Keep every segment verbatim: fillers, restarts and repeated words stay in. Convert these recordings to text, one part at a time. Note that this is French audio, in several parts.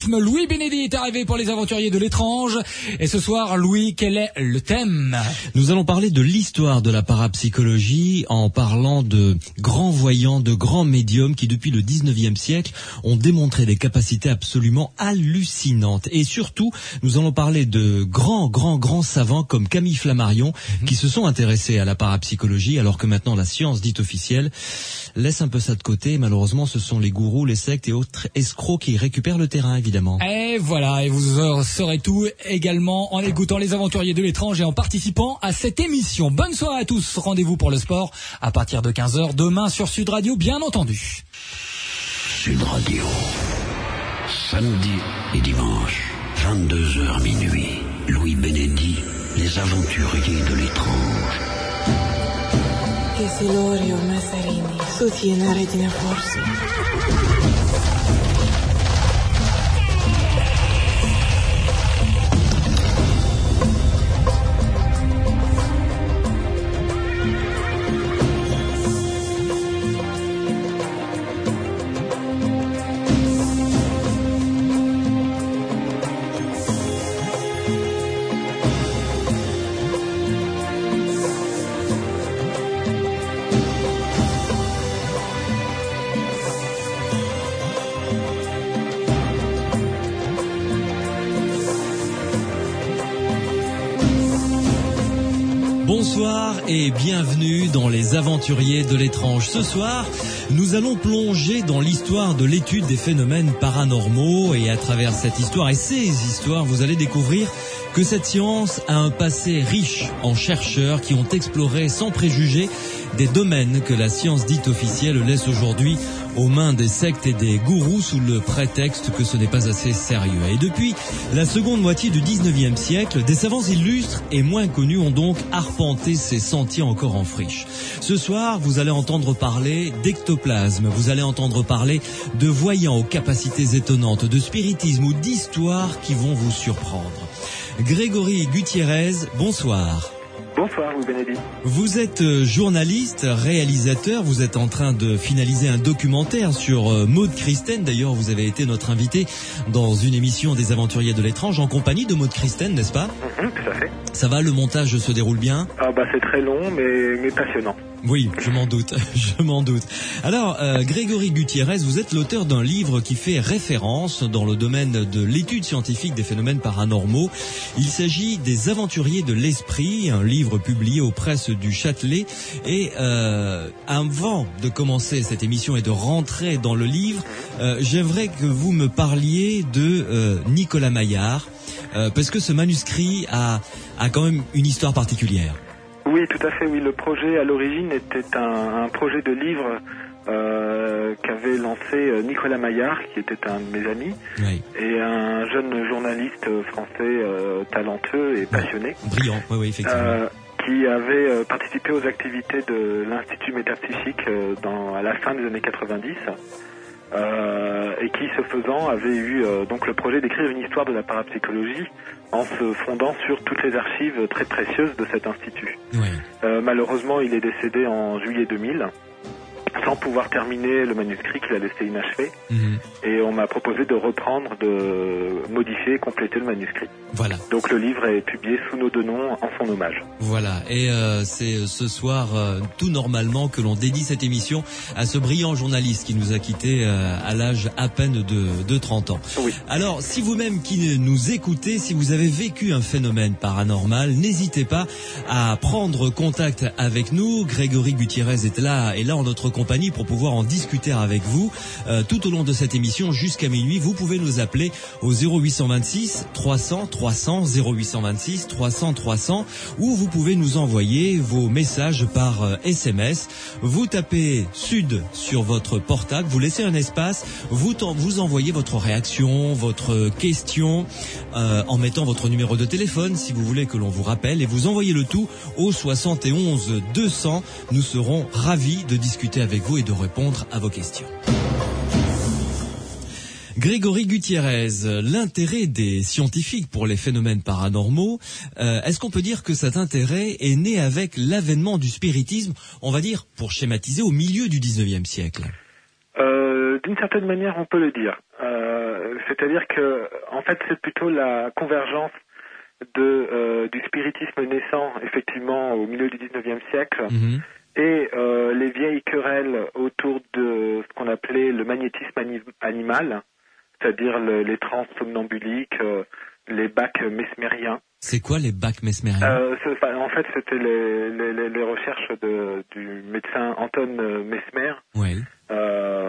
rythme. Louis Bénédit est arrivé pour les aventuriers de l'étrange. Et ce soir, Louis, quel est le thème? Nous allons parler de l'histoire de la parapsychologie en parlant de grands voyants, de grands médiums qui, depuis le dix-neuvième siècle, ont démontré des capacités absolument hallucinantes. Et surtout, nous allons parler de grands, grands, grands savants comme Camille Flammarion mmh. qui se sont intéressés à la parapsychologie alors que maintenant la science dite officielle laisse un peu ça de côté. Malheureusement, ce sont les gourous, les sectes et autres escrocs qui récupèrent le terrain, évidemment. Et voilà, et vous saurez tout également en écoutant les aventuriers de l'étrange et en participant à cette émission. Bonne soirée à tous, rendez-vous pour le sport à partir de quinze heures demain sur Sud Radio, bien entendu. Sud Radio, samedi et dimanche, vingt-deux heures minuit, Louis Bénédit, les aventuriers de l'étrange. Che Silorio Massarini, soutiene Regina Forza. Bonsoir et bienvenue dans les aventuriers de l'étrange. Ce soir, nous allons plonger dans l'histoire de l'étude des phénomènes paranormaux et à travers cette histoire et ces histoires, vous allez découvrir que cette science a un passé riche en chercheurs qui ont exploré sans préjugés des domaines que la science dite officielle laisse aujourd'hui aux mains des sectes et des gourous sous le prétexte que ce n'est pas assez sérieux. Et depuis la seconde moitié du dix-neuvième siècle, des savants illustres et moins connus ont donc arpenté ces sentiers encore en friche. Ce soir, vous allez entendre parler d'ectoplasme, vous allez entendre parler de voyants aux capacités étonnantes, de spiritisme ou d'histoires qui vont vous surprendre. Grégory Gutiérrez, bonsoir. Bonsoir, Louis Bénédit. Vous êtes journaliste, réalisateur, vous êtes en train de finaliser un documentaire sur Maude Christen. D'ailleurs, vous avez été notre invité dans une émission des Aventuriers de l'étrange en compagnie de Maude Christen, n'est-ce pas? Mmh, tout à fait. Ça va, le montage se déroule bien? Ah bah c'est très long, mais, mais passionnant. Oui, je m'en doute, je m'en doute. Alors, euh, Grégory Gutiérrez, vous êtes l'auteur d'un livre qui fait référence dans le domaine de l'étude scientifique des phénomènes paranormaux. Il s'agit des Aventuriers de l'Esprit, un livre publié aux presses du Châtelet. Et euh, avant de commencer cette émission et de rentrer dans le livre, euh, j'aimerais que vous me parliez de euh, Nicolas Maillard, euh, parce que ce manuscrit a, a quand même une histoire particulière. Oui, tout à fait, oui. Le projet, à l'origine, était un, un projet de livre euh, qu'avait lancé Nicolas Maillard, qui était un de mes amis, oui. et un jeune journaliste français euh, talentueux et passionné. Ouais, brillant, oui, oui, effectivement. Euh, qui avait euh, participé aux activités de l'Institut Métapsychique euh, dans, à la fin des années quatre-vingt-dix. Euh, et qui, ce faisant, avait eu euh, donc le projet d'écrire une histoire de la parapsychologie en se fondant sur toutes les archives très précieuses de cet institut. Oui. Euh, malheureusement, il est décédé en juillet deux mille, sans pouvoir terminer le manuscrit qu'il a laissé inachevé. Mmh. Et on m'a proposé de reprendre, de modifier et compléter le manuscrit. Voilà. Donc le livre est publié sous nos deux noms en son hommage. Voilà. Et euh, c'est ce soir, euh, tout normalement, que l'on dédie cette émission à ce brillant journaliste qui nous a quittés euh, à l'âge à peine de, de trente ans. Oui. Alors, si vous-même qui nous écoutez, si vous avez vécu un phénomène paranormal, n'hésitez pas à prendre contact avec nous. Grégory Gutiérrez est là, est là en notre compagnie pour pouvoir en discuter avec vous euh, tout au long de cette émission jusqu'à minuit. Vous pouvez nous appeler au zéro huit cent vingt-six trois cents trois cents, zéro huit cent vingt-six trois cents trois cents, ou vous pouvez nous envoyer vos messages par euh, S M S. Vous tapez Sud sur votre portable, vous laissez un espace, vous, vous envoyez votre réaction, votre question, euh, en mettant votre numéro de téléphone si vous voulez que l'on vous rappelle, et vous envoyez le tout au soixante et onze deux cents. Nous serons ravis de discuter avec vous et de répondre à vos questions. Grégory Gutiérrez, l'intérêt des scientifiques pour les phénomènes paranormaux, euh, est-ce qu'on peut dire que cet intérêt est né avec l'avènement du spiritisme, on va dire, pour schématiser, au milieu du dix-neuvième siècle? euh, D'une certaine manière, on peut le dire. Euh, c'est-à-dire que en fait c'est plutôt la convergence de euh, du spiritisme naissant effectivement au milieu du dix-neuvième siècle Mmh. et euh, les vieilles querelles autour de ce qu'on appelait le magnétisme ani- animal, c'est-à-dire le, les trans somnambuliques, euh, les bacs mesmériens. C'est quoi les bacs mesmériens? Euh, c'est- enfin, en fait, c'était les, les, les- les recherches de, du médecin Anton Mesmer, Oui. euh,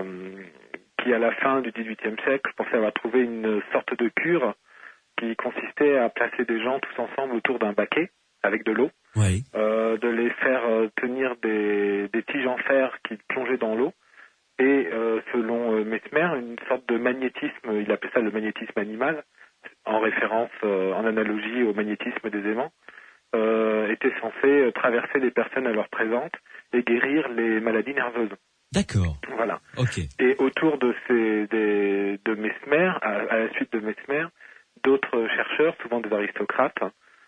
qui à la fin du dix-huitième siècle pensait avoir trouvé une sorte de cure qui consistait à placer des gens tous ensemble autour d'un baquet avec de l'eau, Oui. euh, de les faire euh, tenir des, des tiges en fer qui plongeaient dans l'eau, et euh, selon euh, Mesmer, une sorte de magnétisme, il appelait ça le magnétisme animal, en référence, euh, en analogie au magnétisme des aimants, euh, était censé euh, traverser les personnes alors présentes et guérir les maladies nerveuses. D'accord. Voilà. Ok. Et autour de ces des, de Mesmer, à, à la suite de Mesmer, d'autres chercheurs, souvent des aristocrates,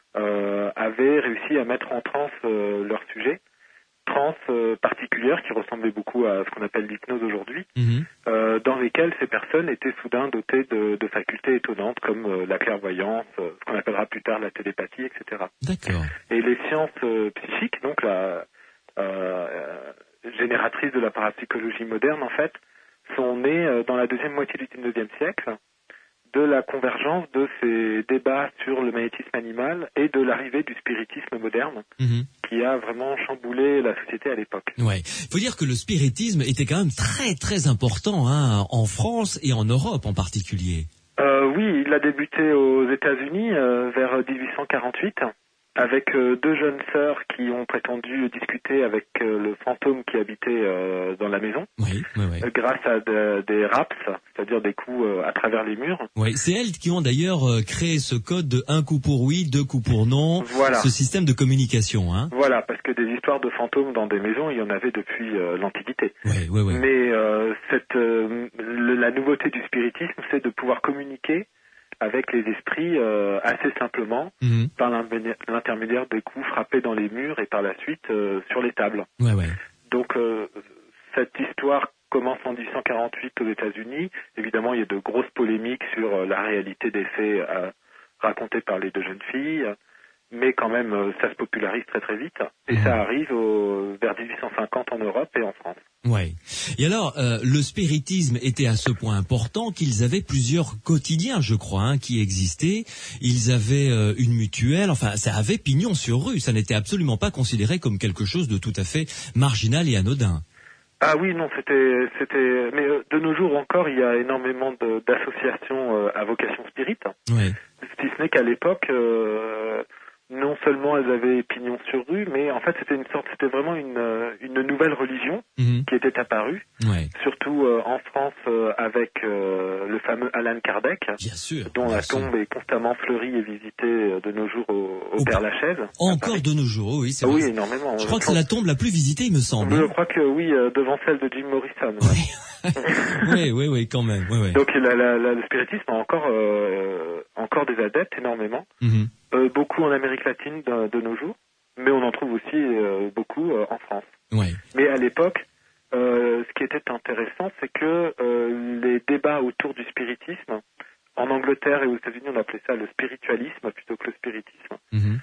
euh, avaient réussi à mettre en transe euh, leur sujet, transe euh, particulière qui ressemblait beaucoup à ce qu'on appelle l'hypnose aujourd'hui, Mmh. euh, dans lesquelles ces personnes étaient soudain dotées de, de facultés étonnantes comme euh, la clairvoyance, euh, ce qu'on appellera plus tard la télépathie, et cetera. D'accord. Et les sciences euh, psychiques, donc la euh, euh, génératrice de la parapsychologie moderne en fait, sont nées euh, dans la deuxième moitié du dix-neuvième siècle, de la convergence de ces débats sur le magnétisme animal et de l'arrivée du spiritisme moderne Mmh. qui a vraiment chamboulé la société à l'époque. Ouais. Faut dire que le spiritisme était quand même très très important, hein, en France et en Europe en particulier. Euh, oui, il a débuté aux États-Unis euh, vers dix-huit cent quarante-huit avec euh, deux jeunes sœurs qui ont prétendu discuter avec euh, le fantôme qui habitait euh, dans la maison Oui, oui, oui. euh, grâce à de- des raps, c'est-à-dire des coups euh, à travers les murs. Oui, c'est elles qui ont d'ailleurs euh, créé ce code de un coup pour oui, deux coups pour non, Voilà. ce système de communication, hein. Voilà, parce que des histoires de fantômes dans des maisons, il y en avait depuis euh, l'Antiquité. Oui, oui, oui. Mais euh, cette, euh, le- la nouveauté du spiritisme, c'est de pouvoir communiquer avec les esprits euh, assez simplement Mhm. par l'intermédiaire l'intermédiaire des coups frappés dans les murs et par la suite euh, sur les tables. Ouais, ouais. Donc euh, cette histoire commence en dix-huit cent quarante-huit aux États-Unis. Évidemment, il y a de grosses polémiques sur euh, la réalité des faits euh, racontés par les deux jeunes filles, mais quand même, euh, ça se popularise très très vite. Et Mhm. ça arrive au, vers dix-huit cent cinquante en Europe et en France. Ouais. Et alors, euh, le spiritisme était à ce point important qu'ils avaient plusieurs quotidiens, je crois, hein, qui existaient. Ils avaient euh, une mutuelle. Enfin, ça avait pignon sur rue. Ça n'était absolument pas considéré comme quelque chose de tout à fait marginal et anodin. Ah oui, non, c'était, c'était, mais euh, de nos jours encore, il y a énormément de, d'associations euh, à vocation spirit. Ouais. Si ce n'est qu'à l'époque, euh, non seulement elles avaient pignon sur rue, mais en fait c'était une sorte, c'était vraiment une, euh, une nouvelle religion Mhm. qui était apparue, Ouais. surtout euh, en France euh, avec euh, le fameux Alan Kardec, Bien sûr. dont bien la sûr. tombe est constamment fleurie et visitée euh, de nos jours au, au Au Père Père- Lachaise. à Encore Paris. de nos jours, oui, c'est Ah vrai. oui, énormément. Je crois que c'est la tombe la plus visitée, il me semble. Je hein. crois que oui, euh, devant celle de Jim Morrison. ouais. Oui, oui, oui, quand même. Oui, oui. Donc la, la, la- le spiritisme a encore, euh, encore des adeptes énormément, Mhm. euh, beaucoup en Amérique latine de, de nos jours, mais on en trouve aussi euh, beaucoup euh, en France. Ouais. Mais à l'époque, euh, ce qui était intéressant, c'est que euh, les débats autour du spiritisme, en Angleterre et aux États-Unis, on appelait ça le spiritualisme plutôt que le spiritisme. Mhm.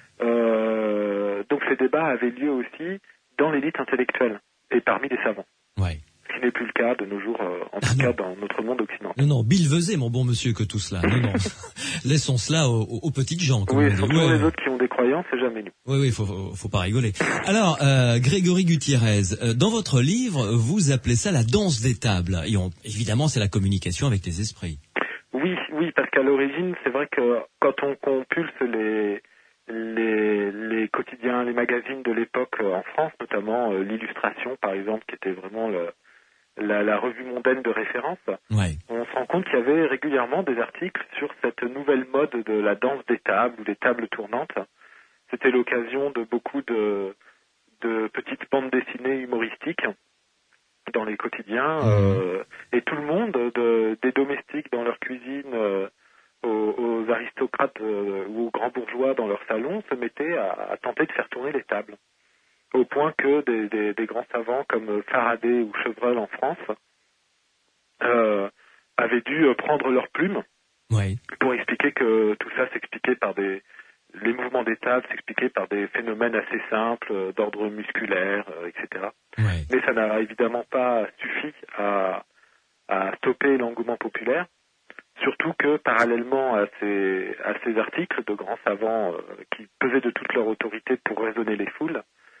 Euh, donc ces débats avaient lieu aussi dans l'élite intellectuelle et parmi les savants. Ouais. Ce qui n'est plus le cas de nos jours, euh, en Ah tout non. cas dans notre monde occidental. Non, non, billevesez, mon bon monsieur, que tout cela. Non, non. Laissons cela aux, aux petites gens, comme Oui, on ce dit. sont toujours Ouais, les autres qui ont des croyances et jamais nous. Oui, oui, faut, faut, faut pas rigoler. Alors, euh, Grégory Gutiérrez, euh, dans votre livre, vous appelez ça la danse des tables. Et on, évidemment, c'est la communication avec les esprits. Oui, oui, parce qu'à l'origine, c'est vrai que quand on compulse les, les, les quotidiens, les magazines de l'époque euh, en France, notamment euh, l'Illustration, par exemple, qui était vraiment le, la, la revue mondaine de référence, Ouais. on se rend compte qu'il y avait régulièrement des articles sur cette nouvelle mode de la danse des tables ou des tables tournantes. C'était l'occasion de beaucoup de, de petites bandes dessinées humoristiques dans les quotidiens, Mmh. euh, et tout le monde, de, des domestiques dans leur cuisine, euh, aux, aux aristocrates euh, ou aux grands bourgeois dans leur salon, se mettaient à, à tenter de faire tourner les tables. Au point que des, des, des grands savants comme Faraday ou Chevreul en France euh, avaient dû euh, prendre leurs plumes Ouais. pour expliquer que tout ça s'expliquait par des... Les mouvements des tables s'expliquaient par des phénomènes assez simples, euh, d'ordre musculaire, euh, et cetera. Ouais. Mais ça n'a évidemment pas suffi à, à stopper l'engouement populaire. Surtout que, parallèlement à ces, à ces articles de grands savants euh, qui pesaient de toute leur autorité pour raisonner les foules,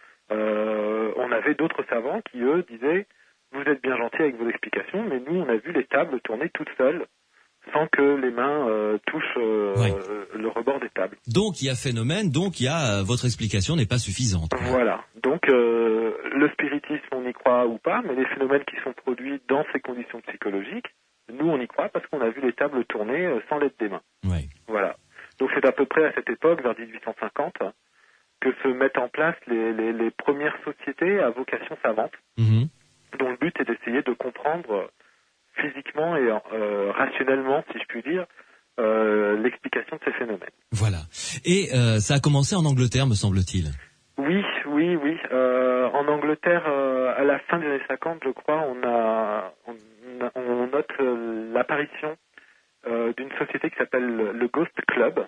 euh, on avait d'autres savants qui, eux, disaient « Vous êtes bien gentils avec vos explications, mais nous, on a vu les tables tourner toutes seules, sans que les mains euh, touchent euh, Ouais. le rebord des tables. » Donc il y a phénomène, donc il y a euh, votre explication n'est pas suffisante. Voilà. Donc, euh, le spiritisme, on y croit ou pas, mais les phénomènes qui sont produits dans ces conditions psychologiques, nous, on y croit parce qu'on a vu les tables tourner euh, sans l'aide des mains. Ouais. Voilà. Donc c'est à peu près à cette époque, vers dix-huit cent cinquante, que se mettent en place les, les, les premières sociétés à vocation savante, Mhm. dont le but est d'essayer de comprendre physiquement et euh, rationnellement, si je puis dire, euh, l'explication de ces phénomènes. Voilà. Et euh, ça a commencé en Angleterre, me semble-t-il. Oui, oui, oui. Euh, en Angleterre, euh, à la fin des années cinquante, je crois, on a, on, a- on note euh, l'apparition euh, d'une société qui s'appelle le Ghost Club,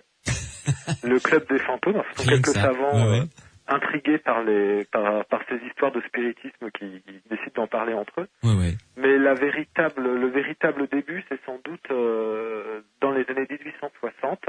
le club des fantômes. Ce sont Rien que quelques ça. savants Ouais, ouais. euh, intrigués par les par, par ces histoires de spiritisme qui, qui décident d'en parler entre eux. Ouais, ouais. Mais la véritable, le véritable début, c'est sans doute euh, dans les années dix-huit cent soixante,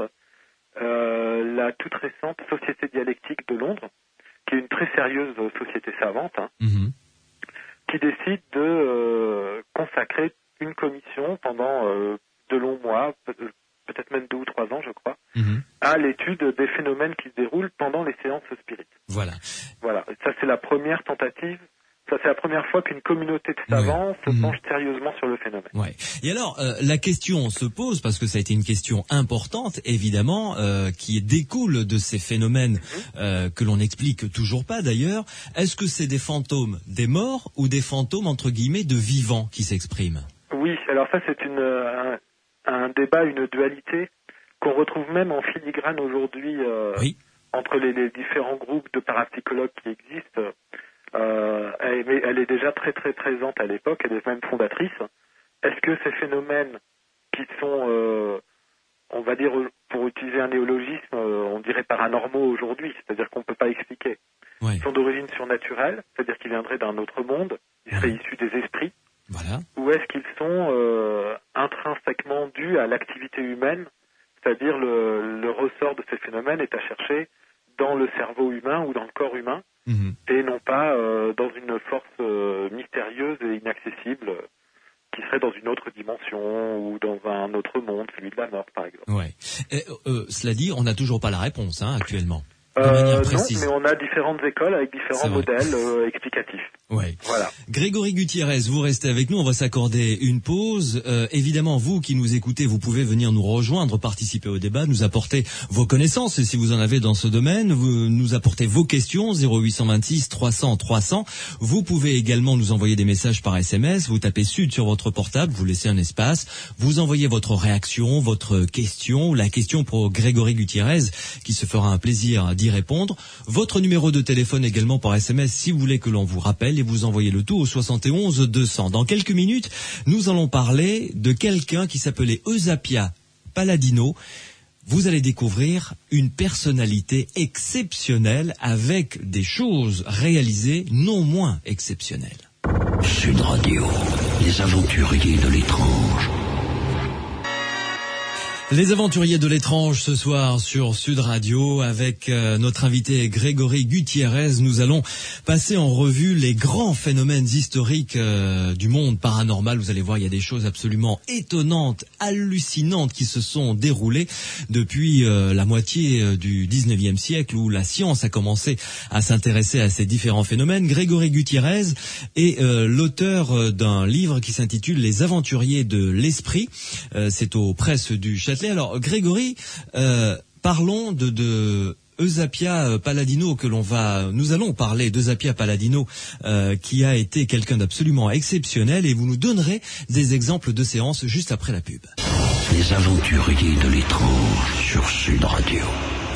euh, la toute récente Société dialectique de Londres, qui est une très sérieuse société savante, hein, Mhm. qui décide de euh, consacrer une commission pendant euh, de longs mois, peut- peut-être même deux ou trois ans, je crois, Mhm. à l'étude des phénomènes qui se déroulent pendant les séances spirites. Voilà. Voilà, et ça c'est la première tentative, ça c'est la première fois qu'une communauté de savants Ouais. se Mhm. penche sérieusement sur le phénomène. Ouais. Et alors, euh, la question se pose, parce que ça a été une question importante, évidemment, euh, qui découle de ces phénomènes euh, que l'on n'explique toujours pas d'ailleurs. Est-ce que c'est des fantômes des morts ou des fantômes, entre guillemets, de vivants qui s'expriment? Oui, alors ça c'est une, un, un débat, une dualité qu'on retrouve même en filigrane aujourd'hui euh, Oui. entre les, les différents groupes de parapsychologues qui existent. Euh, elle, mais elle est déjà très très présente à l'époque, elle est même fondatrice. Est-ce que ces phénomènes qui sont, euh, on va dire, pour utiliser un néologisme, euh, on dirait paranormaux aujourd'hui, c'est-à-dire qu'on ne peut pas expliquer, Ouais. sont d'origine surnaturelle, c'est-à-dire qu'ils viendraient d'un autre monde, ils seraient issus des esprits, Voilà. ou est-ce qu'ils sont euh, intrinsèquement dus à l'activité humaine, c'est-à-dire le, le ressort de ces phénomènes est à chercher dans le cerveau humain ou dans le corps humain, Mhm. et non pas euh, dans une force euh, mystérieuse et inaccessible euh, qui serait dans une autre dimension ou dans un autre monde, celui de la mort par exemple. Ouais. Et, euh, cela dit, on n'a toujours pas la réponse, hein, actuellement. De Euh, manière non, précise. mais on a différentes écoles avec différents C'est vrai. modèles euh, explicatifs. Ouais. Voilà. Grégory Gutiérrez, vous restez avec nous, on va s'accorder une pause. Euh, évidemment, vous qui nous écoutez, vous pouvez venir nous rejoindre, participer au débat, nous apporter vos connaissances, si vous en avez dans ce domaine, vous nous apportez vos questions, zéro huit cent vingt-six trois cents trois cents. Vous pouvez également nous envoyer des messages par S M S, vous tapez Sud sur votre portable, vous laissez un espace, vous envoyez votre réaction, votre question, ou la question pour Grégory Gutiérrez, qui se fera un plaisir d'y répondre. Votre numéro de téléphone également par S M S, si vous voulez que l'on vous rappelle, et vous envoyez le tout au soixante et onze deux cents. Dans quelques minutes, nous allons parler de quelqu'un qui s'appelait Eusapia Palladino. Vous allez découvrir une personnalité exceptionnelle avec des choses réalisées non moins exceptionnelles. Sud Radio, les aventuriers de l'étrange. Les aventuriers de l'étrange ce soir sur Sud Radio avec euh, notre invité Grégory Gutiérez. Nous allons passer en revue les grands phénomènes historiques euh, du monde paranormal. Vous allez voir, il y a des choses absolument étonnantes, hallucinantes qui se sont déroulées depuis euh, la moitié euh, du dix-neuvième siècle où la science a commencé à s'intéresser à ces différents phénomènes. Grégory Gutiérez est euh, l'auteur euh, d'un livre qui s'intitule Les aventuriers de l'esprit. Euh, c'est aux presses du Châtelet. Alors Grégory, euh, parlons de, de Eusapia Palladino que l'on va, nous allons parler d'Eusapia Palladino euh, qui a été quelqu'un d'absolument exceptionnel et vous nous donnerez des exemples de séances juste après la pub. Les aventuriers de l'étrange sur Sud Radio.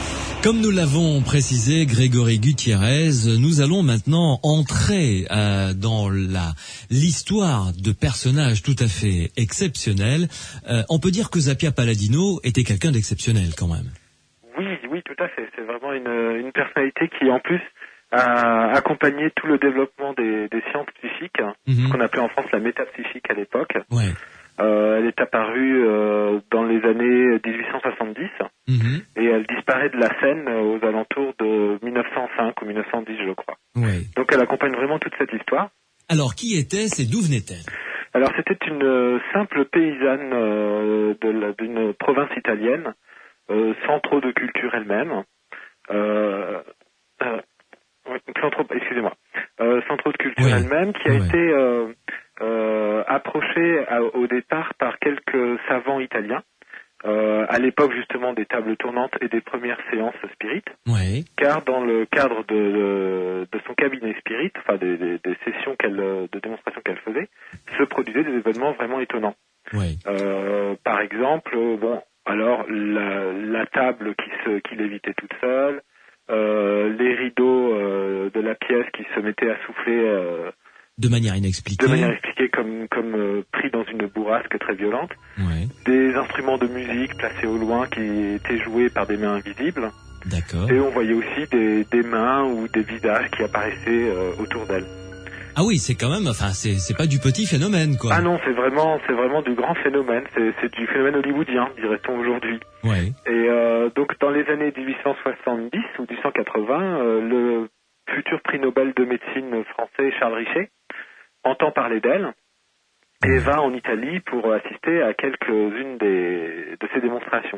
Comme nous l'avons précisé, Grégory Gutiérrez, nous allons maintenant entrer euh, dans la l'histoire de personnages tout à fait exceptionnels. Euh, on peut dire que Zappia Palladino était quelqu'un d'exceptionnel quand même. Oui, oui, tout à fait. C'est vraiment une, une personnalité qui, en plus, a accompagné tout le développement des, des sciences psychiques, mm-hmm. ce qu'on appelait en France la métapsychique à l'époque. Ouais. Euh, elle est apparue euh, dans les années dix-huit cent soixante-dix mmh. et elle disparaît de la scène aux alentours de mille neuf cent cinq ou mille neuf cent dix, je crois. Ouais. Donc elle accompagne vraiment toute cette histoire. Alors qui était-ce et d'où venait-elle? Alors c'était une euh, simple paysanne euh, de la, d'une province italienne, euh, sans trop de culture elle-même. Euh, euh, oui, sans trop, excusez-moi, euh, sans trop de culture ouais. elle-même, qui a ouais. été euh, euh, approchée à, au départ par quelques savants italiens, euh, à l'époque justement des tables tournantes et des premières séances spirites, ouais. car dans le cadre de, de, de son cabinet spirit, enfin des, des, des sessions qu'elle, de démonstration qu'elle faisait, se produisaient des événements vraiment étonnants. Ouais. Euh, par exemple, bon, alors la, la table qui se qui lévitait toute seule. Euh, les rideaux euh, de la pièce qui se mettaient à souffler euh, de manière inexpliquée, de manière expliquée comme comme euh, pris dans une bourrasque très violente. Ouais. Des instruments de musique placés au loin qui étaient joués par des mains invisibles. D'accord. Et on voyait aussi des, des mains ou des visages qui apparaissaient euh, autour d'elle. Ah oui, c'est quand même, enfin, c'est c'est pas du petit phénomène, quoi. Ah non, c'est vraiment, c'est vraiment du grand phénomène. C'est, c'est du phénomène hollywoodien, dirait-on aujourd'hui. Ouais. Et euh, donc, dans les années dix-huit cent soixante-dix ou dix-huit cent quatre-vingts, euh, le futur prix Nobel de médecine français Charles Richet entend parler d'elle et va en Italie pour assister à quelques-unes des, de ses démonstrations.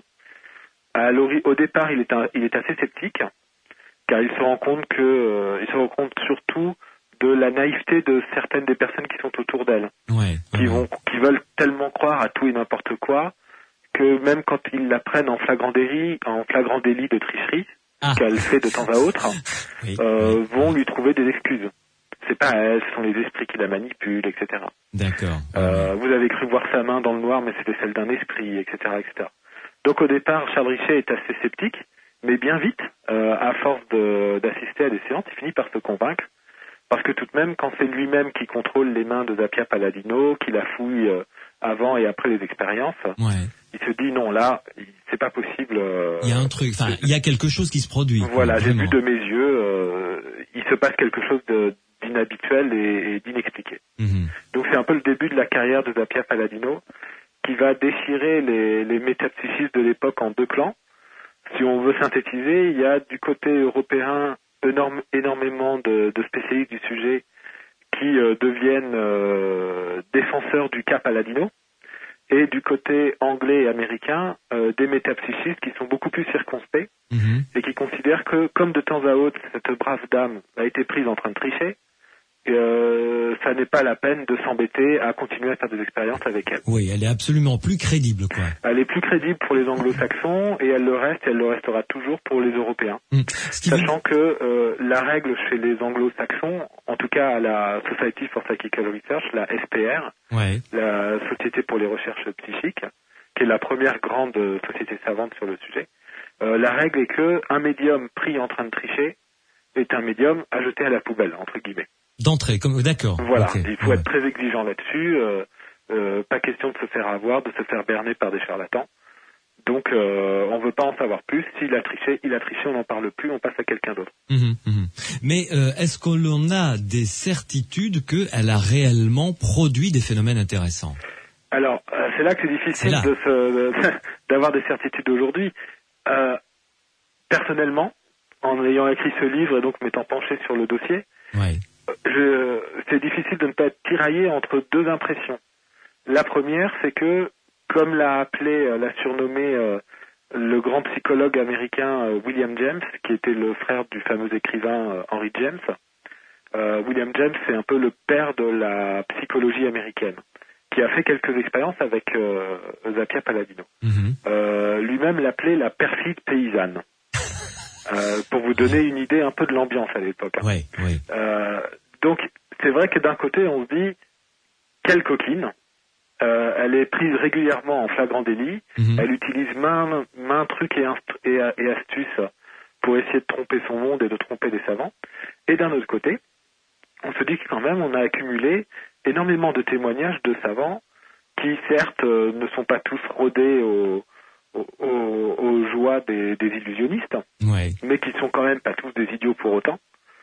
À au départ, il est, un, il est assez sceptique, car il se rend compte que, euh, il se rend compte surtout de la naïveté de certaines des personnes qui sont autour d'elle, ouais, qui ouais. vont, qui veulent tellement croire à tout et n'importe quoi que même quand ils la prennent en flagrant délit, en flagrant délit de tricherie, ah. qu'elle fait de temps à autre, oui, euh, oui. vont lui trouver des excuses. C'est pas elle, ce sont les esprits qui la manipulent, et cetera. D'accord. Euh, oui. Vous avez cru voir sa main dans le noir, mais c'était celle d'un esprit, et cetera, et cetera. Donc au départ, Charles Richet est assez sceptique, mais bien vite, euh, à force de, d'assister à des séances, il finit par se convaincre. Parce que tout de même, quand c'est lui-même qui contrôle les mains de Zappia Palladino, qui la fouille euh, avant et après les expériences, ouais. il se dit non, là, c'est pas possible. Euh, il y a un truc, enfin, il y a quelque chose qui se produit. Voilà, quoi, j'ai vu de mes yeux, euh, il se passe quelque chose de, d'inhabituel et, et d'inexpliqué. Mm-hmm. Donc c'est un peu le début de la carrière de Zappia Palladino, qui va déchirer les, les métapsychistes de l'époque en deux clans. Si on veut synthétiser, il y a du côté européen énorme, énormément de, de spécialistes du sujet qui euh, deviennent euh, défenseurs du cas Palladino, et du côté anglais et américain, euh, des métapsychistes qui sont beaucoup plus circonspects mmh. et qui considèrent que, comme de temps à autre, cette brave dame a été prise en train de tricher, Euh, ça n'est pas la peine de s'embêter à continuer à faire des expériences avec elle. Oui, elle est absolument plus crédible, quoi. Elle est plus crédible pour les anglo-saxons et elle le reste, et elle le restera toujours pour les européens. Mmh. Sachant que euh, la règle chez les anglo-saxons, en tout cas à la Society for Psychical Research, la S P R, ouais. la Société pour les recherches psychiques, qui est la première grande société savante sur le sujet, euh, la règle est que un médium pris en train de tricher est un médium à jeter à la poubelle, entre guillemets. D'entrée, comme d'accord. Voilà, okay. il faut ouais. être très exigeant là-dessus. Euh, euh, pas question de se faire avoir, de se faire berner par des charlatans. Donc, euh, on veut pas en savoir plus. S'il a triché, il a triché, on n'en parle plus, on passe à quelqu'un d'autre. Mmh, mmh. Mais euh, est-ce qu'on a des certitudes qu'elle a réellement produit des phénomènes intéressants ? Alors, euh, c'est là que c'est difficile c'est là. de se, de, d'avoir des certitudes aujourd'hui. Euh, personnellement, en ayant écrit ce livre et donc m'étant penché sur le dossier, ouais. Je, c'est difficile de ne pas être tiraillé entre deux impressions. La première, c'est que, comme l'a appelé, l'a surnommé euh, le grand psychologue américain euh, William James, qui était le frère du fameux écrivain euh, Henry James, euh, William James, c'est un peu le père de la psychologie américaine, qui a fait quelques expériences avec euh, Zappia Palladino. Mm-hmm. Euh, lui-même l'appelait la perfide paysanne. Euh, pour vous donner une idée un peu de l'ambiance à l'époque. Hein. Oui, oui. Euh, donc, c'est vrai que d'un côté, on se dit, quelle coquine, euh, elle est prise régulièrement en flagrant délit, mm-hmm. elle utilise main, main trucs et, inst- et, et astuces pour essayer de tromper son monde et de tromper les savants. Et d'un autre côté, on se dit que quand même on a accumulé énormément de témoignages de savants qui certes euh, ne sont pas tous rodés aux, aux, aux, aux joies des, des illusionnistes, ouais. mais qui sont quand même pas tous des idiots pour autant,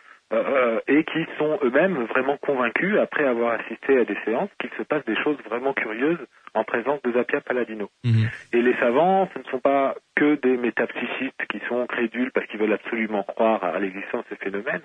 euh, et qui sont eux-mêmes vraiment convaincus, après avoir assisté à des séances, qu'il se passe des choses vraiment curieuses en présence de Zappia Palladino. Mmh. Et les savants, ce ne sont pas que des métapsychistes qui sont crédules parce qu'ils veulent absolument croire à l'existence de ces phénomènes.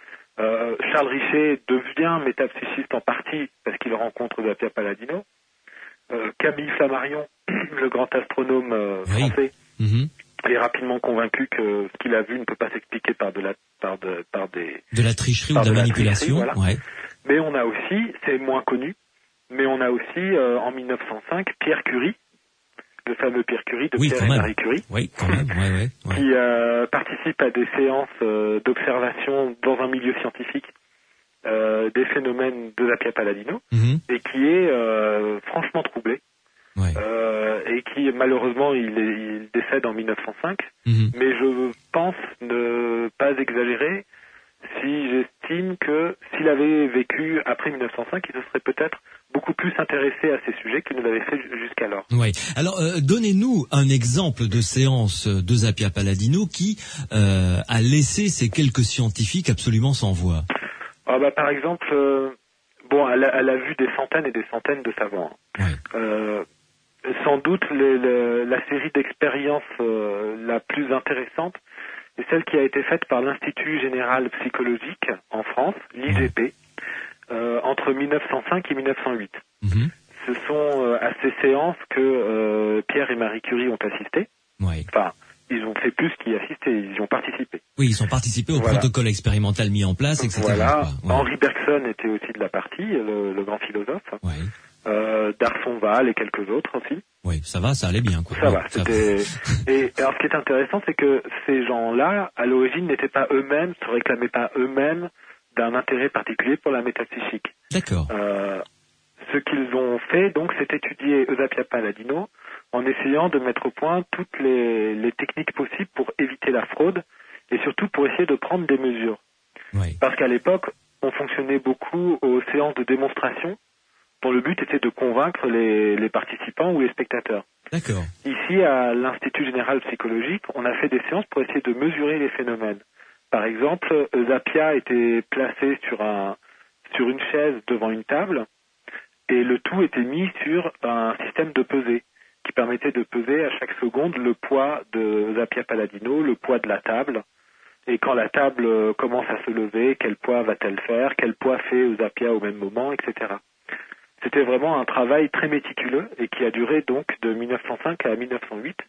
Euh, Charles Richer devient métapsychiste en partie parce qu'il rencontre Zappia Palladino. Euh, Camille Flammarion, le grand astronome euh, oui. français, mmh. est rapidement convaincu que ce qu'il a vu ne peut pas s'expliquer par de la par de par des de la tricherie par ou de la, de la manipulation. tricherie, voilà. Ouais. Mais on a aussi, c'est moins connu, mais on a aussi euh, en mille neuf cent cinq Pierre Curie, le fameux Pierre Curie de oui, Pierre quand et même. Marie Curie, Oui, quand même. Ouais, ouais, ouais. qui euh, participe à des séances euh, d'observation dans un milieu scientifique euh, des phénomènes de Zappia Palladino, mmh. et qui est euh, franchement troublé. Ouais. Euh, et qui malheureusement il, est, il décède en mille neuf cent cinq, mmh. mais je pense ne pas exagérer si j'estime que s'il avait vécu après mille neuf cent cinq, il se serait peut-être beaucoup plus intéressé à ces sujets qu'il ne l'avait fait jusqu'alors. Oui. Alors, euh, donnez-nous un exemple de séance de Zappia Palladino qui euh, a laissé ces quelques scientifiques absolument sans voix. Ah bah, par exemple, euh, bon, elle a, elle a vu des centaines et des centaines de savants. Ouais. Euh, sans doute les, les, la série d'expériences euh, la plus intéressante est celle qui a été faite par l'Institut Général Psychologique en France, l'I G P, ouais. euh, entre mille neuf cent cinq et mille neuf cent huit. Mmh. Ce sont euh, à ces séances que euh, Pierre et Marie Curie ont assisté. Ouais. Enfin, ils ont fait plus qu'y assister, ils y ont participé. Oui, ils ont participé au voilà. protocole expérimental mis en place, et cetera. Voilà. Ouais. Henri Bergson était aussi de la partie, le, le grand philosophe. Ouais. Euh, Darson Val et quelques autres aussi. Oui, ça va, ça allait bien, quoi. Ça ouais, va, ça c'était... Va. Et alors, ce qui est intéressant, c'est que ces gens-là, à l'origine, n'étaient pas eux-mêmes, se réclamaient pas eux-mêmes d'un intérêt particulier pour la métapsychique. D'accord. Euh, ce qu'ils ont fait, donc, c'est étudier Zappia Palladino en essayant de mettre au point toutes les, les techniques possibles pour éviter la fraude et surtout pour essayer de prendre des mesures. Oui. Parce qu'à l'époque, on fonctionnait beaucoup aux séances de démonstration dont le but était de convaincre les, les participants ou les spectateurs. D'accord. Ici, à l'Institut Général Psychologique, on a fait des séances pour essayer de mesurer les phénomènes. Par exemple, Zappia était placé sur, un, sur une chaise devant une table et le tout était mis sur un système de pesée qui permettait de peser à chaque seconde le poids de Zappia Palladino, le poids de la table. Et quand la table commence à se lever, quel poids va-t-elle faire, quel poids fait Zappia au même moment, et cetera. C'était vraiment un travail très méticuleux et qui a duré donc de mille neuf cent cinq à mille neuf cent huit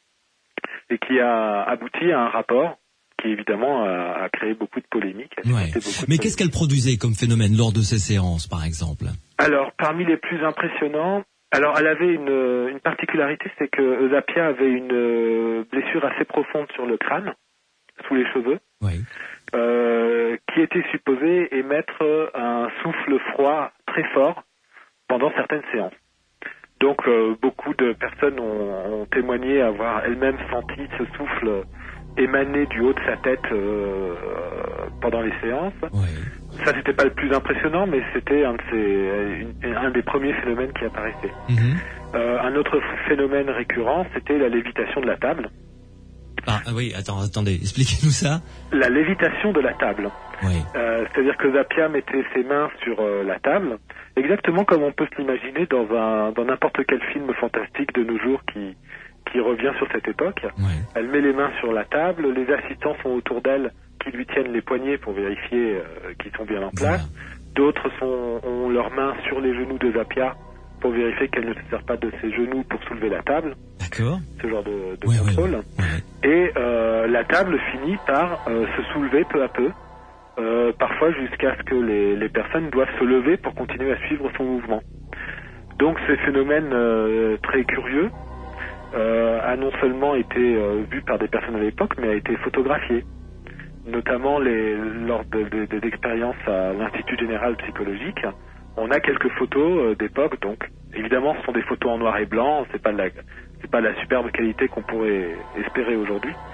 et qui a abouti à un rapport qui évidemment a, a créé beaucoup de polémiques. Ouais. Beaucoup Mais de qu'est-ce qu'elle produisait comme phénomène lors de ces séances, par exemple? Alors, parmi les plus impressionnants, alors elle avait une, une particularité, c'est que Zappia avait une blessure assez profonde sur le crâne, sous les cheveux, oui. euh, qui était supposée émettre un souffle froid très fort pendant certaines séances. Donc euh, beaucoup de personnes ont, ont témoigné avoir elles-mêmes senti ce souffle émaner du haut de sa tête euh, pendant les séances. Oui. Ça, c'était pas le plus impressionnant, mais c'était un de ces, une, un des premiers phénomènes qui apparaissait. Mm-hmm. Euh, un autre phénomène récurrent, c'était la lévitation de la table. Ah oui, attends, attendez, expliquez-nous ça. La lévitation de la table. Oui. Euh, c'est-à-dire que Zappia mettait ses mains sur euh, la table, exactement comme on peut se l'imaginer dans un dans n'importe quel film fantastique de nos jours qui qui revient sur cette époque. Oui. Elle met les mains sur la table, les assistants sont autour d'elle qui lui tiennent les poignets pour vérifier euh, qu'ils sont bien en place. Voilà. D'autres sont ont leurs mains sur les genoux de Zappia pour vérifier qu'elle ne se sert pas de ses genoux pour soulever la table. D'accord. Ce genre de, de ouais, contrôle. Ouais, ouais. Et euh, la table finit par euh, se soulever peu à peu, euh, parfois jusqu'à ce que les, les personnes doivent se lever pour continuer à suivre son mouvement. Donc ce phénomène euh, très curieux euh, a non seulement été euh, vu par des personnes à l'époque, mais a été photographié. Notamment les, lors de, de, de, d'expériences à l'Institut Général Psychologique. On a quelques photos euh, d'époque, donc évidemment ce sont des photos en noir et blanc, c'est pas de la, c'est pas de la superbe qualité qu'on pourrait espérer aujourd'hui,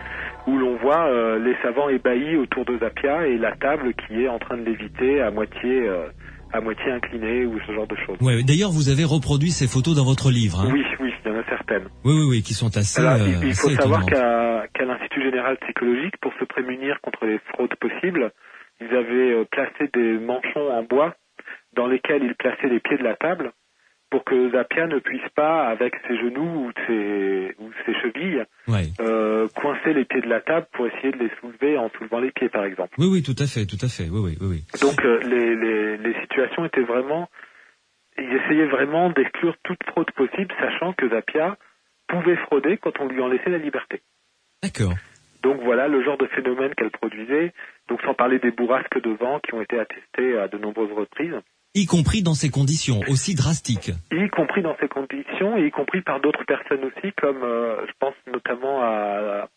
où l'on voit euh, les savants ébahis autour de Zappia et la table qui est en train de léviter à moitié, euh, à moitié inclinée ou ce genre de choses. Ouais, d'ailleurs, vous avez reproduit ces photos dans votre livre. Hein. Oui, oui, il y en a certaines. Oui, oui, oui, qui sont assez. Alors, euh, il, il faut assez savoir étonnantes. qu'à, qu'à l'Institut Général Psychologique, pour se prémunir contre les fraudes possibles, ils avaient euh, placé des manchons en bois dans lesquels ils plaçaient les pieds de la table pour que Zappia ne puisse pas, avec ses genoux ou ses, ou ses chevilles, Ouais. euh, coincer les pieds de la table pour essayer de les soulever en soulevant les pieds, par exemple. Oui, oui, tout à fait, tout à fait. Oui, oui, oui, oui. Donc euh, les, les, les situations étaient vraiment... Ils essayaient vraiment d'exclure toute fraude possible, sachant que Zappia pouvait frauder quand on lui en laissait la liberté. D'accord. Donc voilà le genre de phénomène qu'elle produisait, donc sans parler des bourrasques de vent qui ont été attestées à de nombreuses reprises. Y compris dans ces conditions aussi drastiques. Y compris dans ces conditions, et y compris par d'autres personnes aussi, comme euh, je pense notamment à,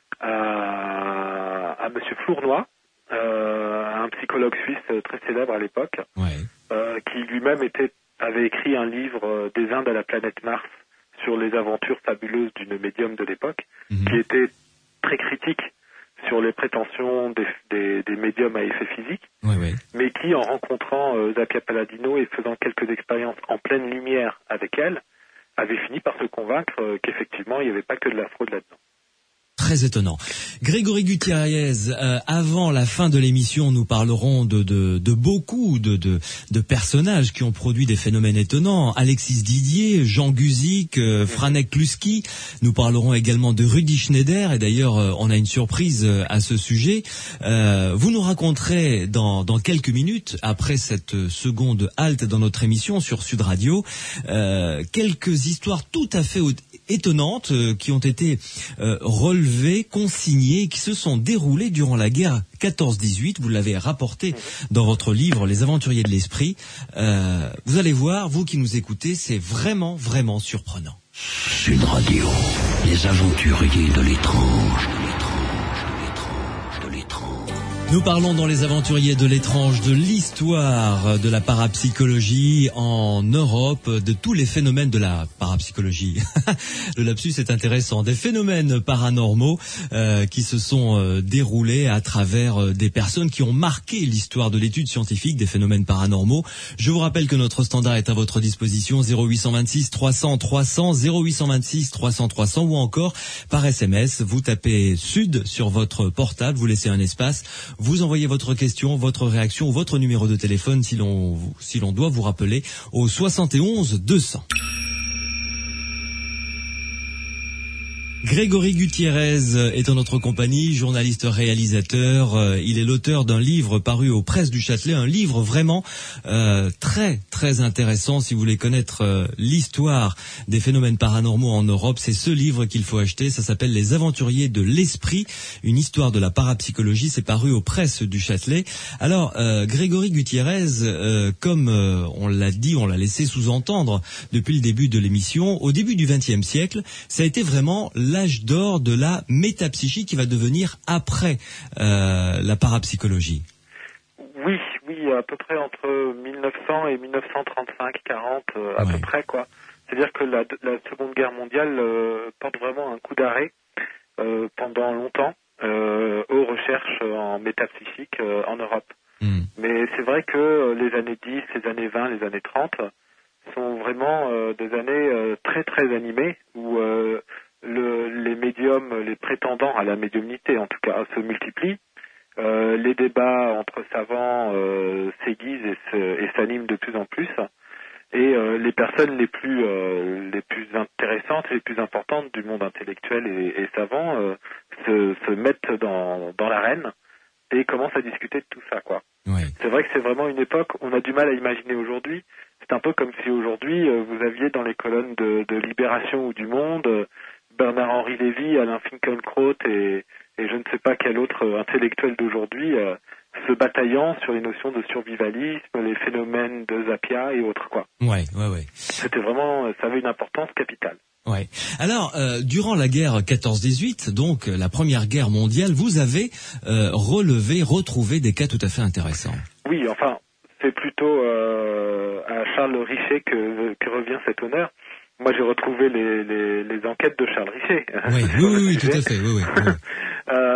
à, à Monsieur Flournoy, euh, un psychologue suisse très célèbre à l'époque, Ouais. euh, qui lui-même était, avait écrit un livre euh, des Indes à la planète Mars sur les aventures fabuleuses d'une médium de l'époque, Mhm. qui était très critique sur les prétentions des, des, des médiums à effet physique, Ouais, ouais. mais qui, en rencontrant euh, Zappia Palladino et faisant quelques expériences en pleine lumière avec elle, avait fini par se convaincre euh, qu'effectivement, il n'y avait pas que de la fraude là-dedans. Très étonnant. Grégory Gutiérrez, euh, avant la fin de l'émission, nous parlerons de, de, de beaucoup de, de, de personnages qui ont produit des phénomènes étonnants. Alexis Didier, Jean Guzik, euh, Franek Kluski. Nous parlerons également de Rudi Schneider. Et d'ailleurs, euh, on a une surprise euh, à ce sujet. Euh, vous nous raconterez dans, dans quelques minutes, après cette seconde halte dans notre émission sur Sud Radio, euh, quelques histoires tout à fait étonnantes euh, qui ont été euh, relevées, consignées, qui se sont déroulées durant la guerre quatorze dix-huit. Vous l'avez rapporté dans votre livre Les Aventuriers de l'Esprit. Euh, vous allez voir, vous qui nous écoutez, c'est vraiment, vraiment surprenant. Sud Radio, les aventuriers de l'étrange, de l'étrange, de l'étrange, de l'étrange. Nous parlons dans Les Aventuriers de l'étrange de l'histoire de la parapsychologie en Europe, de tous les phénomènes de la parapsychologie. Le lapsus est intéressant. Des phénomènes paranormaux euh, qui se sont euh, déroulés à travers euh, des personnes qui ont marqué l'histoire de l'étude scientifique des phénomènes paranormaux. Je vous rappelle que notre standard est à votre disposition, zéro huit cent vingt-six trois cents trois cents, zéro huit cent vingt-six trois cents trois cents, ou encore par S M S. Vous tapez Sud sur votre portable, vous laissez un espace. Vous envoyez votre question, votre réaction ou votre numéro de téléphone si l'on si l'on doit vous rappeler au soixante et onze deux cents. Grégory Gutiérez est en notre compagnie, journaliste réalisateur. Il est l'auteur d'un livre paru aux Presses du Châtelet, un livre vraiment euh, très très intéressant. Si vous voulez connaître euh, l'histoire des phénomènes paranormaux en Europe, c'est ce livre qu'il faut acheter. Ça s'appelle Les Aventuriers de l'Esprit, une histoire de la parapsychologie. C'est paru aux Presses du Châtelet. Alors, euh, Grégory Gutiérez, euh, comme euh, on l'a dit, on l'a laissé sous-entendre depuis le début de l'émission, au début du vingtième siècle, ça a été vraiment l'âge d'or de la métapsychie qui va devenir après euh, la parapsychologie. Oui, oui, à peu près entre mille neuf cents et mille neuf cent trente-cinq quarante, euh, à Ouais. peu près, quoi. C'est-à-dire que la, la Seconde Guerre mondiale euh, porte vraiment un coup d'arrêt euh, pendant longtemps euh, aux recherches en métapsychique euh, en Europe. Mm. Mais c'est vrai que euh, les années dix, les années vingt, les années trente sont vraiment euh, des années euh, très très animées où euh, le, les médiums, les prétendants à la médiumnité en tout cas, se multiplient. Euh, les débats entre savants euh, s'aiguisent et, se, et s'animent de plus en plus. Et euh, les personnes les plus euh, les plus intéressantes et les plus importantes du monde intellectuel et, et savant euh, se, se mettent dans, dans l'arène et commencent à discuter de tout ça, quoi. Ouais. C'est vrai que c'est vraiment une époque, on a du mal à imaginer aujourd'hui. C'est un peu comme si aujourd'hui euh, vous aviez dans les colonnes de, de Libération ou du Monde euh, Bernard-Henri Lévy, Alain Finkielkraut et, et je ne sais pas quel autre euh, intellectuel d'aujourd'hui euh, se bataillant sur les notions de survivalisme, les phénomènes de Zappia et autres, quoi. Ouais, ouais, ouais. C'était vraiment, ça avait une importance capitale. Ouais. Alors, euh, durant la guerre quatorze dix-huit, donc la première guerre mondiale, vous avez euh, relevé, retrouvé des cas tout à fait intéressants. Oui, enfin, c'est plutôt euh, à Charles Richet que, que revient cet honneur. Moi, j'ai retrouvé les, les, les enquêtes de Charles Richet. Oui, oui, oui, oui, tout à fait. Oui, oui, oui. euh,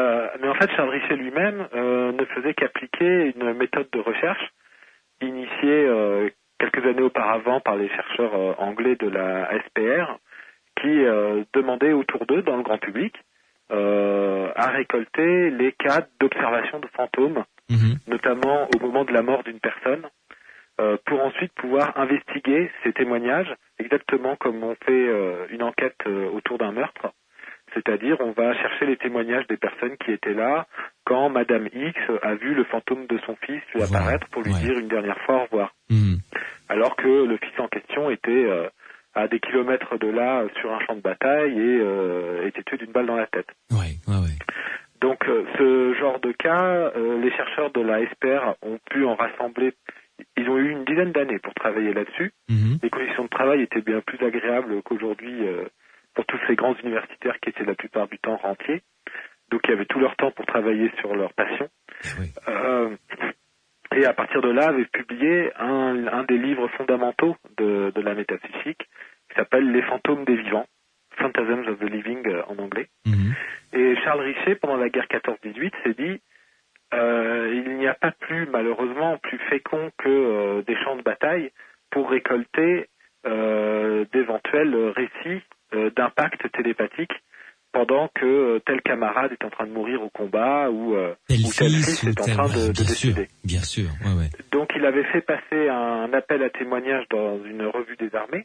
fait, Charles Richet lui-même euh, ne faisait qu'appliquer une méthode de recherche initiée euh, quelques années auparavant par les chercheurs euh, anglais de la S P R, qui euh, demandaient autour d'eux, dans le grand public, euh, à récolter les cas d'observation de fantômes, mmh. notamment au moment de la mort d'une personne, euh, pour ensuite pouvoir investiguer ces témoignages, exactement comme on fait euh, une enquête euh, autour d'un meurtre. C'est-à-dire, on va chercher les témoignages des personnes qui étaient là quand Madame X a vu le fantôme de son fils lui apparaître pour lui ouais. dire une dernière fois au revoir. Mmh. Alors que le fils en question était euh, à des kilomètres de là sur un champ de bataille et euh, était tué d'une balle dans la tête. Ouais, ouais, ouais. Donc, euh, ce genre de cas, euh, les chercheurs de la S P R ont pu en rassembler. Ils ont eu une dizaine d'années pour travailler là-dessus. Mmh. Les conditions de travail étaient bien plus agréables qu'aujourd'hui. Euh, pour tous ces grands universitaires qui étaient la plupart du temps rentiers, donc qui avaient tout leur temps pour travailler sur leur passion. Oui. Euh, et à partir de là, avaient publié un, un des livres fondamentaux de, de la métapsychique, qui s'appelle Les fantômes des vivants, Phantasms of the Living euh, en anglais. Mm-hmm. Et Charles Richet, pendant la guerre quatorze dix-huit, s'est dit euh, il n'y a pas plus, malheureusement, plus fécond que euh, des champs de bataille pour récolter euh, d'éventuels récits d'impact télépathique pendant que tel camarade est en train de mourir au combat ou, euh, tel, ou tel fils, fils ou est tel... en train de, ouais, de décéder. Bien sûr, ouais, ouais. Donc il avait fait passer un appel à témoignages dans une revue des armées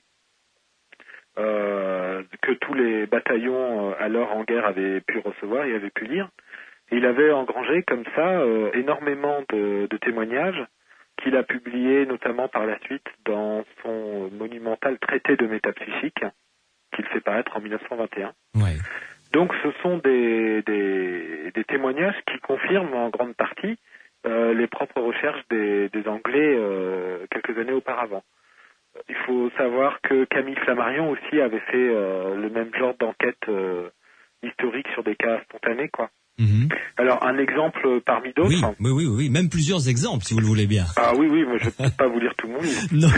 euh, que tous les bataillons euh, alors en guerre avaient pu recevoir et avaient pu lire. Et il avait engrangé comme ça euh, énormément de, de témoignages qu'il a publiés notamment par la suite dans son monumental traité de métapsychique qu'il fait paraître en dix-neuf cent vingt et un. Ouais. Donc ce sont des, des, des témoignages qui confirment en grande partie euh, les propres recherches des, des Anglais euh, quelques années auparavant. Il faut savoir que Camille Flammarion aussi avait fait euh, le même genre d'enquête euh, historique sur des cas spontanés, quoi. Mmh. Alors un exemple parmi d'autres. Oui, oui, oui, oui, même plusieurs exemples si vous le voulez bien. Ah oui, oui, mais je ne peux pas vous lire tout mon livre. Non.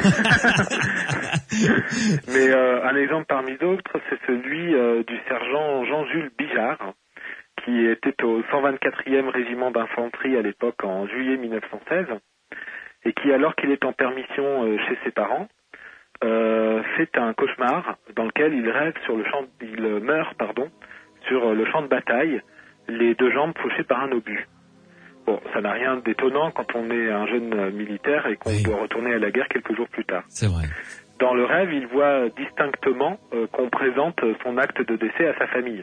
Mais euh, un exemple parmi d'autres, c'est celui euh, du sergent Jean-Jules Bijard, qui était au cent vingt-quatrième régiment d'infanterie à l'époque en juillet mille neuf cent seize, et qui, alors qu'il est en permission euh, chez ses parents, euh, fait un cauchemar dans lequel il rêve sur le champ, il meurt, pardon, sur le champ de bataille, les deux jambes fauchées par un obus. Bon, ça n'a rien d'étonnant quand on est un jeune militaire et qu'on oui. doit retourner à la guerre quelques jours plus tard. C'est vrai. Dans le rêve, il voit distinctement euh, qu'on présente son acte de décès à sa famille.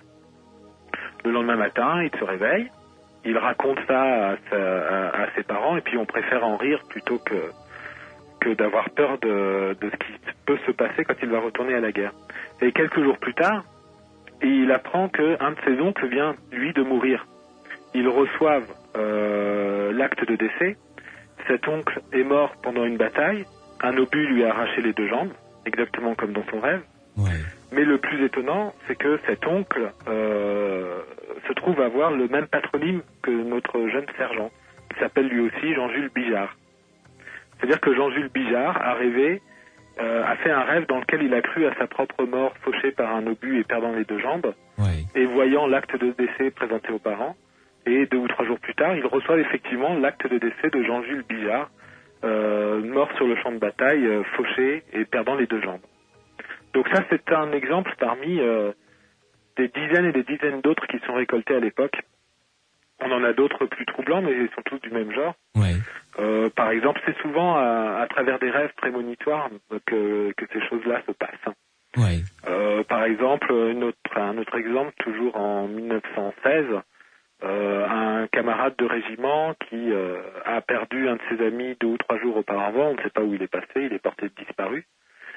Le lendemain matin, il se réveille, il raconte ça à, sa, à, à ses parents et puis on préfère en rire plutôt que, que d'avoir peur de, de ce qui peut se passer quand il va retourner à la guerre. Et quelques jours plus tard, il apprend qu'un de ses oncles vient, lui, de mourir. Ils reçoivent euh, l'acte de décès. Cet oncle est mort pendant une bataille. Un obus lui a arraché les deux jambes, exactement comme dans son rêve. Ouais. Mais le plus étonnant, c'est que cet oncle euh, se trouve avoir le même patronyme que notre jeune sergent. Il s'appelle lui aussi Jean-Jules Bijard. C'est-à-dire que Jean-Jules Bijard a rêvé, euh, a fait un rêve dans lequel il a cru à sa propre mort fauché par un obus et perdant les deux jambes, ouais. et voyant l'acte de décès présenté aux parents. Et deux ou trois jours plus tard, il reçoit effectivement l'acte de décès de Jean-Jules Bijard, euh, mort sur le champ de bataille, euh, fauché et perdant les deux jambes. Donc ça, c'est un exemple parmi euh, des dizaines et des dizaines d'autres qui sont récoltés à l'époque. On en a d'autres plus troublants, mais ils sont tous du même genre. Ouais. Euh, par exemple, c'est souvent à, à travers des rêves prémonitoires que, que ces choses-là se passent. Ouais. Euh, par exemple, une autre, un autre exemple, toujours en mille neuf cent seize, euh, un camarade de régiment qui euh, a perdu un de ses amis deux ou trois jours auparavant, on ne sait pas où il est passé, il est porté disparu.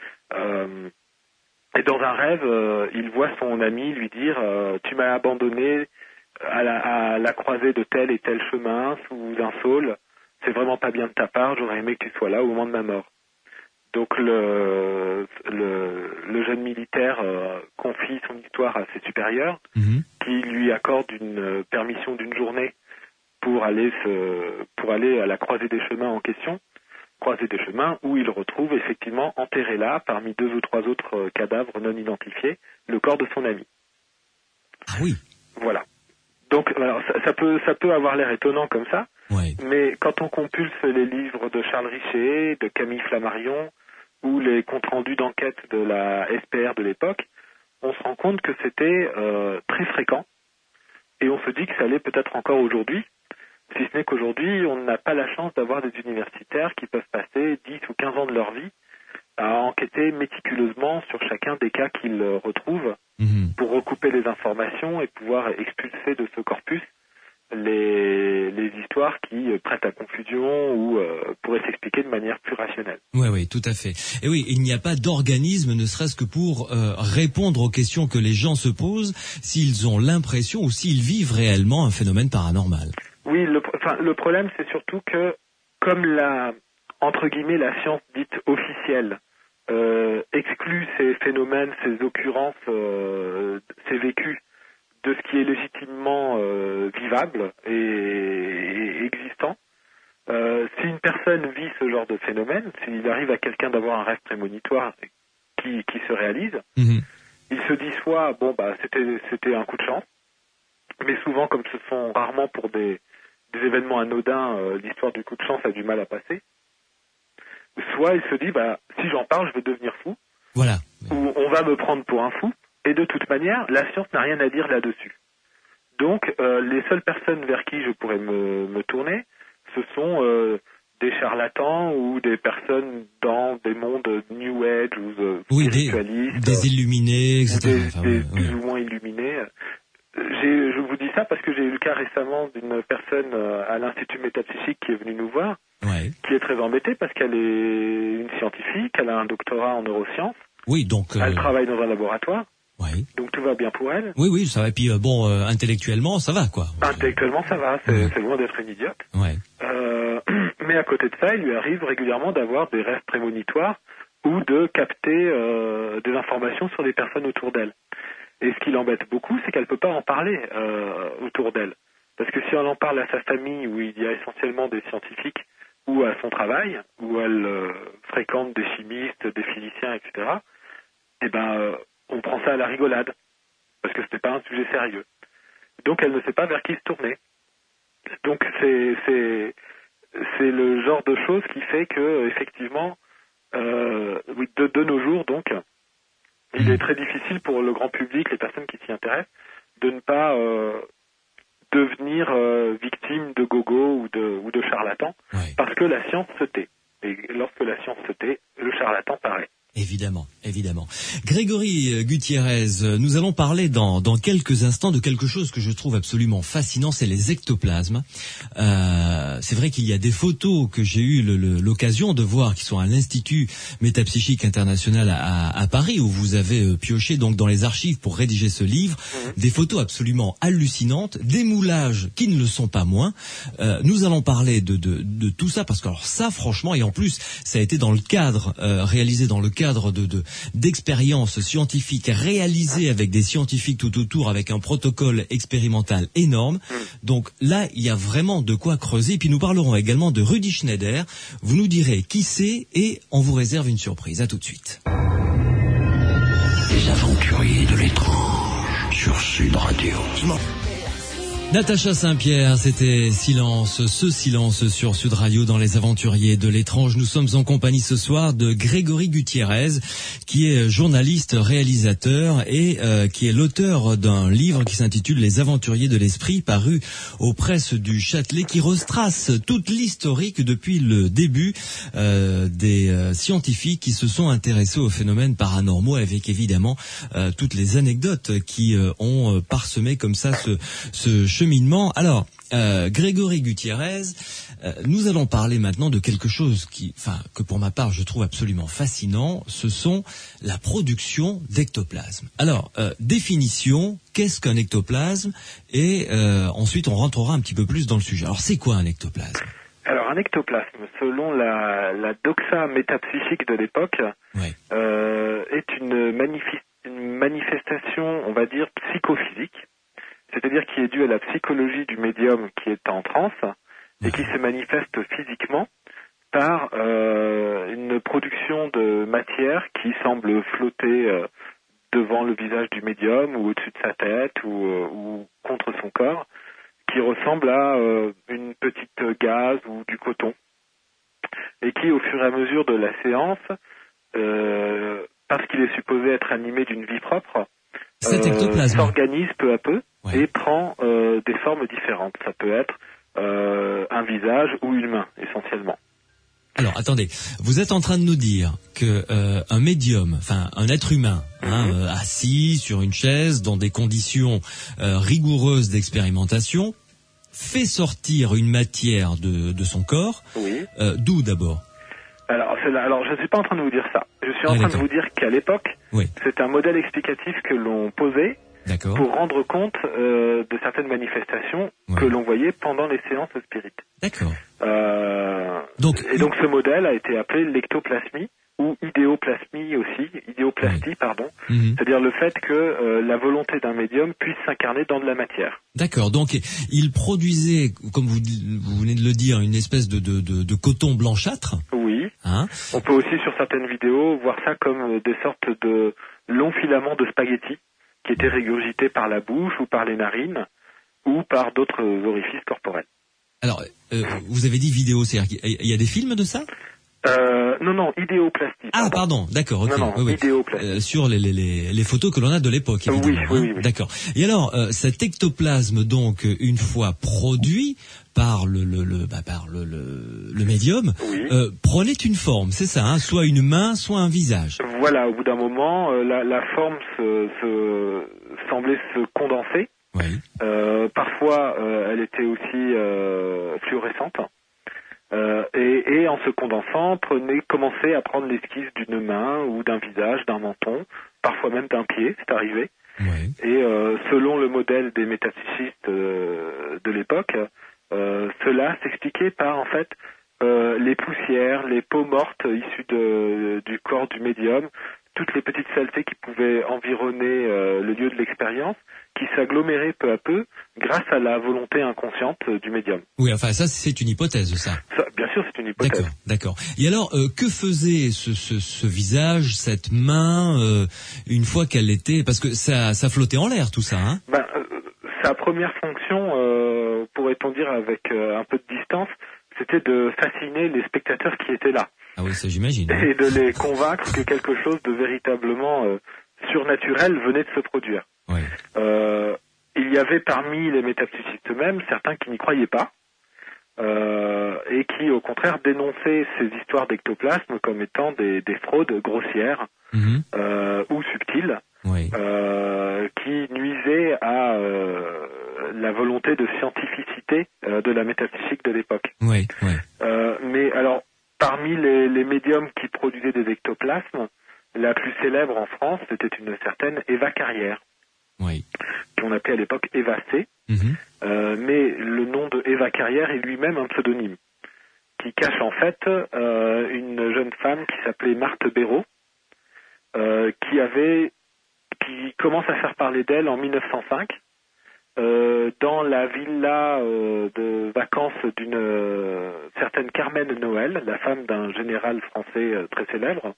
Euh, et dans un rêve, euh, il voit son ami lui dire euh, « Tu m'as abandonné à la, à la croisée de tel et tel chemin, sous un saule, c'est vraiment pas bien de ta part, j'aurais aimé que tu sois là au moment de ma mort. » Donc le, le, le jeune militaire euh, confie son histoire à ses supérieurs, mmh. qui lui accordent une permission d'une journée pour aller, se, pour aller à la croisée des chemins en question, croisée des chemins où il retrouve effectivement enterré là, parmi deux ou trois autres cadavres non identifiés, le corps de son ami. Ah oui. Voilà. Donc, alors, ça, ça peut, ça peut avoir l'air étonnant comme ça, ouais. mais quand on compulse les livres de Charles Richer, de Camille Flammarion, ou les comptes rendus d'enquête de la S P R de l'époque, on se rend compte que c'était euh, très fréquent, et on se dit que ça l'est peut-être encore aujourd'hui, si ce n'est qu'aujourd'hui, on n'a pas la chance d'avoir des universitaires qui peuvent passer dix ou quinze ans de leur vie à enquêter méticuleusement sur chacun des cas qu'ils retrouvent mmh. pour recouper les informations et pouvoir expulser de ce corpus les, les histoires qui prêtent à confusion ou euh, pourraient s'expliquer de manière plus rationnelle. Oui, oui, tout à fait. Et oui, il n'y a pas d'organisme, ne serait-ce que pour euh, répondre aux questions que les gens se posent, s'ils ont l'impression ou s'ils vivent réellement un phénomène paranormal. Oui, le, enfin, le problème, c'est surtout que, comme la, entre guillemets, la science dite officielle euh, exclut ces phénomènes, ces occurrences, euh, ces vécus de ce qui est légitimement euh, vivable et, et existant, euh, si une personne vit ce genre de phénomène, s'il arrive à quelqu'un d'avoir un rêve prémonitoire qui, qui se réalise, mmh. il se dit soit, bon, bah, c'était, c'était un coup de chance, mais souvent, comme ce sont rarement pour des des événements anodins, euh, l'histoire du coup de chance a du mal à passer. Soit il se dit, bah, si j'en parle, je vais devenir fou. Voilà. Ou on va me prendre pour un fou. Et de toute manière, la science n'a rien à dire là-dessus. Donc, euh, les seules personnes vers qui je pourrais me, me tourner, ce sont euh, des charlatans ou des personnes dans des mondes New Age ou euh, oui, spiritualistes. Des, des illuminés, et cetera. Des, enfin, des ouais, plus ouais. ou moins illuminés. J'ai, je vous dis ça parce que j'ai eu le cas récemment d'une personne à l'Institut Métapsychique qui est venue nous voir, ouais. qui est très embêtée parce qu'elle est une scientifique, elle a un doctorat en neurosciences, oui, donc, euh... elle travaille dans un laboratoire, ouais. donc tout va bien pour elle. Oui, oui, ça va. Et puis euh, bon, euh, intellectuellement, ça va, quoi. Intellectuellement, ça va, c'est, ouais. c'est loin d'être une idiote. Ouais. Euh, mais à côté de ça, il lui arrive régulièrement d'avoir des rêves prémonitoires ou de capter euh, des informations sur les personnes autour d'elle. Et ce qui l'embête beaucoup, c'est qu'elle ne peut pas en parler euh, autour d'elle. Parce que si elle en parle à sa famille, où il y a essentiellement des scientifiques, ou à son travail, où elle euh, fréquente des chimistes, des physiciens, et cetera, eh ben, euh, on prend ça à la rigolade. Parce que ce n'est pas un sujet sérieux. Donc elle ne sait pas vers qui se tourner. Donc c'est, c'est, c'est le genre de chose qui fait que, effectivement, euh, de, de nos jours, donc, il est très difficile pour le grand public, les personnes qui s'y intéressent, de ne pas euh, devenir euh, victime de gogo ou de, ou de charlatans, ouais. parce que la science se tait. Et lorsque la science se tait, le charlatan paraît. Évidemment, évidemment. Grégory Gutiérrez, nous allons parler dans, dans quelques instants de quelque chose que je trouve absolument fascinant, c'est les ectoplasmes. Euh, c'est vrai qu'il y a des photos que j'ai eu le, le, l'occasion de voir qui sont à l'Institut Métapsychique International à, à Paris, où vous avez pioché donc dans les archives pour rédiger ce livre, mmh. des photos absolument hallucinantes, des moulages qui ne le sont pas moins. Euh, nous allons parler de, de, de tout ça, parce que alors ça, franchement, et en plus, ça a été dans le cadre, euh, réalisé dans le cadre de, de, d'expériences scientifiques réalisées avec des scientifiques tout autour, avec un protocole expérimental énorme. Donc là, il y a vraiment de quoi creuser. Et puis nous parlerons également de Rudi Schneider. Vous nous direz qui c'est et on vous réserve une surprise. À tout de suite. Les aventuriers de l'étrange sur Sud Radio. Natacha Saint-Pierre, c'était Silence, ce silence sur Sud Radio dans les aventuriers de l'étrange. Nous sommes en compagnie ce soir de Grégory Gutiérrez, qui est journaliste, réalisateur et euh, qui est l'auteur d'un livre qui s'intitule Les aventuriers de l'esprit, paru aux presses du Châtelet, qui retrace toute l'historique depuis le début euh, des euh, scientifiques qui se sont intéressés aux phénomènes paranormaux, avec évidemment euh, toutes les anecdotes qui euh, ont euh, parsemé comme ça ce, ce cheminement. Alors, euh, Grégory Gutiérrez, euh, nous allons parler maintenant de quelque chose qui, enfin, que pour ma part je trouve absolument fascinant. Ce sont la production d'ectoplasme. Alors, euh, définition, qu'est-ce qu'un ectoplasme? Et euh, ensuite on rentrera un petit peu plus dans le sujet. Alors, c'est quoi un ectoplasme? Alors, un ectoplasme, selon la, la doxa métapsychique de l'époque, ouais. euh, est une, manifi- une manifestation, on va dire, psychophysique. C'est-à-dire qui est dû à la psychologie du médium qui est en transe et qui se manifeste physiquement par euh, une production de matière qui semble flotter euh, devant le visage du médium ou au-dessus de sa tête ou, euh, ou contre son corps qui ressemble à euh, une petite gaze ou du coton et qui, au fur et à mesure de la séance, euh, parce qu'il est supposé être animé d'une vie propre, Cet euh, ectoplasme. s'organise peu à peu Ouais. et prend euh, des formes différentes. Ça peut être euh, un visage ou une main, essentiellement. Alors attendez, vous êtes en train de nous dire que euh, un médium, enfin un être humain, hein, Mhm. euh, assis sur une chaise dans des conditions euh, rigoureuses d'expérimentation, fait sortir une matière de, de son corps, Oui. euh, d'où d'abord? Alors, c'est là, alors, je ne suis pas en train de vous dire ça. Je suis en Ah, train de d'accord. vous dire qu'à l'époque, Oui, c'est un modèle explicatif que l'on posait d'accord. pour rendre compte euh, de certaines manifestations Ouais. que l'on voyait pendant les séances spirites. D'accord. Euh, Donc, et donc ce modèle a été appelé l'ectoplasmie ou idéoplasmie aussi, idéoplastie, pardon, Mhm. c'est-à-dire le fait que euh, la volonté d'un médium puisse s'incarner dans de la matière. D'accord. Donc, il produisait, comme vous, vous venez de le dire, une espèce de, de, de, de coton blanchâtre. Oui. Hein. On peut aussi sur certaines vidéos voir ça comme des sortes de longs filaments de spaghettis qui étaient régurgités par la bouche ou par les narines ou par d'autres orifices corporels. Alors, euh, vous avez dit vidéo, c'est-à-dire qu'il y a des films de ça? Euh, non, non, idéoplastie. Ah, pardon, d'accord, ok. Non, non, oui, oui. idéoplastie. Euh, sur les, les, les, les photos que l'on a de l'époque, Oui, évidemment. oui, hein. oui, oui. D'accord. Et alors, euh, cet ectoplasme, donc, une fois produit par le, le, le, bah, par le, le, le médium, Oui. euh, prenait une forme, c'est ça, hein, soit une main, soit un visage. Voilà, au bout d'un moment, euh, la, la forme se, se, semblait se condenser. Oui. Euh, parfois, euh, elle était aussi euh, fluorescente. Euh, et, et en se condensant, prenait, commençait à prendre l'esquisse d'une main ou d'un visage, d'un menton, parfois même d'un pied, c'est arrivé. Ouais. Et euh, selon le modèle des métapsychistes euh, de l'époque, euh, cela s'expliquait par en fait euh, les poussières, les peaux mortes issues de, du corps du médium, toutes les petites saletés qui pouvaient environner euh, le lieu de l'expérience, qui s'aggloméraient peu à peu grâce à la volonté inconsciente euh, du médium. Oui, enfin, ça, c'est une hypothèse, ça. Ça, bien sûr, c'est une hypothèse. D'accord, d'accord. Et alors, euh, que faisait ce, ce, ce visage, cette main, euh, une fois qu'elle était... Parce que ça, ça flottait en l'air, tout ça, hein? Ben, euh, sa première fonction, euh, pourrait-on dire avec euh, un peu de distance, c'était de fasciner les spectateurs qui étaient là. Ah oui, ça j'imagine. hein. Et de les convaincre que quelque chose de véritablement euh, surnaturel venait de se produire. Ouais. Euh, il y avait parmi les métapsychistes eux-mêmes certains qui n'y croyaient pas euh, et qui au contraire dénonçaient ces histoires d'ectoplasme comme étant des, des fraudes grossières Mhm. euh, ou subtiles Ouais. euh, qui nuisaient à euh, la volonté de scientificité euh, de la métapsychique de l'époque. Ouais, ouais. Euh, mais alors, parmi les, les médiums qui produisaient des ectoplasmes, la plus célèbre en France, c'était une certaine Eva Carrière, Ouais. qu'on appelait à l'époque Eva C. Mhm. Euh, mais le nom de Eva Carrière est lui-même un pseudonyme, qui cache en fait euh, une jeune femme qui s'appelait Marthe Béraud, euh, qui avait, qui commence à faire parler d'elle en mille neuf cent cinq, euh, dans la villa euh, de vacances d'une euh, certaine Carmen Noël, la femme d'un général français euh, très célèbre.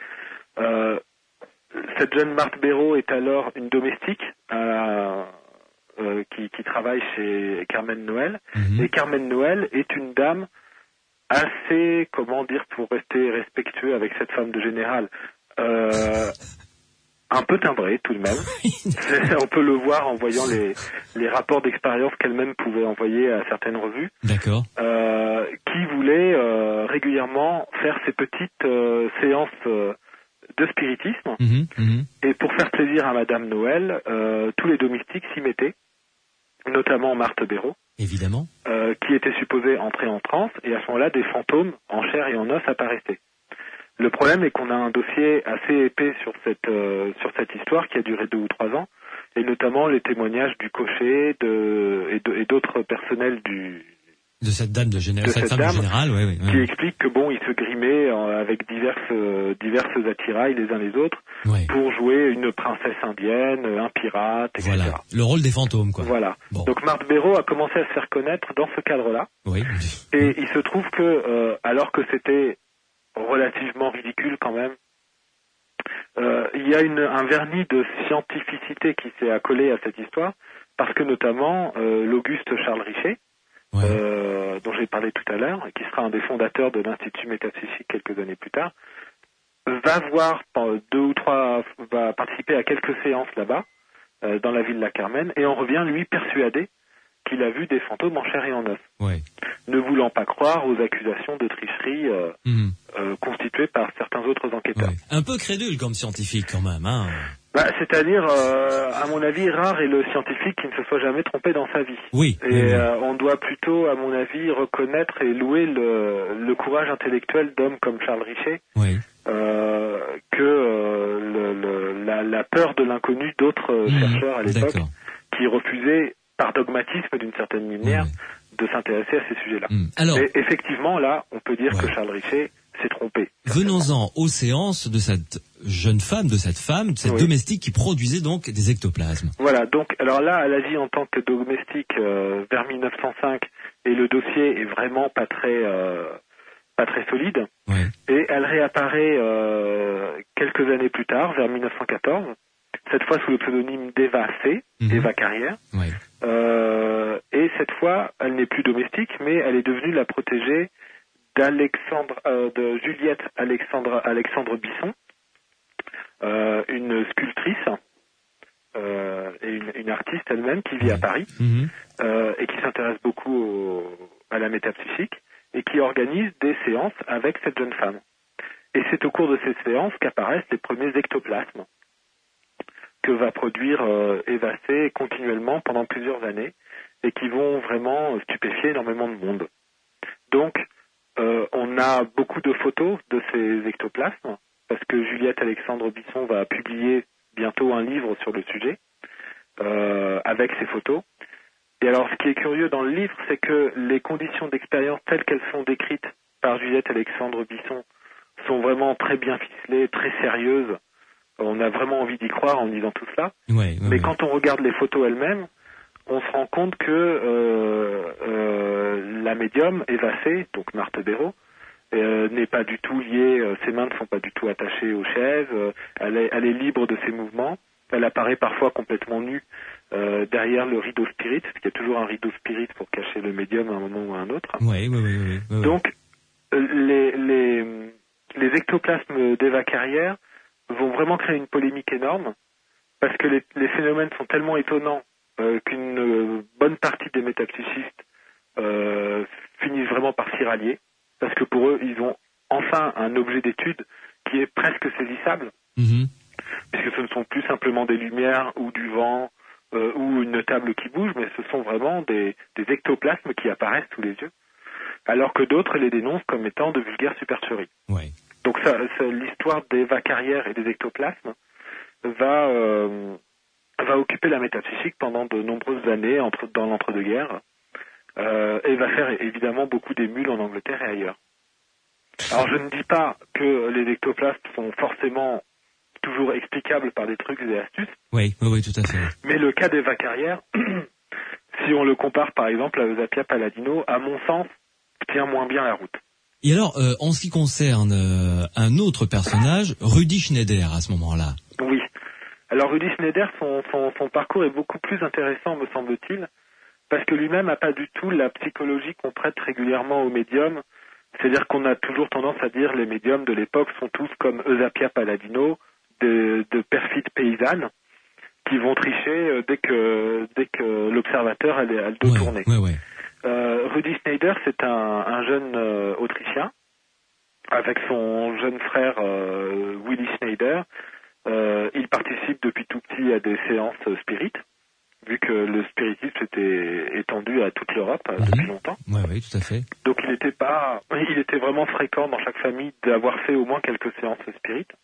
Euh, cette jeune Marthe Béraud est alors une domestique euh, euh, qui, qui travaille chez Carmen Noël. Mhm. Et Carmen Noël est une dame assez, comment dire, pour rester respectueux avec cette femme de général, euh, un peu timbrée tout de même. C'est- On peut le voir en voyant les, les rapports d'expérience qu'elle-même pouvait envoyer à certaines revues, D'accord. euh, qui voulait euh, régulièrement faire ces petites euh, séances euh, de spiritisme. Mhm. Mhm. Et pour faire plaisir à Madame Noël, euh, tous les domestiques s'y mettaient, notamment Marthe Béraud, Évidemment. euh, qui était supposée entrer en transe, et à ce moment-là, des fantômes en chair et en os apparaissaient. Le problème est qu'on a un dossier assez épais sur cette euh, sur cette histoire qui a duré deux ou trois ans, et notamment les témoignages du cocher de, et, de, et d'autres personnels du De cette dame de général, De cette cette femme dame de général, ouais, ouais, qui ouais. expliquent que bon, ils se grimaient euh, avec diverses euh, diverses attirails les uns les autres Ouais. pour jouer une princesse indienne, un pirate, et cetera. Voilà. Le rôle des fantômes, quoi. Voilà. Bon. Donc Marthe Béraud a commencé à se faire connaître dans ce cadre-là. Oui. Et il se trouve que, euh, alors que c'était relativement ridicule quand même, euh, il y a une, un vernis de scientificité qui s'est accolé à cette histoire, parce que notamment euh, l'Auguste Charles Richet, ouais. euh, dont j'ai parlé tout à l'heure, et qui sera un des fondateurs de l'Institut métapsychique quelques années plus tard, va voir deux ou trois, va participer à quelques séances là-bas, euh, dans la ville de la Carmen, et en revient lui persuadé qu'il a vu des fantômes en chair et en os, ouais. ne voulant pas croire aux accusations de tricherie euh, mmh. euh, constituées par certains autres enquêteurs. Ouais. Un peu crédule comme scientifique quand même, hein. Bah, c'est-à-dire, euh, à mon avis, rare est le scientifique qui ne se soit jamais trompé dans sa vie. Oui. Et oui, oui. Euh, on doit plutôt, à mon avis, reconnaître et louer le, le courage intellectuel d'hommes comme Charles Richet, oui. euh, que euh, le, le, la, la peur de l'inconnu d'autres mmh, chercheurs à l'époque, d'accord. qui refusaient, par dogmatisme d'une certaine manière, oui. de s'intéresser à ces sujets-là. Mmh. Alors, et effectivement, là, on peut dire ouais. que Charles Richet s'est trompé. Venons-en aux séances de cette jeune femme, de cette femme, de cette oui. domestique qui produisait donc des ectoplasmes. Voilà, donc alors là, elle agit en tant que domestique euh, vers mille neuf cent cinq et le dossier est vraiment pas très euh, pas très solide. Oui. Et elle réapparaît euh, quelques années plus tard, vers mille neuf cent quatorze, cette fois sous le pseudonyme d'Eva C, mm-hmm. Eva Carrière. Oui. Euh, et cette fois, elle n'est plus domestique, mais elle est devenue la protégée d'Alexandre, euh, de Juliette Alexandre, Alexandre Bisson, euh, une sculptrice euh, et une, une artiste elle-même qui vit oui. à Paris mmh. euh, et qui s'intéresse beaucoup au, à la métapsychique et qui organise des séances avec cette jeune femme. Et c'est au cours de ces séances qu'apparaissent les premiers ectoplasmes que va produire euh, Eva C continuellement pendant plusieurs années et qui vont vraiment stupéfier énormément de monde. Donc, Euh, on a beaucoup de photos de ces ectoplasmes, parce que Juliette Alexandre Bisson va publier bientôt un livre sur le sujet, euh, avec ces photos. Et alors, ce qui est curieux dans le livre, c'est que les conditions d'expérience telles qu'elles sont décrites par Juliette Alexandre Bisson sont vraiment très bien ficelées, très sérieuses. On a vraiment envie d'y croire en lisant tout cela. Ouais, ouais, Mais ouais. quand on regarde les photos elles-mêmes, on se rend compte que euh, euh, la médium, Eva C, donc Marthe Béraud, euh, n'est pas du tout liée, euh, ses mains ne sont pas du tout attachées aux chaises, euh, elle, est, elle est libre de ses mouvements, elle apparaît parfois complètement nue euh, derrière le rideau spirit, parce qu'il y a toujours un rideau spirit pour cacher le médium à un moment ou à un autre. Oui, oui, oui. oui, oui. Donc, euh, les, les, les ectoplasmes d'Eva Carrière vont vraiment créer une polémique énorme, parce que les, les phénomènes sont tellement étonnants Euh, qu'une euh, bonne partie des métapsychistes euh, finissent vraiment par s'y rallier, parce que pour eux, ils ont enfin un objet d'étude qui est presque saisissable, mmh. puisque ce ne sont plus simplement des lumières ou du vent euh, ou une table qui bouge, mais ce sont vraiment des, des ectoplasmes qui apparaissent sous les yeux, alors que d'autres les dénoncent comme étant de vulgaires supercheries. Ouais. Donc ça, ça, l'histoire d'Eva Carrière et des ectoplasmes va... Euh, va occuper la métapsychique pendant de nombreuses années entre, dans l'entre-deux-guerres euh, et va faire évidemment beaucoup d'émules en Angleterre et ailleurs. Alors je ne dis pas que les ectoplasmes sont forcément toujours explicables par des trucs et des astuces. Oui, oui, oui, tout à fait. Mais le cas d'Eva Carrière, si on le compare par exemple à Eusapia Palladino, à mon sens, tient moins bien la route. Et alors, euh, en ce qui concerne euh, un autre personnage, Rudi Schneider à ce moment-là. Oui. Alors Rudi Schneider, son, son, son parcours est beaucoup plus intéressant, me semble-t-il, parce que lui-même n'a pas du tout la psychologie qu'on prête régulièrement aux médiums. C'est-à-dire qu'on a toujours tendance à dire les médiums de l'époque sont tous comme Eusapia Palladino, de, de perfides paysannes, qui vont tricher dès que, dès que l'observateur a le dos ouais, tourné. Ouais, ouais. Euh, Rudi Schneider, c'est un, un jeune euh, Autrichien, avec son jeune frère euh, Willy Schneider. Euh, il participe depuis tout petit à des séances spirites, vu que le spiritisme était étendu à toute l'Europe mmh. depuis longtemps. Oui, oui, tout à fait. Donc il était pas, il était vraiment fréquent dans chaque famille d'avoir fait au moins quelques séances spirites.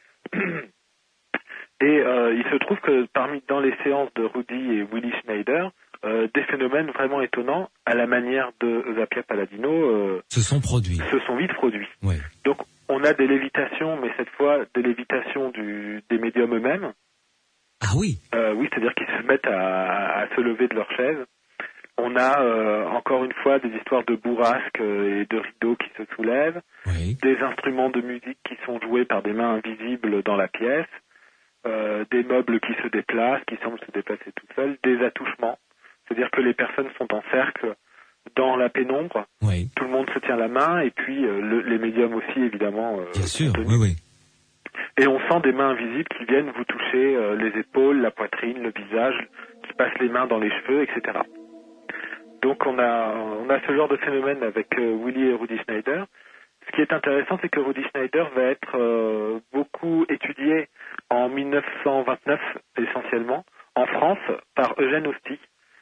Et euh, il se trouve que parmi dans les séances de Rudi et Willy Schneider, euh, des phénomènes vraiment étonnants, à la manière de Eusapia Palladino, euh, se sont produits. Se sont vite produits. Oui. Donc on a des lévitations, mais cette fois des lévitations du, des médiums eux-mêmes. Ah oui. Euh, oui, c'est-à-dire qu'ils se mettent à, à se lever de leur chaise. On a euh, encore une fois des histoires de bourrasques et de rideaux qui se soulèvent, oui. Des instruments de musique qui sont joués par des mains invisibles dans la pièce, euh, des meubles qui se déplacent, qui semblent se déplacer tout seuls, des attouchements, c'est-à-dire que les personnes sont en cercle dans la pénombre, oui. tout le monde se tient la main, et puis euh, le, les médiums aussi, évidemment. Euh, Bien sûr, oui, oui. Et on sent des mains invisibles qui viennent vous toucher euh, les épaules, la poitrine, le visage, qui passent les mains dans les cheveux, et cetera. Donc on a on a ce genre de phénomène avec euh, Willy et Rudi Schneider. Ce qui est intéressant, c'est que Rudi Schneider va être euh, beaucoup étudié en dix-neuf cent vingt-neuf essentiellement en France par Eugène Hosty,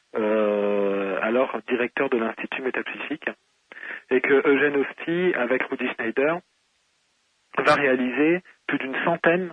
euh, alors directeur de l'Institut métapsychique, et que Eugène Hosty, avec Rudi Schneider, va réaliser plus d'une centaine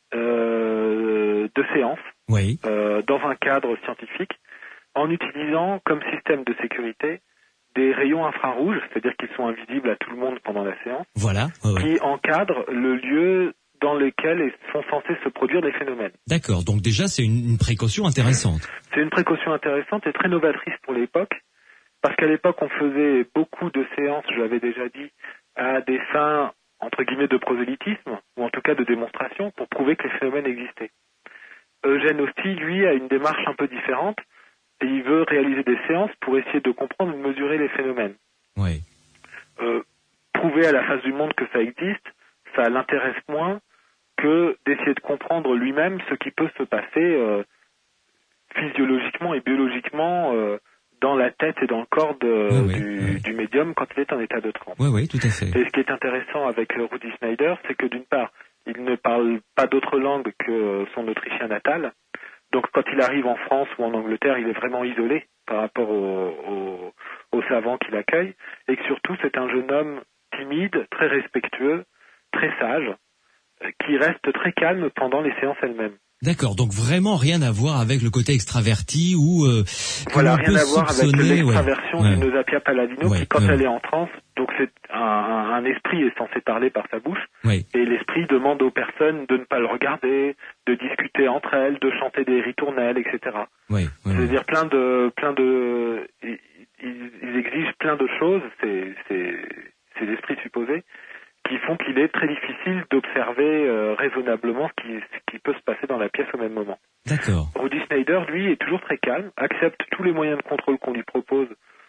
euh, de séances oui. euh, dans un cadre scientifique, en utilisant comme système de sécurité des rayons infrarouges, c'est-à-dire qu'ils sont invisibles à tout le monde pendant la séance, voilà. Oh, oui. qui encadrent le lieu dans lequel sont censés se produire des phénomènes. D'accord, donc déjà c'est une, une précaution intéressante. C'est une précaution intéressante et très novatrice pour l'époque, parce qu'à l'époque on faisait beaucoup de séances, je l'avais déjà dit, à des fins entre guillemets de prosélytisme, ou en tout cas de démonstration, pour prouver que les phénomènes existaient. Eugène Hosty, lui, a une démarche un peu différente, et il veut réaliser des séances pour essayer de comprendre et de mesurer les phénomènes. Oui. Euh, prouver à la face du monde que ça existe, ça l'intéresse moins que d'essayer de comprendre lui-même ce qui peut se passer euh, physiologiquement et biologiquement euh, dans la tête et dans le corps de, oui, oui, du, oui. du médium quand il est en état de transe. Oui, oui, tout à fait. Et ce qui est intéressant avec euh, Rudi Schneider, c'est que d'une part, il ne parle pas d'autre langue que son autrichien natal. Donc quand il arrive en France ou en Angleterre, il est vraiment isolé par rapport aux au, au savants qui l'accueillent. Et que surtout, c'est un jeune homme timide, très respectueux, très sage, qui reste très calme pendant les séances elles-mêmes. D'accord, donc vraiment rien à voir avec le côté extraverti ou euh, voilà, rien à voir avec l'extraversion ouais. du Nausapia Palladino ouais, qui, quand ouais. elle est en transe, donc c'est un, un, un esprit est censé parler par sa bouche, ouais. et l'esprit demande aux personnes de ne pas le regarder, de discuter entre elles, de chanter des ritournelles, et cetera. Ouais, ouais, C'est-à-dire plein de, plein de, ils, ils exigent plein de choses, ces, ces, ces esprits supposés, qui font qu'il est très difficile d'observer euh, raisonnablement ce qui, ce qui peut se passer dans la pièce au même moment. D'accord. Rudi Schneider, lui, est toujours très calme, accepte tous les moyens de contrôle qu'on lui propose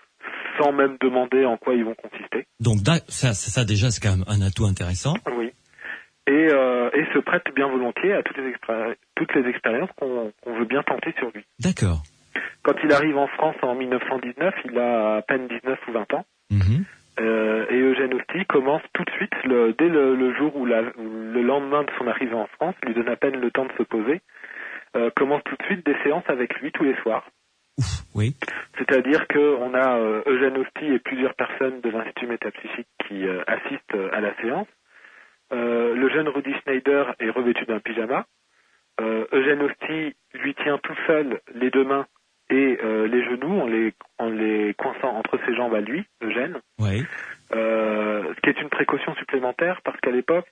sans même demander en quoi ils vont consister. Donc ça, ça déjà, c'est quand même un atout intéressant. Oui. Et, euh, et se prête bien volontiers à toutes les, expé- toutes les expériences qu'on, qu'on veut bien tenter sur lui. D'accord. Quand il arrive en France en dix-neuf cent dix-neuf, il a à peine dix-neuf ou vingt ans. Mmh. Euh, et Eugène Hosty commence tout de suite, le, dès le, le jour où la, le lendemain de son arrivée en France, lui donne à peine le temps de se poser, euh, commence tout de suite des séances avec lui tous les soirs. Ouf, oui. C'est-à-dire qu'on a euh, Eugène Hosty et plusieurs personnes de l'Institut métapsychique qui euh, assistent euh, à la séance. Euh, le jeune Rudi Schneider est revêtu d'un pyjama. Euh, Eugène Hosty lui tient tout seul les deux mains et euh, les genoux en les, en les coinçant entre ses jambes à lui, Eugène. Oui. Euh, ce qui est une précaution supplémentaire parce qu'à l'époque,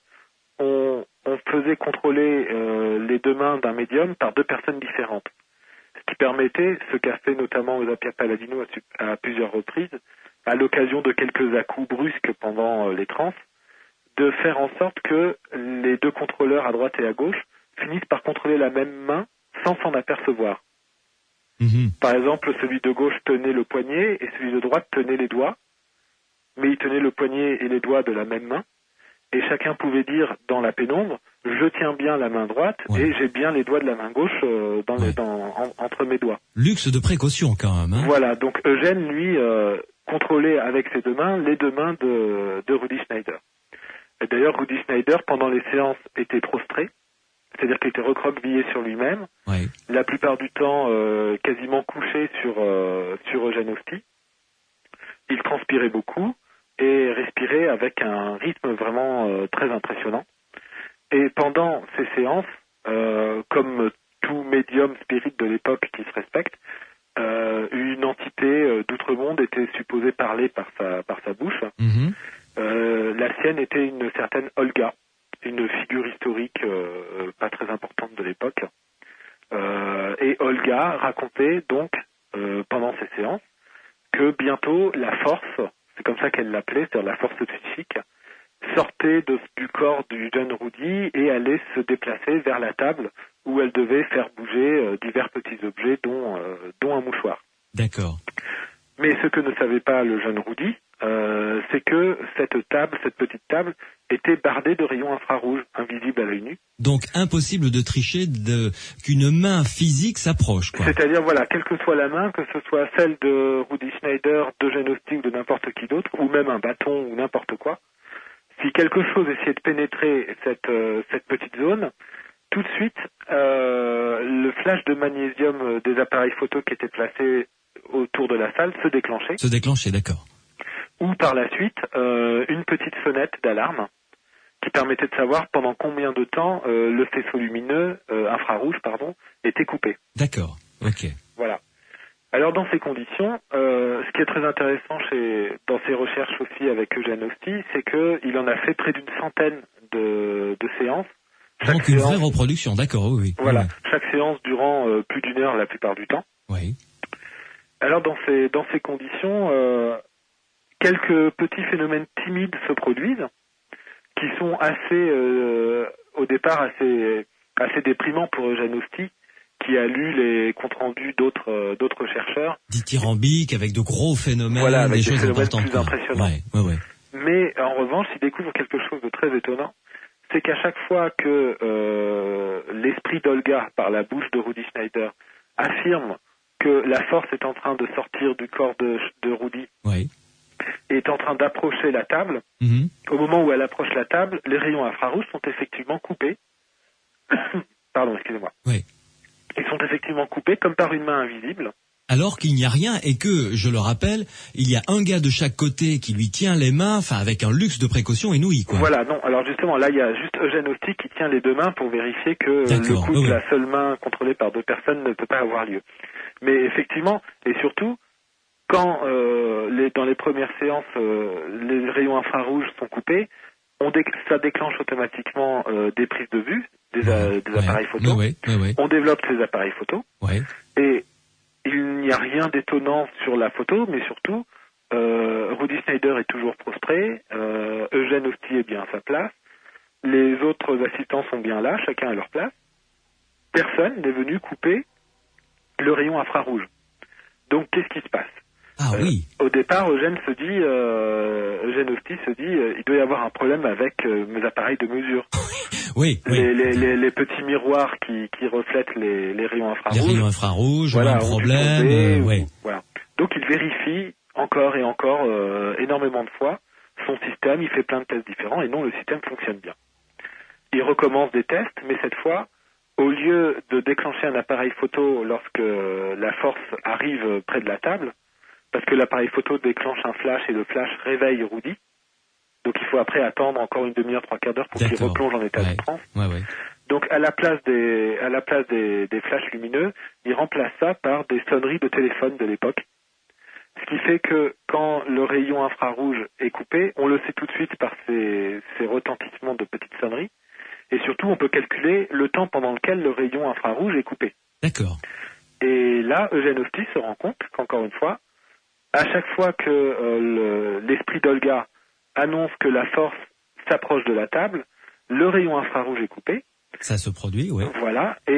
on, on faisait contrôler euh, les deux mains d'un médium par deux personnes différentes. Ce qui permettait, ce qu'a fait notamment Nausapia Palladino à, à plusieurs reprises, à l'occasion de quelques à-coups brusques pendant euh, les transes, de faire en sorte que les deux contrôleurs à droite et à gauche finissent par contrôler la même main sans s'en apercevoir. Mmh. Par exemple, celui de gauche tenait le poignet et celui de droite tenait les doigts, mais il tenait le poignet et les doigts de la même main, et chacun pouvait dire dans la pénombre « je tiens bien la main droite ouais. et j'ai bien les doigts de la main gauche euh, dans ouais. les, dans, en, entre mes doigts ». Luxe de précaution quand même. Hein. Voilà, donc Eugène, lui, euh, contrôlait avec ses deux mains les deux mains de, de Rudi Schneider. Et d'ailleurs, Rudi Schneider, pendant les séances, était prostré, c'est-à-dire qu'il était recroquevillé sur lui-même, ouais. la plupart du temps euh, quasiment couché sur, euh, sur Eugène Hosty. Il transpirait beaucoup et respirait avec un rythme vraiment euh, très impressionnant. Et pendant ces séances, euh, comme tout médium spirit de l'époque qui se respecte, euh, une entité euh, d'outre-monde était supposée parler par sa, par sa bouche. Mmh. Euh, la sienne était une certaine Olga, une figure historique euh, pas très importante de l'époque. Euh, et Olga racontait donc, euh, pendant ces séances, que bientôt la force, c'est comme ça qu'elle l'appelait, c'est-à-dire la force psychique, sortait de, du corps du jeune Rudi et allait se déplacer vers la table où elle devait faire bouger euh, divers petits objets, dont, euh, dont un mouchoir. D'accord. Mais ce que ne savait pas le jeune Rudy, euh, c'est que cette table, cette petite table, était bardée de rayons infrarouges, invisibles à l'œil nu. Donc impossible de tricher, de qu'une main physique s'approche, quoi. C'est-à-dire, voilà, quelle que soit la main, que ce soit celle de Rudy Schneider, d'Eugène Osti ou de n'importe qui d'autre, ou même un bâton ou n'importe quoi, si quelque chose essayait de pénétrer cette, euh, cette petite zone, tout de suite, euh, le flash de magnésium des appareils photo qui étaient placés autour de la salle se déclenchait. Se déclencher, d'accord. Ou par la suite, euh, une petite sonnette d'alarme qui permettait de savoir pendant combien de temps euh, le faisceau lumineux, euh, infrarouge, pardon, était coupé. D'accord, ok. Voilà. Alors dans ces conditions, euh, ce qui est très intéressant chez, dans ses recherches aussi avec Eugène Osti, c'est qu'il en a fait près d'une centaine de, de séances. Chaque Donc une séance, vraie reproduction, d'accord, oui, oui. Voilà, Oui. chaque séance durant euh, plus d'une heure la plupart du temps. Oui. Alors dans ces, dans ces conditions, euh, quelques petits phénomènes timides se produisent, qui sont assez, euh, au départ, assez, assez déprimants pour Eugène Osti, qui a lu les comptes rendus d'autres, euh, d'autres chercheurs. Dithyrambique, avec de gros phénomènes, Voilà, avec des des choses phénomènes importantes. plus quoi. impressionnants. Ouais, ouais, ouais. Mais en revanche, il découvre quelque chose de très étonnant, c'est qu'à chaque fois que euh, l'esprit d'Olga, par la bouche de Rudy Schneider, affirme que la force est en train de sortir du corps de, de Rudy, Oui. est en train d'approcher la table, Mhm. au moment où elle approche la table, les rayons infrarouges sont effectivement coupés. Pardon, excusez-moi. Oui. Ils sont effectivement coupés comme par une main invisible. Alors qu'il n'y a rien et que, je le rappelle, il y a un gars de chaque côté qui lui tient les mains, enfin avec un luxe de précaution inouï, quoi. Voilà, non, alors justement, là, il y a juste Eugène Osti qui tient les deux mains pour vérifier que euh, le D'accord, coup oui, de oui. la seule main contrôlée par deux personnes ne peut pas avoir lieu. Mais effectivement, et surtout, quand euh, les, dans les premières séances, euh, les rayons infrarouges sont coupés, on dé- ça déclenche automatiquement euh, des prises de vue, des, euh, des Ouais, appareils photo. Oui, oui, oui. On développe ces appareils photo. Ouais. Et il n'y a rien d'étonnant sur la photo, mais surtout, euh, Rudy Schneider est toujours prostré, euh, Eugène Osti est bien à sa place, les autres assistants sont bien là, chacun à leur place. Personne n'est venu couper le rayon infrarouge. Donc, qu'est-ce qui se passe? Ah Euh, oui. Au départ, Eugène se dit, euh, Eugène Osti se dit, euh, il doit y avoir un problème avec euh, mes appareils de mesure. Oui, oui. Les, les, les, les petits miroirs qui, qui reflètent les, les rayons Les infrarouges. rayons infrarouges, Voilà, un ont dû problème, tomber, euh, ou- ouais. voilà. Donc il vérifie encore et encore euh, énormément de fois son système, il fait plein de tests différents et non, le système fonctionne bien. Il recommence des tests, mais cette fois, au lieu de déclencher un appareil photo lorsque la force arrive près de la table, parce que l'appareil photo déclenche un flash et le flash réveille Rudy, donc il faut après attendre encore une demi-heure, trois quarts d'heure pour qu'il D'accord. replonge en état Ouais. de transe. Ouais, ouais. Donc à la place des à la place des, des flashs lumineux, il remplace ça par des sonneries de téléphone de l'époque. Ce qui fait que quand le rayon infrarouge est coupé, on le sait tout de suite par ces, ces retentissements de petites sonneries. Et surtout, on peut calculer le temps pendant lequel le rayon infrarouge est coupé. D'accord. Et là, Eugène Osti se rend compte qu'encore une fois, à chaque fois que euh, le- l'esprit d'Olga annonce que la force s'approche de la table, le rayon infrarouge est coupé. Ça se produit, ouais. Voilà. Et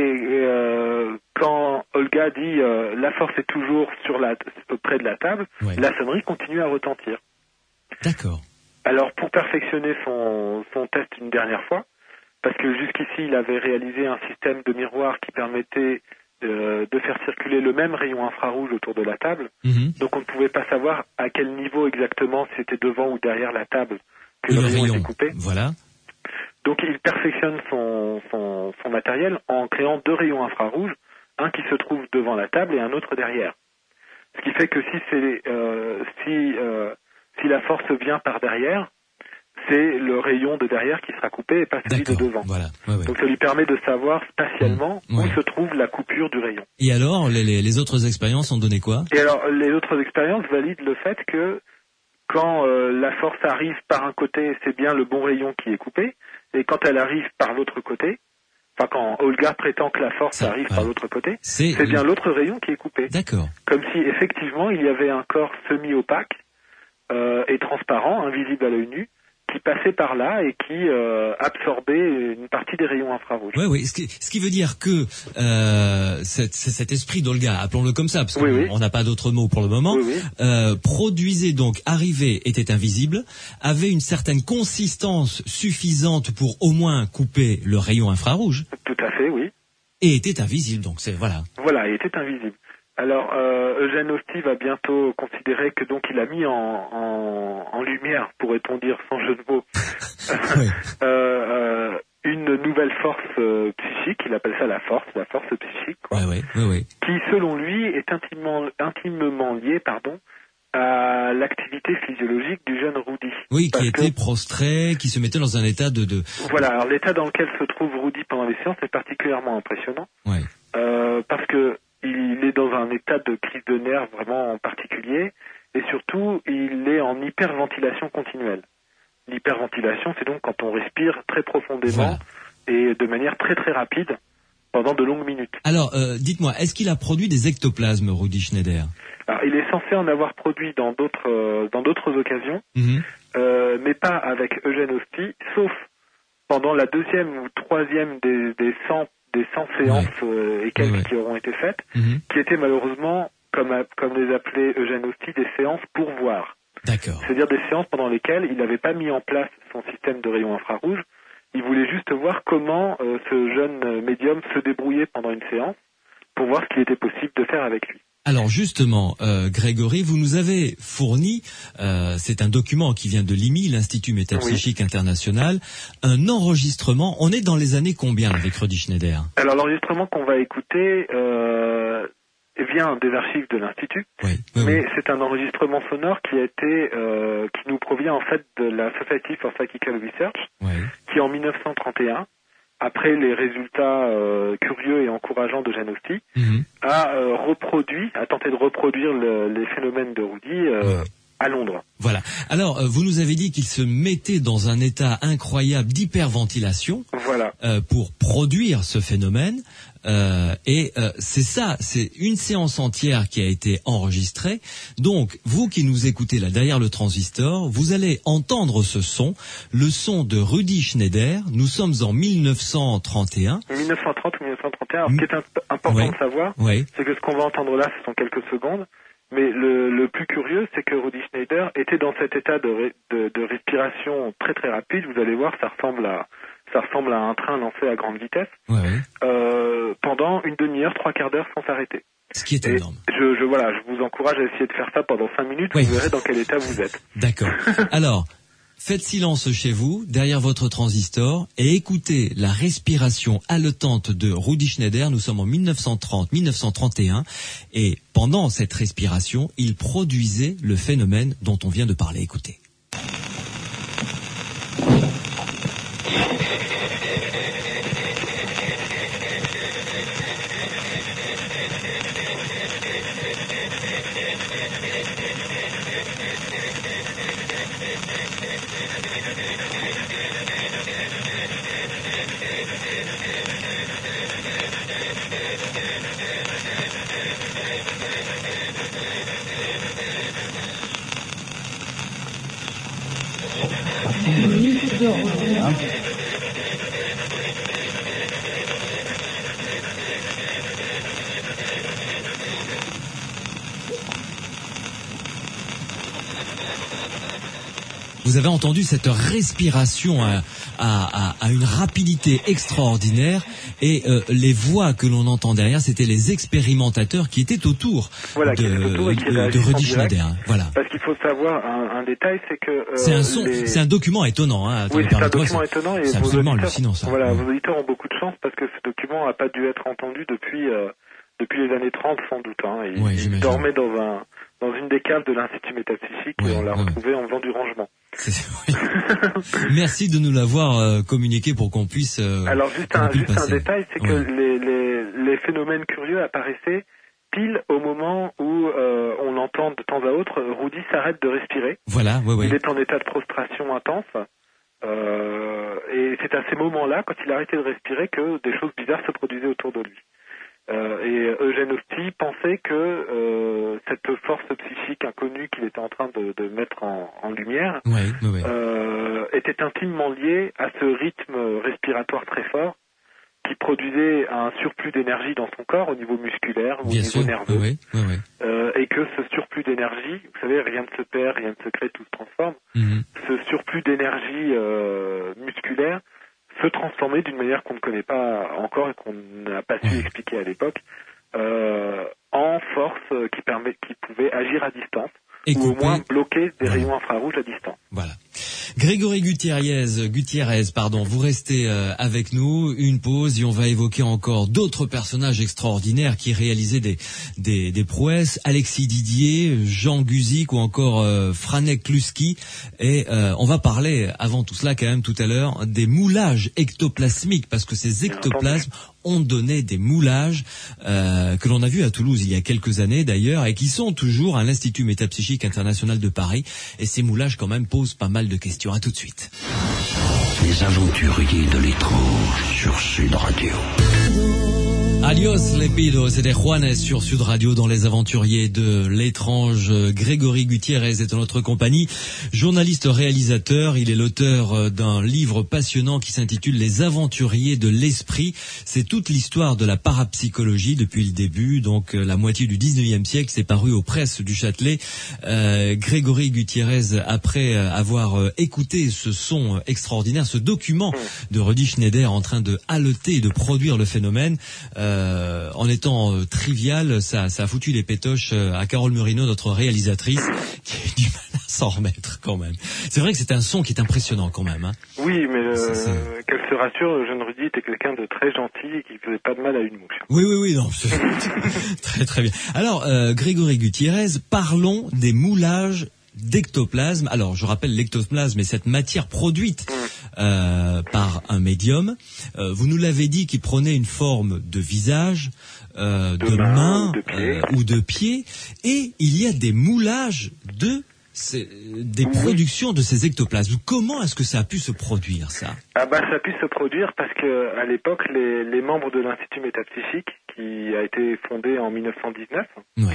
euh, quand Olga dit euh, la force est toujours sur la près de la table, Ouais. la sonnerie continue à retentir. D'accord. Alors pour perfectionner son, son test une dernière fois, parce que jusqu'ici il avait réalisé un système de miroir qui permettait euh, de faire circuler le même rayon infrarouge autour de la table, Mhm. donc on ne pouvait pas savoir à quel niveau exactement, si c'était devant ou derrière la table, que Et le le rayon rayon. était coupé. Voilà. Donc il perfectionne son, son, son matériel en créant deux rayons infrarouges, un qui se trouve devant la table et un autre derrière. Ce qui fait que si c'est euh, si euh, si la force vient par derrière, c'est le rayon de derrière qui sera coupé et pas celui de D'accord. devant. Voilà. Ouais, ouais. Donc ça lui permet de savoir spatialement Mmh, ouais. où se trouve la coupure du rayon. Et alors, les, les, les autres expériences ont donné quoi? Et alors les autres expériences valident le fait que quand euh, la force arrive par un côté, c'est bien le bon rayon qui est coupé, et quand elle arrive par l'autre côté, enfin quand Olga prétend que la force Ça, arrive ouais. par l'autre côté, C'est, c'est bien l'autre rayon qui est coupé. D'accord. Comme si effectivement il y avait un corps semi-opaque euh, et transparent, invisible à l'œil nu, qui passait par là et qui euh, absorbait une partie des rayons infrarouges. Oui, oui. Ce qui, ce qui veut dire que euh, cet, cet esprit d'Olga, appelons-le comme ça, parce qu'on oui, oui. n'a pas d'autre mot pour le moment, oui, oui. Euh, produisait donc, arrivait, était invisible, avait une certaine consistance suffisante pour au moins couper le rayon infrarouge. Tout à fait, oui. Et était invisible, donc c'est voilà. Voilà, il était invisible. Alors, euh, Eugène Hosty va bientôt considérer que donc il a mis en, en, en lumière, pourrait-on dire sans jeu de mots, Oui. euh, euh, une nouvelle force euh, psychique. Il appelle ça la force, la force psychique, quoi, Ouais, ouais, ouais, ouais. qui, selon lui, est intimement, intimement liée, pardon, à l'activité physiologique du jeune Rudy. Oui, Parce qui était que, prostré, qui se mettait dans un état de... de... voilà, alors l'état dans lequel se trouve Rudy pendant les séances est particulièrement impressionnant, Ouais. euh, parce que il est dans un état de crise de nerfs vraiment particulier, et surtout, il est en hyperventilation continuelle. L'hyperventilation, c'est donc quand on respire très profondément, voilà, et de manière très très rapide pendant de longues minutes. Alors, euh, dites-moi, est-ce qu'il a produit des ectoplasmes, Rudy Schneider? Alors, il est censé en avoir produit dans d'autres euh, dans d'autres occasions, Mm-hmm. euh, mais pas avec Eugène Hosty, sauf pendant la deuxième ou troisième des, des cent des cent séances, ouais, euh, et quelques, ouais, ouais, qui auront été faites, mm-hmm, qui étaient malheureusement, comme comme les appelait Eugène Hosty, des séances pour voir. D'accord. C'est-à-dire des séances pendant lesquelles il n'avait pas mis en place son système de rayons infrarouges. Il voulait juste voir comment euh, ce jeune médium se débrouillait pendant une séance pour voir ce qu'il était possible de faire avec lui. Alors justement, euh, Grégory, vous nous avez fourni, euh, c'est un document qui vient de l'I M I, l'Institut Métapsychique, oui, International, un enregistrement. On est dans les années combien avec Rudy Schneider? Alors l'enregistrement qu'on va écouter euh, vient des archives de l'Institut, oui, oui, mais oui, c'est un enregistrement sonore qui a été, euh, qui nous provient en fait de la Society for Psychical Research, oui, qui en mille neuf cent trente et un, après les résultats euh, curieux et encourageants d'Eugène Hosty, mm-hmm, a euh, reproduit, a tenté de reproduire le, les phénomènes de Rudy euh, oui, à Londres. Voilà. Alors, euh, vous nous avez dit qu'il se mettait dans un état incroyable d'hyperventilation, voilà, euh, pour produire ce phénomène. Euh, et euh, c'est ça, c'est une séance entière qui a été enregistrée. Donc, vous qui nous écoutez là derrière le transistor, vous allez entendre ce son, le son de Rudy Schneider. Nous sommes en mille neuf cent trente et un. mille neuf cent trente ou mille neuf cent trente et un. Alors, ce qui est imp- important, oui, de savoir, oui, c'est que ce qu'on va entendre là, ce sont quelques secondes. Mais le, le plus curieux, c'est que Rudy Schneider était dans cet état de, ré, de, de respiration très très rapide. Vous allez voir, ça ressemble à ça ressemble à un train lancé à grande vitesse, ouais, ouais, euh, pendant une demi-heure, trois quarts d'heure sans s'arrêter. Ce qui est Et énorme. Je, je voilà, je vous encourage à essayer de faire ça pendant cinq minutes. Oui. Vous verrez dans quel état vous êtes. D'accord. Alors, faites silence chez vous, derrière votre transistor, et écoutez la respiration haletante de Rudy Schneider. Nous sommes en mille neuf cent trente, mille neuf cent trente et un, et pendant cette respiration, il produisait le phénomène dont on vient de parler. Écoutez. Vous avez entendu cette respiration à, à, à une rapidité extraordinaire, et euh, les voix que l'on entend derrière, c'était les expérimentateurs qui étaient autour, voilà, de, autour de, de Rudy Schneider. Voilà. Parce qu'il faut savoir un, un détail, c'est que euh, c'est un son, les... c'est un document étonnant. Hein, oui, c'est un document étonnant, et c'est vos absolument auditeurs, hallucinant ça. Voilà, ouais. Vos auditeurs ont beaucoup de chance parce que ce document n'a pas dû être entendu depuis euh, depuis les années trente sans doute. Hein, et ouais, il dormait dans un dans une des caves de l'Institut Métapsychique, ouais, et on l'a ouais, retrouvé ouais. en faisant du rangement. Oui. Merci de nous l'avoir euh, communiqué pour qu'on puisse. Euh, Alors juste un juste un détail, c'est que ouais. les, les les phénomènes curieux apparaissaient pile au moment où euh, on entend de temps à autre Rudy s'arrête de respirer. Voilà, ouais, ouais. Il est en état de prostration intense. Euh, et c'est à ces moments-là, quand il arrêtait de respirer, que des choses bizarres se produisaient autour de lui. Euh, et Eugène Austin pensait que euh, cette force psychique inconnue qu'il était en train de, de mettre en, en lumière ouais, ouais, ouais. Euh, était intimement liée à ce rythme respiratoire très fort qui produisait un surplus d'énergie dans son corps au niveau musculaire ou au Bien niveau sûr. nerveux. Ouais, ouais, ouais. Euh, et que ce surplus d'énergie, vous savez, rien ne se perd, rien ne se crée, tout se transforme. Mm-hmm. Ce surplus d'énergie euh, musculaire se transformait d'une manière qu'on ne connaît pas encore et qu'on n'a pas su Ouais. expliquer à l'époque, euh, en force qui permet, qui pouvait agir à distance, Et ou au couper. moins bloquer des Ouais. rayons infrarouges à distance. Voilà. Grégory Gutiérrez, Gutiérrez, pardon, vous restez euh, avec nous, une pause et on va évoquer encore d'autres personnages extraordinaires qui réalisaient des des, des prouesses, Alexis Didier, Jean Guzik ou encore euh, Franek Kluski, et euh, on va parler avant tout cela quand même tout à l'heure des moulages ectoplasmiques, parce que ces ectoplasmes ont donné des moulages euh, que l'on a vus à Toulouse il y a quelques années d'ailleurs et qui sont toujours à l'Institut Métapsychique International de Paris, et ces moulages quand même posent pas mal de questions. À tout de suite. Les aventuriers de l'étrange sur Sud Radio. Adios Lepido, c'était Juanes sur Sud Radio dans Les Aventuriers de l'étrange. Grégory Gutiérrez est en notre compagnie, journaliste réalisateur. Il est l'auteur d'un livre passionnant qui s'intitule Les Aventuriers de l'esprit. C'est toute l'histoire de la parapsychologie depuis le début, donc la moitié du dix-neuvième siècle. C'est paru aux presses du Châtelet. Euh, Grégory Gutiérrez, après avoir écouté ce son extraordinaire, ce document de Rudi Schneider en train de haleter et de produire le phénomène, euh, Euh, en étant euh, trivial, ça, ça a foutu les pétoches euh, à Carole Murino, notre réalisatrice, qui a eu du mal à s'en remettre quand même. C'est vrai que c'est un son qui est impressionnant quand même. Hein. Oui, mais euh, C'est- c'est- qu'elle se rassure, le jeune Rudy était quelqu'un de très gentil et qui faisait pas de mal à une mouche. Oui, oui, oui, non. c'est- très, très bien. Alors, euh, Grégory Gutiérrez, parlons des moulages d'ectoplasme. Alors, je rappelle, l'ectoplasme est cette matière produite euh, par un médium. Euh, vous nous l'avez dit, qui prenait une forme de visage, euh, de, De main, main ou de pied. euh, ou de pied, et il y a des moulages de ces- des Oui. productions de ces ectoplasmes. Comment est-ce que ça a pu se produire, ça? Ah bah ça a pu se produire parce que à l'époque les, les membres de l'Institut Métapsychique, qui a été fondé en mille neuf cent dix-neuf, Oui.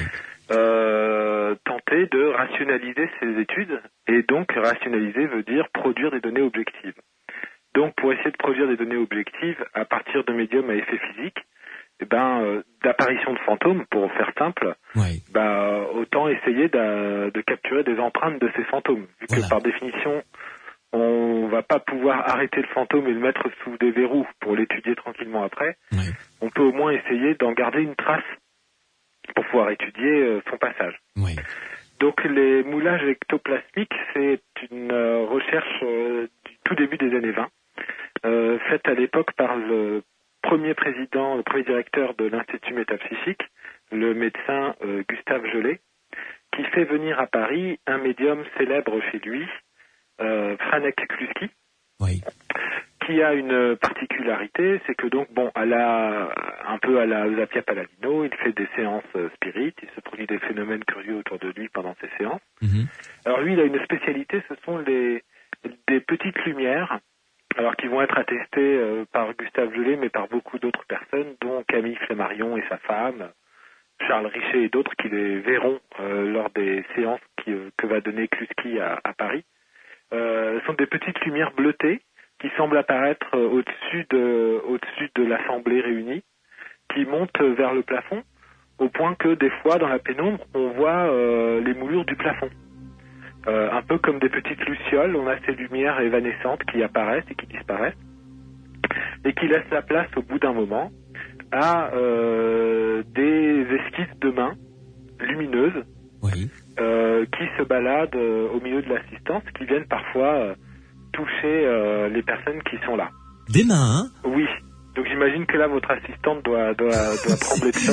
euh, tentaient de rationaliser ces études, et donc rationaliser veut dire produire des données objectives. Donc pour essayer de produire des données objectives à partir de médiums à effet physique, eh ben euh, d'apparition de fantômes, pour faire simple, Oui. bah autant essayer de, de capturer des empreintes de ces fantômes, vu Voilà. que par définition on va pas pouvoir arrêter le fantôme et le mettre sous des verrous pour l'étudier tranquillement après. Oui. On peut au moins essayer d'en garder une trace pour pouvoir étudier euh, son passage. Oui. Donc les moulages ectoplasmiques, c'est une euh, recherche euh, du tout début des années vingt, euh, faite à l'époque par le premier président, le premier directeur de l'Institut Métapsychique, le médecin euh, Gustave Gelé, qui fait venir à Paris un médium célèbre chez lui, euh, Franek Kluski, Oui. qui a une particularité, c'est que donc, bon, à la, un peu à la Zapia Palladino, il fait des séances euh, spirites, il se produit des phénomènes curieux autour de lui pendant ces séances. Mhm. Alors lui, il a une spécialité, ce sont les, des petites lumières, alors qui vont être attestées euh, par Gustave Gelé, mais par beaucoup d'autres personnes, dont Camille Flammarion et sa femme, Charles Richet et d'autres qui les verront euh, lors des séances qui, euh, que va donner Kluski à, à Paris. Euh, ce sont des petites lumières bleutées qui semblent apparaître euh, au-dessus de, au-dessus de l'assemblée réunie, qui montent vers le plafond, au point que des fois, dans la pénombre, on voit euh, les moulures du plafond. Euh, un peu comme des petites lucioles, on a ces lumières évanescentes qui apparaissent et qui disparaissent, et qui laissent la place, au bout d'un moment, à euh, des esquisses de mains lumineuses, Oui. euh, qui se baladent euh, au milieu de l'assistance, qui viennent parfois euh, toucher euh, les personnes qui sont là. Des mains, hein? Oui. Donc j'imagine que là, votre assistante doit, doit, doit trembler de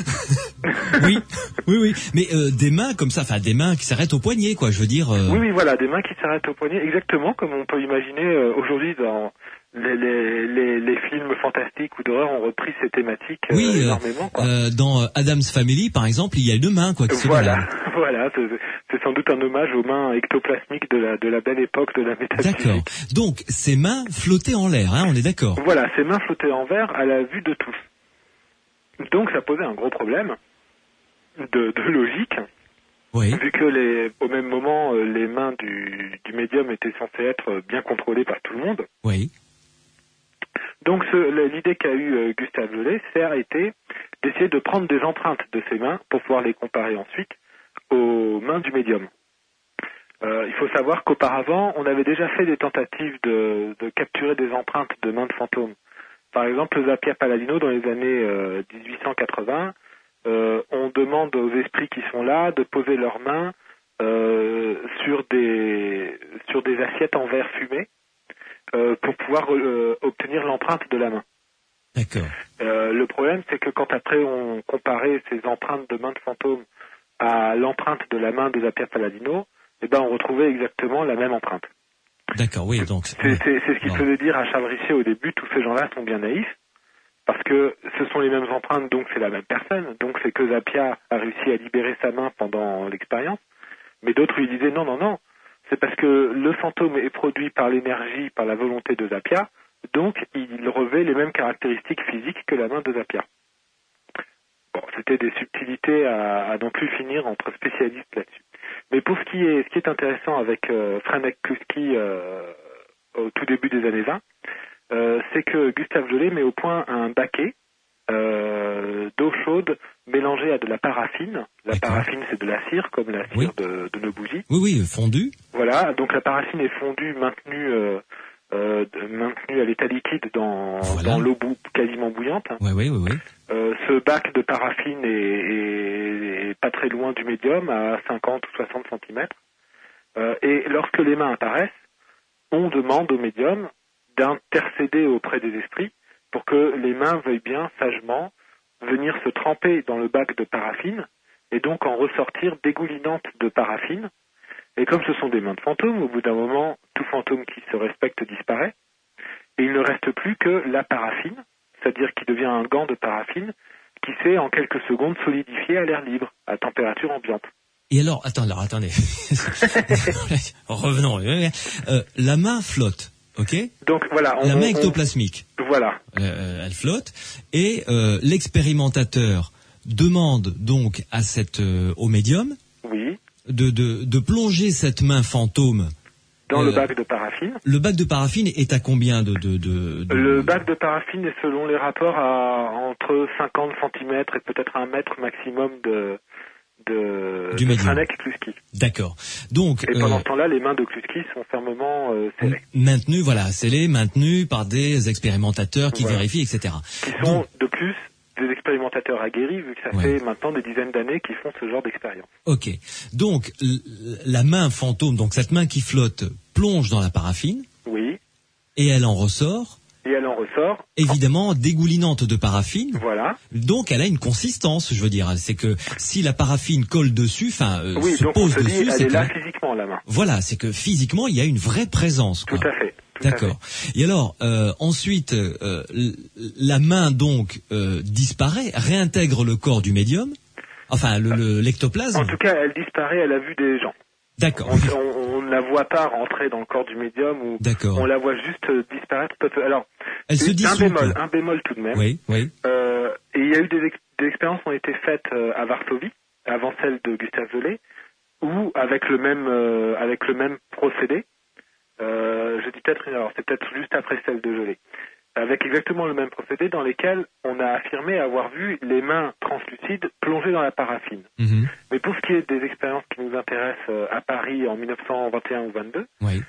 peur. Oui, oui, oui. Mais euh, des mains comme ça, enfin des mains qui s'arrêtent au poignet, quoi. Je veux dire. euh, Oui, oui, voilà, des mains qui s'arrêtent au poignet, exactement comme on peut imaginer euh, aujourd'hui dans les, les, les, les films fantastiques ou d'horreur ont repris ces thématiques euh, Oui, euh, énormément. Quoi. euh, dans Adam's Family, par exemple, il y a deux mains, quoi, qui se Voilà, baladent. voilà, c'est, c'est sans doute un hommage aux mains ectoplasmiques de la, de la belle époque de la métaphysique. D'accord. Donc ces mains flottaient en l'air, hein, on est d'accord. Voilà, ces mains flottaient en verre à la vue de tous. Donc ça posait un gros problème de, de logique, Oui. vu que les, au même moment, euh, les mains du, du médium étaient censées être bien contrôlées par tout le monde. Oui. Donc ce, l'idée qu'a eue euh, Gustave Lelay, ça a été d'essayer de prendre des empreintes de ces mains pour pouvoir les comparer ensuite aux mains du médium. Euh, il faut savoir qu'auparavant, on avait déjà fait des tentatives de, de capturer des empreintes de mains de fantômes. Par exemple, Zappia Palladino, dans les années euh, dix-huit cent quatre-vingts, euh, on demande aux esprits qui sont là de poser leurs mains euh, sur des sur des assiettes en verre fumé euh, pour pouvoir euh, obtenir l'empreinte de la main. D'accord. Euh, le problème, c'est que quand après on comparait ces empreintes de mains de fantômes à l'empreinte de la main de Zappia Palladino, eh ben on retrouvait exactement la même empreinte. D'accord, oui, donc... C'est, c'est, c'est ce qu'il faisait dire à Charles Richer au début, tous ces gens-là sont bien naïfs, parce que ce sont les mêmes empreintes, donc c'est la même personne, donc c'est que Zappia a réussi à libérer sa main pendant l'expérience, mais d'autres lui disaient non, non, non, c'est parce que le fantôme est produit par l'énergie, par la volonté de Zappia, donc il revêt les mêmes caractéristiques physiques que la main de Zappia. Bon, c'était des subtilités à, à non plus finir entre spécialistes là-dessus. Mais pour ce qui est, ce qui est intéressant avec euh, Franek Kluski euh, au tout début des années vingt, euh, c'est que Gustave Lelay met au point un baquet euh, d'eau chaude mélangée à de la paraffine. La D'accord. paraffine, c'est de la cire, comme la cire Oui. de, de nos bougies. Oui, oui, fondu. Voilà, donc la paraffine est fondue, maintenue, euh, euh, maintenue à l'état liquide dans, Voilà. dans l'eau bou- quasiment bouillante. Oui, oui, oui, oui. Euh, ce bac de paraffine est, est, est pas très loin du médium, à cinquante ou soixante centimètres. Euh, et lorsque les mains apparaissent, on demande au médium d'intercéder auprès des esprits pour que les mains veuillent bien sagement venir se tremper dans le bac de paraffine et donc en ressortir dégoulinantes de paraffine. Et comme ce sont des mains de fantômes, au bout d'un moment, tout fantôme qui se respecte disparaît. Et il ne reste plus que la paraffine, c'est-à-dire qui devient un gant de paraffine qui s'est en quelques secondes solidifié à l'air libre, à température ambiante. Et alors, attends, alors attendez. Revenons. Euh, la main flotte, ok? Donc voilà. On, la main on, ectoplasmique. Voilà. Euh, elle flotte. Et euh, l'expérimentateur demande donc à cette, euh, au médium Oui. de, de, de plonger cette main fantôme dans euh, le bac de paraffine. Le bac de paraffine est à combien de... de, de, de... Le bac de paraffine est selon les rapports à entre cinquante centimètres et peut-être un mètre maximum de... de, du de médium. Franek Kluski. D'accord. Donc, et pendant euh, ce temps-là, les mains de Kluski sont fermement euh, scellées. Maintenues, voilà, scellées, maintenues par des expérimentateurs qui voilà. vérifient, et cetera. Qui sont Donc, de plus des expérimentateurs aguerris, vu que ça ouais. fait maintenant des dizaines d'années qu'ils font ce genre d'expérience. Ok. Donc, la main fantôme, donc cette main qui flotte, plonge dans la paraffine. Oui. Et elle en ressort. Et elle en ressort. Évidemment, dégoulinante de paraffine. Voilà. Donc, elle a une consistance, je veux dire. C'est que si la paraffine colle dessus, enfin, euh, oui, se donc pose on se dessus, dit, elle c'est est que... là physiquement, la main. Voilà, c'est que physiquement, il y a une vraie présence, quoi. Tout à fait. D'accord. Et alors, euh, ensuite, euh, la main, donc, euh, disparaît, réintègre le corps du médium. Enfin, le, le, l'ectoplasme. En tout cas, elle disparaît à la vue des gens. D'accord. On, on, on ne la voit pas rentrer dans le corps du médium ou D'accord. on la voit juste disparaître. Alors, elle se dissout. Un bémol, un bémol tout de même. Oui, oui. Euh, et il y a eu des, ex- des expériences qui ont été faites euh, à Varsovie, avant celle de Gustave Lelay, où avec le même euh, avec le même procédé. Euh, je dis peut-être, alors c'est peut-être juste après celle de Lelay, avec exactement le même procédé dans lesquels on a affirmé avoir vu les mains translucides plongées dans la paraffine. Mm-hmm. Mais pour ce qui est des expériences qui nous intéressent euh, à Paris en dix-neuf cent vingt et un ou vingt-deux, oui.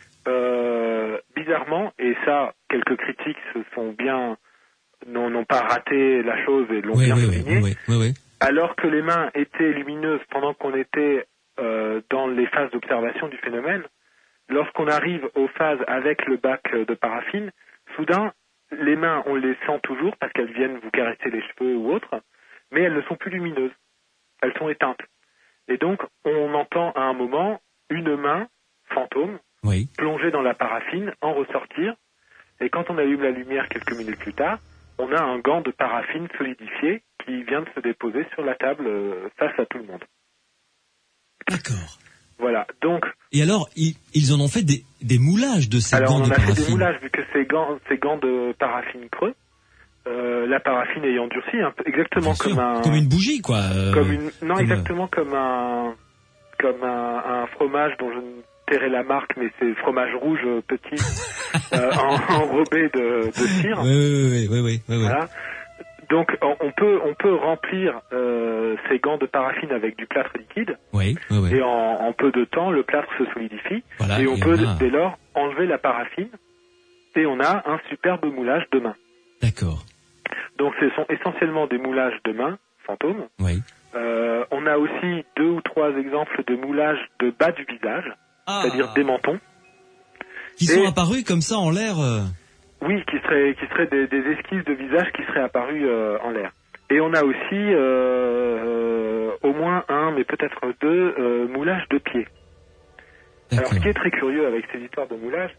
euh, bizarrement, et ça, quelques critiques se sont bien, n'ont, n'ont pas raté la chose et l'ont oui, bien oui, souligné, oui, oui, oui, oui. alors que les mains étaient lumineuses pendant qu'on était euh, dans les phases d'observation du phénomène, lorsqu'on arrive aux phases avec le bac de paraffine, soudain, les mains, on les sent toujours parce qu'elles viennent vous caresser les cheveux ou autre, mais elles ne sont plus lumineuses. Elles sont éteintes. Et donc, on entend à un moment une main fantôme oui. plongée dans la paraffine, en ressortir. Et quand on allume la lumière quelques minutes plus tard, on a un gant de paraffine solidifié qui vient de se déposer sur la table euh, face à tout le monde. D'accord. Voilà, donc... Et alors, ils, ils en ont fait des, des moulages de ces alors gants de paraffine. Alors, on a fait des moulages, vu que ces gants, ces gants de paraffine creux euh, la paraffine ayant durci, un peu, exactement Bien comme sûr. un... Comme une bougie, quoi. euh, Comme une, non, comme, exactement comme un, comme un, un fromage dont je ne tairai la marque, mais c'est fromage rouge euh, petit, euh, en, enrobé de, de cire. Oui, oui, oui, oui, oui, oui. Voilà. Donc on, on peut, on peut remplir euh, ces gants de paraffine avec du plâtre liquide, Oui, oui, oui. et en, en peu de temps, le plâtre se solidifie, Voilà, et on et peut on a- dès lors enlever la paraffine, et on a un superbe moulage de main. D'accord. Donc ce sont essentiellement des moulages de main fantômes. Oui. Euh, on a aussi deux ou trois exemples de moulages de bas du visage, Ah. c'est-à-dire des mentons. Qui Et- sont apparus comme ça en l'air. euh, Oui, qui seraient, qui seraient des, des esquisses de visage qui seraient apparues euh, en l'air. Et on a aussi euh, euh, au moins un, mais peut-être deux, euh, moulages de pieds. Alors D'accord. ce qui est très curieux avec ces histoires de moulage,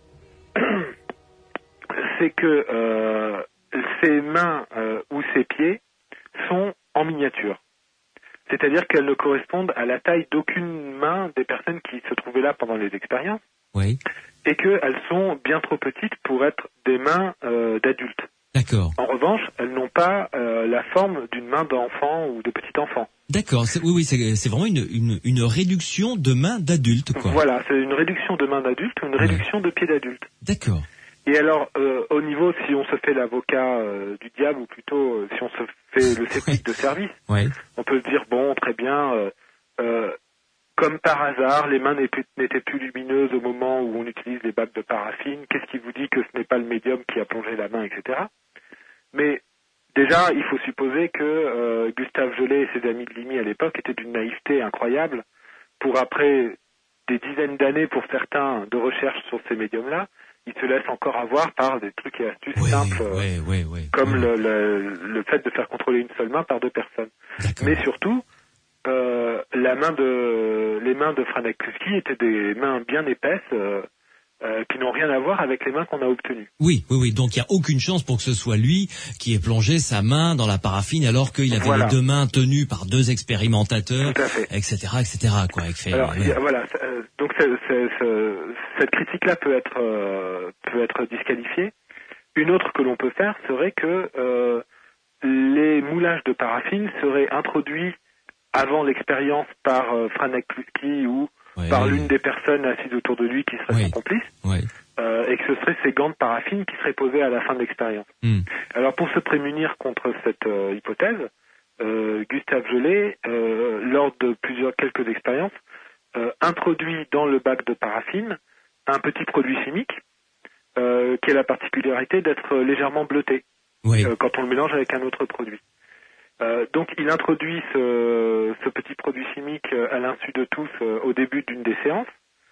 c'est que euh, ces mains euh, ou ces pieds sont en miniature. C'est-à-dire qu'elles ne correspondent à la taille d'aucune main des personnes qui se trouvaient là pendant les expériences, Oui. et qu'elles sont bien trop petites pour être des mains euh, d'adultes. D'accord. En revanche, elles n'ont pas euh, la forme d'une main d'enfant ou de petit enfant. D'accord. C'est- Oui, oui, c'est c'est vraiment une, une, une réduction de main d'adulte, quoi. Voilà, c'est une réduction de main d'adulte ou une réduction de pied d'adulte. D'accord. Et alors, euh, au niveau, si on se fait l'avocat euh, du diable, ou plutôt euh, si on se fait le sceptique de service, Oui. on peut se dire, bon, très bien, euh, euh, comme par hasard, les mains n'étaient n'étaient plus lumineuses au moment où on utilise les bacs de paraffine. Qu'est-ce qui vous dit que ce n'est pas le médium qui a plongé la main, et cetera. Mais déjà, il faut supposer que euh, Gustave Gelée et ses amis de Limy à l'époque étaient d'une naïveté incroyable pour, après des dizaines d'années pour certains de recherche sur ces médiums-là, ils se laissent encore avoir par des trucs et astuces Oui, simples, euh, oui, oui, oui. comme oui. le, le, le fait de faire contrôler une seule main par deux personnes. D'accord. Mais surtout, euh, la main de, les mains de Franek Kluski étaient des mains bien épaisses euh, euh, qui n'ont rien à voir avec les mains qu'on a obtenues. Oui, oui, oui. Donc il n'y a aucune chance pour que ce soit lui qui ait plongé sa main dans la paraffine alors qu'il avait Voilà. les deux mains tenues par deux expérimentateurs, Tout à fait. et cetera, et cetera. Quoi. Avec fait, Alors ouais. il y a- voilà, euh, donc c'est- c'est- c'est- cette critique-là peut être euh, peut être disqualifiée. Une autre que l'on peut faire serait que euh, les moulages de paraffine seraient introduits avant l'expérience par euh, Franek Kluski ou Ouais, par ouais, l'une des personnes assises autour de lui qui serait Oui. son complice, ouais. euh, et que ce seraient ces gants de paraffine qui seraient posés à la fin de l'expérience. Hmm. Alors pour se prémunir contre cette euh, hypothèse, euh, Gustave Gelée, euh, lors de plusieurs quelques expériences, euh, introduit dans le bac de paraffine un petit produit chimique euh, qui a la particularité d'être légèrement bleuté Oui. euh, quand on le mélange avec un autre produit. Euh, donc il introduit ce, ce petit produit chimique euh, à l'insu de tous euh, au début d'une des séances,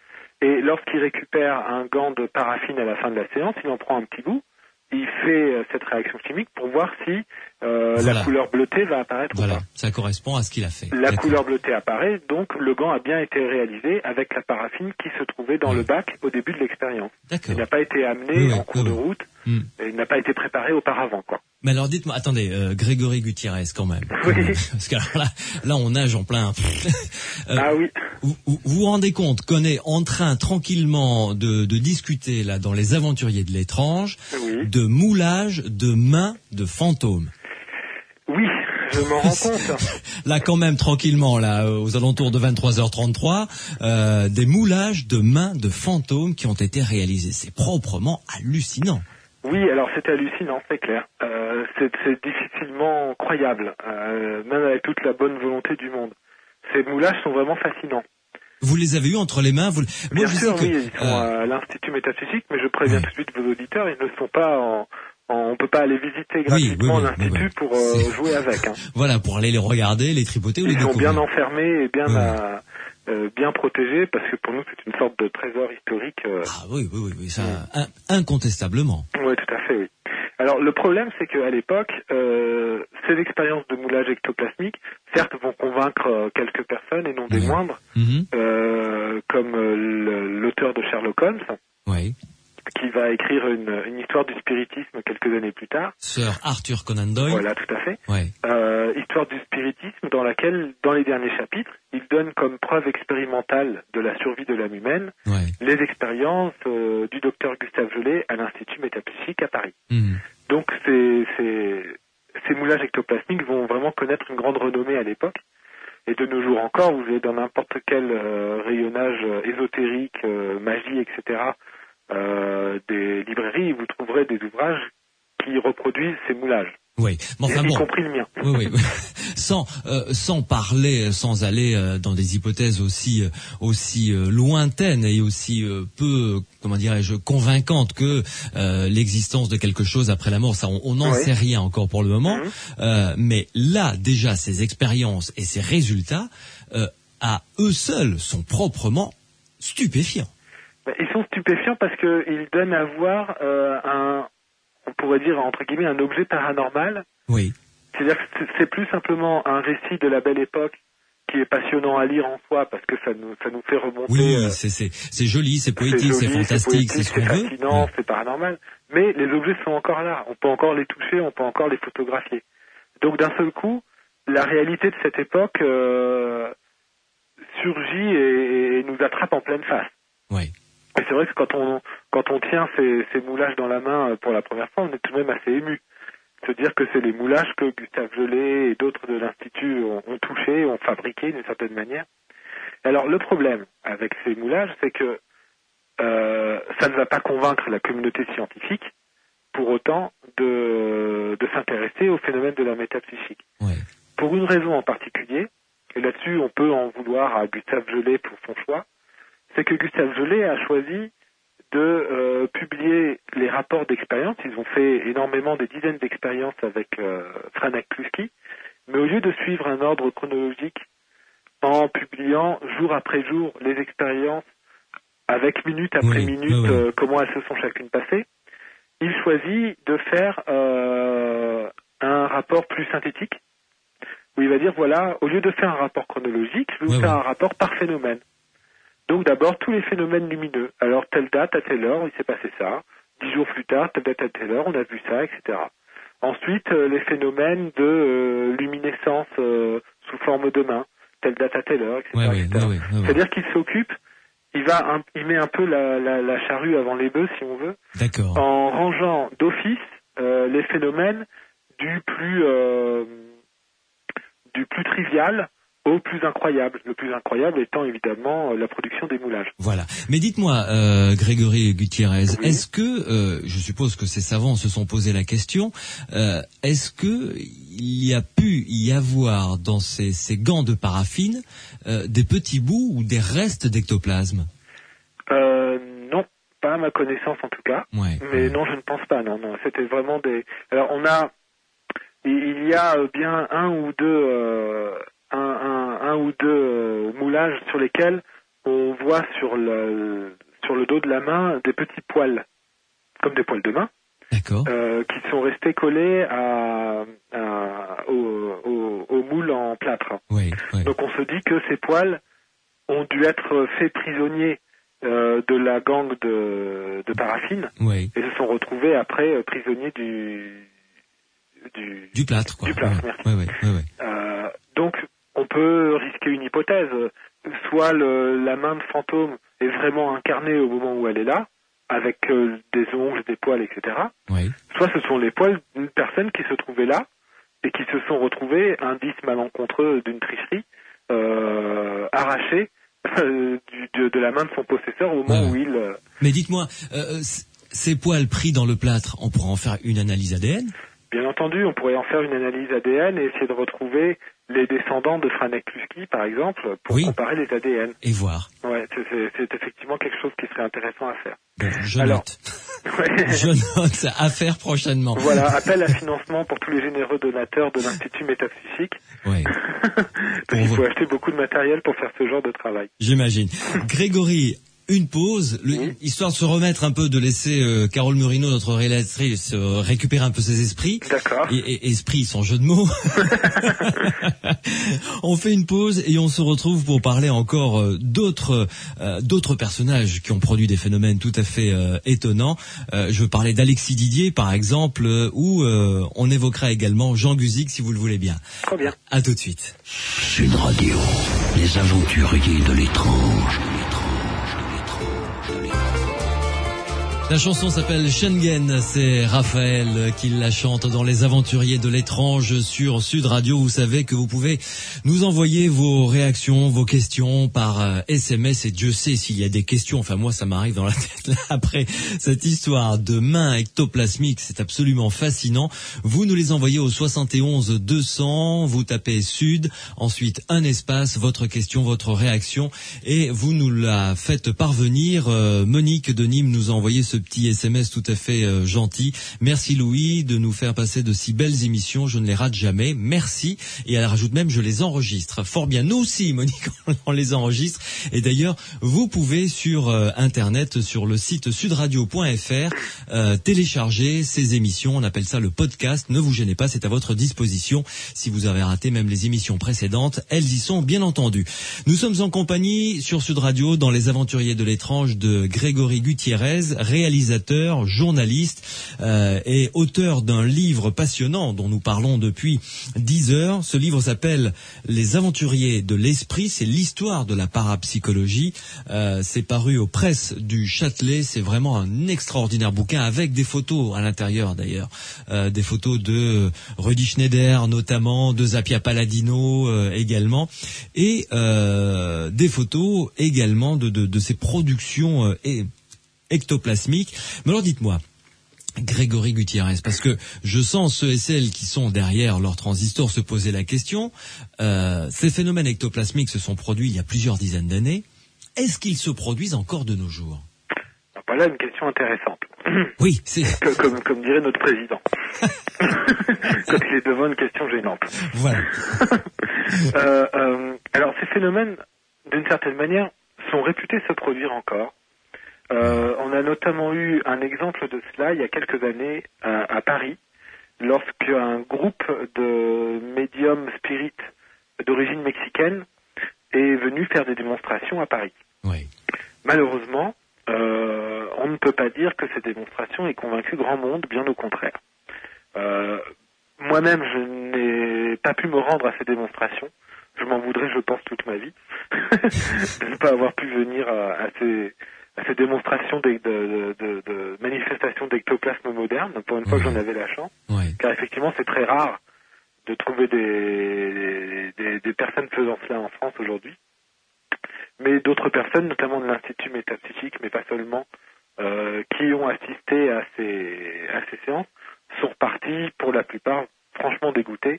et lorsqu'il récupère un gant de paraffine à la fin de la séance, il en prend un petit bout, il fait euh, cette réaction chimique pour voir si euh, Voilà. la couleur bleutée va apparaître ou Voilà, pas. ça correspond à ce qu'il a fait. La D'accord. couleur bleutée apparaît, donc le gant a bien été réalisé avec la paraffine qui se trouvait dans Oui. le bac au début de l'expérience. D'accord. Il n'a pas été amené Oui, oui, en cours oui, de oui. route, Hmm. et il n'a pas été préparé auparavant, quoi. Mais alors dites-moi, attendez, euh, Grégory Gutiérrez quand même. Oui. Parce que alors là, là on nage en plein. Euh, Ah oui. Vous vous vous rendez compte qu'on est en train tranquillement de, de discuter là dans les aventuriers de l'étrange Oui. de moulage de mains de fantômes. Oui, je m'en rends compte. Là quand même tranquillement là aux alentours de vingt-trois heures trente-trois, euh, des moulages de mains de fantômes qui ont été réalisés. C'est proprement hallucinant. Oui, alors c'est hallucinant, c'est clair. Euh, c'est, c'est difficilement croyable, euh, même avec toute la bonne volonté du monde. Ces moulages sont vraiment fascinants. Vous les avez eus entre les mains vous... Moi Bien je sûr, sais que oui, ils sont euh, à l'Institut Métaphysique, mais je préviens ouais. tout de suite vos auditeurs, ils ne sont pas en... en on peut pas aller visiter Oui, gratuitement oui, oui, l'Institut oui, oui. pour euh, C'est- jouer avec. Hein. voilà pour aller les regarder, les tripoter ou les Ils sont découvrir. bien enfermés et bien, Ouais. à- euh, bien protégés, parce que pour nous c'est une sorte de trésor historique. Euh... Ah oui oui oui, oui ça in- incontestablement. Oui, tout à fait, oui. Alors le problème, c'est qu'à l'époque, euh, ces expériences de moulage ectoplasmique, certes, vont convaincre euh, quelques personnes et non des Oui. moindres, Mhm. euh, comme euh, le- l'auteur de Sherlock Holmes, Oui. qui va écrire une, une histoire du spiritisme quelques années plus tard. Sir Arthur Conan Doyle. Voilà, tout à fait. Ouais. Euh, histoire du spiritisme dans laquelle, dans les derniers chapitres, il donne comme preuve expérimentale de la survie de l'âme humaine Ouais. les expériences euh, du docteur Gustave Gelée à l'Institut Métapsychique à Paris. Mhm. Donc ces, ces, ces moulages ectoplasmiques vont vraiment connaître une grande renommée à l'époque. Et de nos jours encore, vous allez dans n'importe quel euh, rayonnage euh, ésotérique, euh, magie, et cetera, euh, des librairies, vous trouverez des ouvrages qui reproduisent ces moulages. Oui, mais enfin y bon. compris le mien. Oui, oui, oui. Sans, euh, sans parler, sans aller euh, dans des hypothèses aussi, euh, aussi euh, lointaines et aussi euh, peu, comment dirais-je, convaincantes que euh, l'existence de quelque chose après la mort, ça, on n'en Oui. sait rien encore pour le moment. Mhm. Euh, mais là, déjà, ces expériences et ces résultats, euh, à eux seuls, sont proprement stupéfiants. Ben, ils sont stupéfiants parce qu'ils donnent à voir euh, un, on pourrait dire entre guillemets, un objet paranormal. Oui. C'est-à-dire que c'est- c'est plus simplement un récit de la belle époque qui est passionnant à lire en soi parce que ça nous, ça nous fait remonter. Oui, euh, c'est, c'est, c'est joli, c'est poétique, c'est, joli, fantastique, c'est poétique, ce qu'on c'est veut. fascinant, Ouais. c'est paranormal. Mais les objets sont encore là. On peut encore les toucher, on peut encore les photographier. Donc d'un seul coup, la réalité de cette époque euh, surgit et, et nous attrape en pleine face. Oui. Et c'est vrai que quand on quand on tient ces, ces moulages dans la main pour la première fois, on est tout de même assez ému. Se dire que c'est les moulages que Gustave Gelée et d'autres de l'Institut ont, ont touchés, ont fabriqués d'une certaine manière. Alors le problème avec ces moulages, c'est que euh, ça ne va pas convaincre la communauté scientifique pour autant de, de s'intéresser au phénomène de la métapsychique. Ouais. Pour une raison en particulier, et là-dessus on peut en vouloir à Gustave Gelée pour son choix, c'est que Gustave Gelée a choisi de euh, publier les rapports d'expérience. Ils ont fait énormément, des dizaines d'expériences avec euh, Franek Kluski, mais au lieu de suivre un ordre chronologique en publiant jour après jour les expériences avec minute après Oui, minute oui, oui. euh, comment elles se sont chacune passées, il choisit de faire euh, un rapport plus synthétique où il va dire voilà, au lieu de faire un rapport chronologique, je vais vous Oui, faire oui. un rapport par phénomène. Donc d'abord tous les phénomènes lumineux. Alors telle date à telle heure, il s'est passé ça. Dix jours plus tard, telle date à telle heure, on a vu ça, et cetera. Ensuite, euh, les phénomènes de euh, luminescence euh, sous forme de main, telle date à telle heure, et cetera Ouais, et ouais, cetera. ouais, ouais, ouais, ouais. C'est-à-dire qu'il s'occupe, il va, un- il met un peu la, la, la charrue avant les bœufs, si on veut, D'accord. en rangeant d'office euh, les phénomènes du plus euh, du plus trivial au plus incroyable. Le plus incroyable étant évidemment euh, la production des moulages. Voilà. Mais dites-moi, euh, Grégory Gutiérrez, Oui. est-ce que, euh, je suppose que ces savants se sont posé la question, euh, est-ce que il y a pu y avoir dans ces, ces gants de paraffine euh, des petits bouts ou des restes d'ectoplasme? Euh, non, pas à ma connaissance en tout cas. Ouais. Mais ouais. non, je ne pense pas. Non, non, c'était vraiment des. Alors on a, il y a euh, bien un ou deux, euh, un, un, un ou deux euh, moulages sur lesquels on voit sur le sur le dos de la main des petits poils, comme des poils de main, D'accord. euh, qui sont restés collés à, à au, au, au moule en plâtre. Oui, oui. Donc on se dit que ces poils ont dû être faits prisonniers euh, de la gangue de, de paraffine Oui. et se sont retrouvés après euh, prisonniers du du, Du plâtre, quoi. du plâtre, Ouais, merci. ouais, ouais, ouais, ouais. Euh, donc on peut risquer une hypothèse, soit le, la main de fantôme est vraiment incarnée au moment où elle est là, avec euh, des ongles, des poils, et cetera. Oui. Soit ce sont les poils d'une personne qui se trouvait là et qui se sont retrouvés, indice malencontreux d'une tricherie, euh, arrachés euh, du, de, de la main de son possesseur au moment Ouais. où il... euh, Mais dites-moi, euh, c- ces poils pris dans le plâtre, on pourra en faire une analyse A D N? Bien entendu, on pourrait en faire une analyse A D N et essayer de retrouver les descendants de Franek Kluski, par exemple, pour Oui. comparer les A D N. Et voir. Ouais, c'est, c'est, c'est effectivement quelque chose qui serait intéressant à faire. Bon, je Alors. note. Ouais. Je note à faire prochainement. Voilà, appel à financement pour tous les généreux donateurs de l'Institut Métapsychique. Oui, Parce qu'il Pour faut vous. acheter beaucoup de matériel pour faire ce genre de travail. j'imagine. Grégory, une pause, le- Oui. histoire de se remettre un peu, de laisser euh, Carole Murino, notre réalisatrice, euh, récupérer un peu ses esprits. D'accord. Et, et- esprit sans jeu de mots. On fait une pause et on se retrouve pour parler encore euh, d'autres euh, d'autres personnages qui ont produit des phénomènes tout à fait euh, étonnants. Euh, je veux parler d'Alexis Didier par exemple, euh, ou euh, on évoquera également Jean Guzik si vous le voulez bien. Très bien. À tout de suite. Sud Radio, les aventuriers de l'étrange. La chanson s'appelle Schengen, c'est Raphaël qui la chante dans Les Aventuriers de l'étrange sur Sud Radio. Vous savez que vous pouvez nous envoyer vos réactions, vos questions par S M S et Dieu sait s'il y a des questions, enfin moi ça m'arrive dans la tête là après cette histoire de main ectoplasmique, c'est absolument fascinant. Vous nous les envoyez au soixante et onze deux cents, vous tapez Sud, ensuite un espace, votre question, votre réaction et vous nous la faites parvenir. Euh, Monique de Nîmes nous a envoyé ce petit S M S tout à fait euh, gentil. Merci Louis de nous faire passer de si belles émissions, je ne les rate jamais. Merci. Et elle rajoute même, je les enregistre. Fort bien. Nous aussi, Monique, on les enregistre. Et d'ailleurs, vous pouvez sur euh, Internet, sur le site sudradio point f r, euh, télécharger ces émissions. On appelle ça le podcast. Ne vous gênez pas, c'est à votre disposition. Si vous avez raté même les émissions précédentes, elles y sont bien entendu. Nous sommes en compagnie sur Sud Radio dans Les Aventuriers de l'étrange de Grégory Gutiérrez, réalisateur, journaliste euh, et auteur d'un livre passionnant dont nous parlons depuis dix heures. Ce livre s'appelle Les Aventuriers de l'esprit, c'est l'histoire de la parapsychologie. Euh, c'est paru aux presses du Châtelet, c'est vraiment un extraordinaire bouquin avec des photos à l'intérieur d'ailleurs, euh, des photos de Rudi Schneider notamment, de Zappia Palladino euh, également, et euh, des photos également de, de, de ces productions euh, et ectoplasmique. Mais alors dites-moi, Grégory Gutiérrez, parce que je sens ceux et celles qui sont derrière leur transistor se poser la question, euh, ces phénomènes ectoplasmiques se sont produits il y a plusieurs dizaines d'années. Est-ce qu'ils se produisent encore de nos jours? Voilà une question intéressante. Oui, c'est... Comme, comme, comme dirait notre président. Quand il est devant une question gênante. Voilà. euh, euh, alors ces phénomènes, d'une certaine manière, sont réputés se produire encore. Euh, on a notamment eu un exemple de cela il y a quelques années à, à Paris, lorsqu'un groupe de médiums spirites d'origine mexicaine est venu faire des démonstrations à Paris. Oui. Malheureusement, euh, on ne peut pas dire que ces démonstrations aient convaincu grand monde, bien au contraire. Euh, moi-même, je n'ai pas pu me rendre à ces démonstrations. Je m'en voudrais, je pense, toute ma vie de ne pas avoir pu venir à, à ces... à ces démonstrations de, de, de, de manifestations d'ectoplasme moderne, pour une fois ouais. que j'en avais la chance, ouais. car effectivement c'est très rare de trouver des, des, des personnes faisant cela en France aujourd'hui, mais d'autres personnes, notamment de l'Institut métapsychique, mais pas seulement, euh, qui ont assisté à ces, à ces séances, sont repartis pour la plupart franchement dégoûtés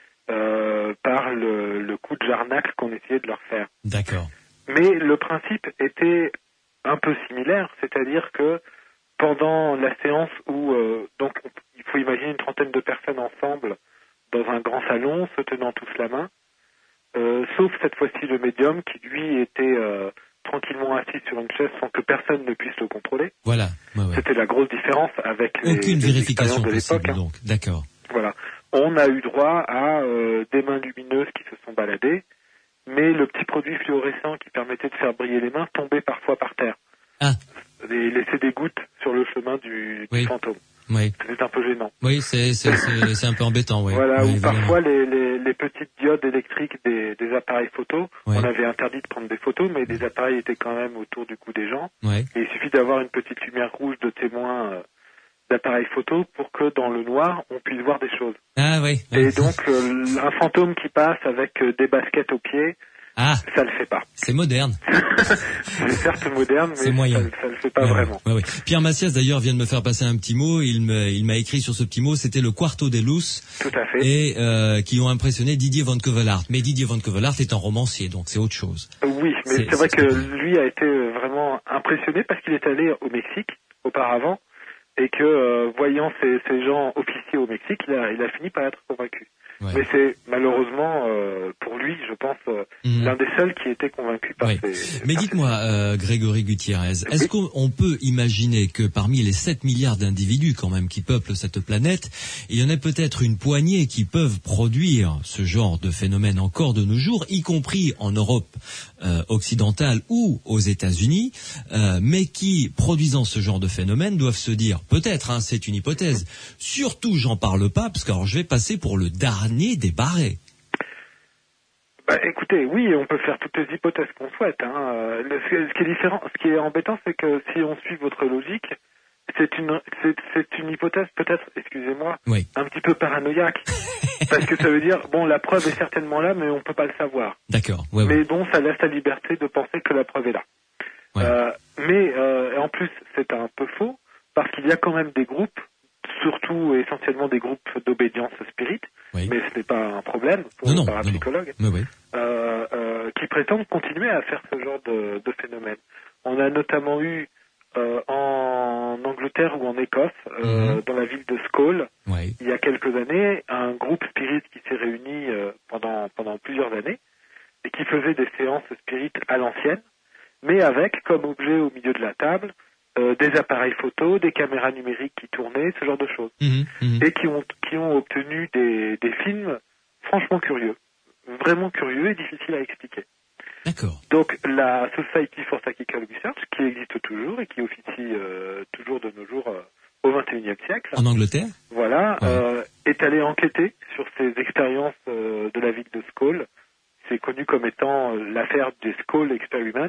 euh, par le, le coup de jarnacle qu'on essayait de leur faire. D'accord. Mais le principe était un peu similaire, c'est-à-dire que pendant la séance où, euh, donc, il faut imaginer une trentaine de personnes ensemble dans un grand salon, se tenant tous la main, euh, sauf cette fois-ci le médium qui, lui, était euh, tranquillement assis sur une chaise sans que personne ne puisse le contrôler. Voilà. Ouais, ouais. C'était la grosse différence avec les, Aucune les vérification de possible, l'époque. Hein. donc. D'accord. Voilà. On a eu droit à euh, des mains lumineuses qui se sont baladées, mais le petit produit fluorescent qui permettait de faire briller les mains tombait parfois par terre. Ah. Et laissait des gouttes sur le chemin du, du oui. fantôme. Oui. C'était un peu gênant. Oui, c'est, c'est, c'est, c'est un peu embêtant, oui. Voilà, oui, ou parfois les, les, les petites diodes électriques des, des appareils photo, oui. On avait interdit de prendre des photos, mais les appareils étaient quand même autour du cou des gens. Oui. Et il suffit d'avoir une petite lumière rouge de témoin euh, d'appareil photo pour que dans le noir, on puisse voir des choses. Ah oui. oui. Et donc, euh, un fantôme qui passe avec euh, des baskets aux pieds, ah. ça le fait pas. C'est moderne. C'est certes moderne, mais moyen. ça, ça le fait pas ouais, vraiment. Ouais, ouais. Pierre Massias d'ailleurs vient de me faire passer un petit mot. Il me, il m'a écrit sur ce petit mot. C'était le Quarto de Luz. Tout à fait. Et euh, qui ont impressionné Didier Van Keuvelart. Mais Didier Van Keuvelart est un romancier, donc c'est autre chose. Oui, mais c'est, c'est vrai c'est que lui a été vraiment impressionné parce qu'il est allé au Mexique auparavant et que euh, voyant ces, ces gens officiers au Mexique, il a, il a fini par être convaincu. Ouais. Mais c'est malheureusement euh, pour lui, je pense, euh, mmh. l'un des seuls qui était convaincu par ouais. ces... Mais par dites-moi, ces... euh, Grégory Gutiérrez, oui. Est-ce qu'on peut imaginer que parmi les sept milliards d'individus quand même qui peuplent cette planète, il y en a peut-être une poignée qui peuvent produire ce genre de phénomène encore de nos jours, y compris en Europe euh, occidentale ou aux États-Unis, euh, mais qui, produisant ce genre de phénomène, doivent se dire, peut-être, hein, c'est une hypothèse, mmh. surtout j'en parle pas, parce que alors, je vais passer pour le dernier des barrés. Bah, écoutez, oui, on peut faire toutes les hypothèses qu'on souhaite. Hein. Le, ce qui est différent, ce qui est embêtant, c'est que si on suit votre logique, c'est une, c'est, c'est une hypothèse peut-être, excusez-moi, oui. un petit peu paranoïaque, parce que ça veut dire, bon, la preuve est certainement là, mais on peut pas le savoir. D'accord. Ouais, mais ouais. bon, ça laisse la liberté de penser que la preuve est là. Ouais. Euh, mais euh, en plus, c'est un peu faux, parce qu'il y a quand même des groupes, surtout et essentiellement des groupes d'obédience spirit, oui. mais ce n'est pas un problème pour non, un non, parapsychologue, non, non. Oui. euh, euh, qui prétendent continuer à faire ce genre de, de phénomène. On a notamment eu euh, en Angleterre ou en Écosse, euh, mm-hmm. dans la ville de Scole, oui. il y a quelques années, un groupe spirit qui s'est réuni euh, pendant, pendant plusieurs années et qui faisait des séances spirit à l'ancienne, mais avec comme objet au milieu de la table euh, des appareils photo, des caméras numériques qui tournaient, ce genre de choses, mm-hmm. Mm-hmm. et qui ont, qui ont obtenu des, des films franchement curieux, vraiment curieux et difficiles à expliquer. D'accord. Donc la Society for Psychical Research, qui existe toujours et qui officie euh, toujours de nos jours euh, au vingt et unième siècle. En Angleterre ? Voilà, ouais. euh, est allée enquêter sur ces expériences euh, de la ville de Scole. C'est connu comme étant euh, l'affaire des Scole Experiments.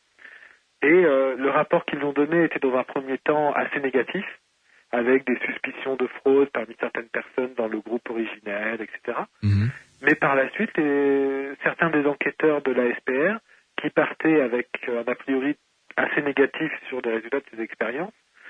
Et euh, le rapport qu'ils ont donné était dans un premier temps assez négatif, avec des suspicions de fraude parmi certaines personnes dans le groupe originel, et cetera. Mm-hmm. Mais par la suite, les, certains des enquêteurs de l'A S P R, qui partaient avec un a priori assez négatif sur les résultats de ces expériences,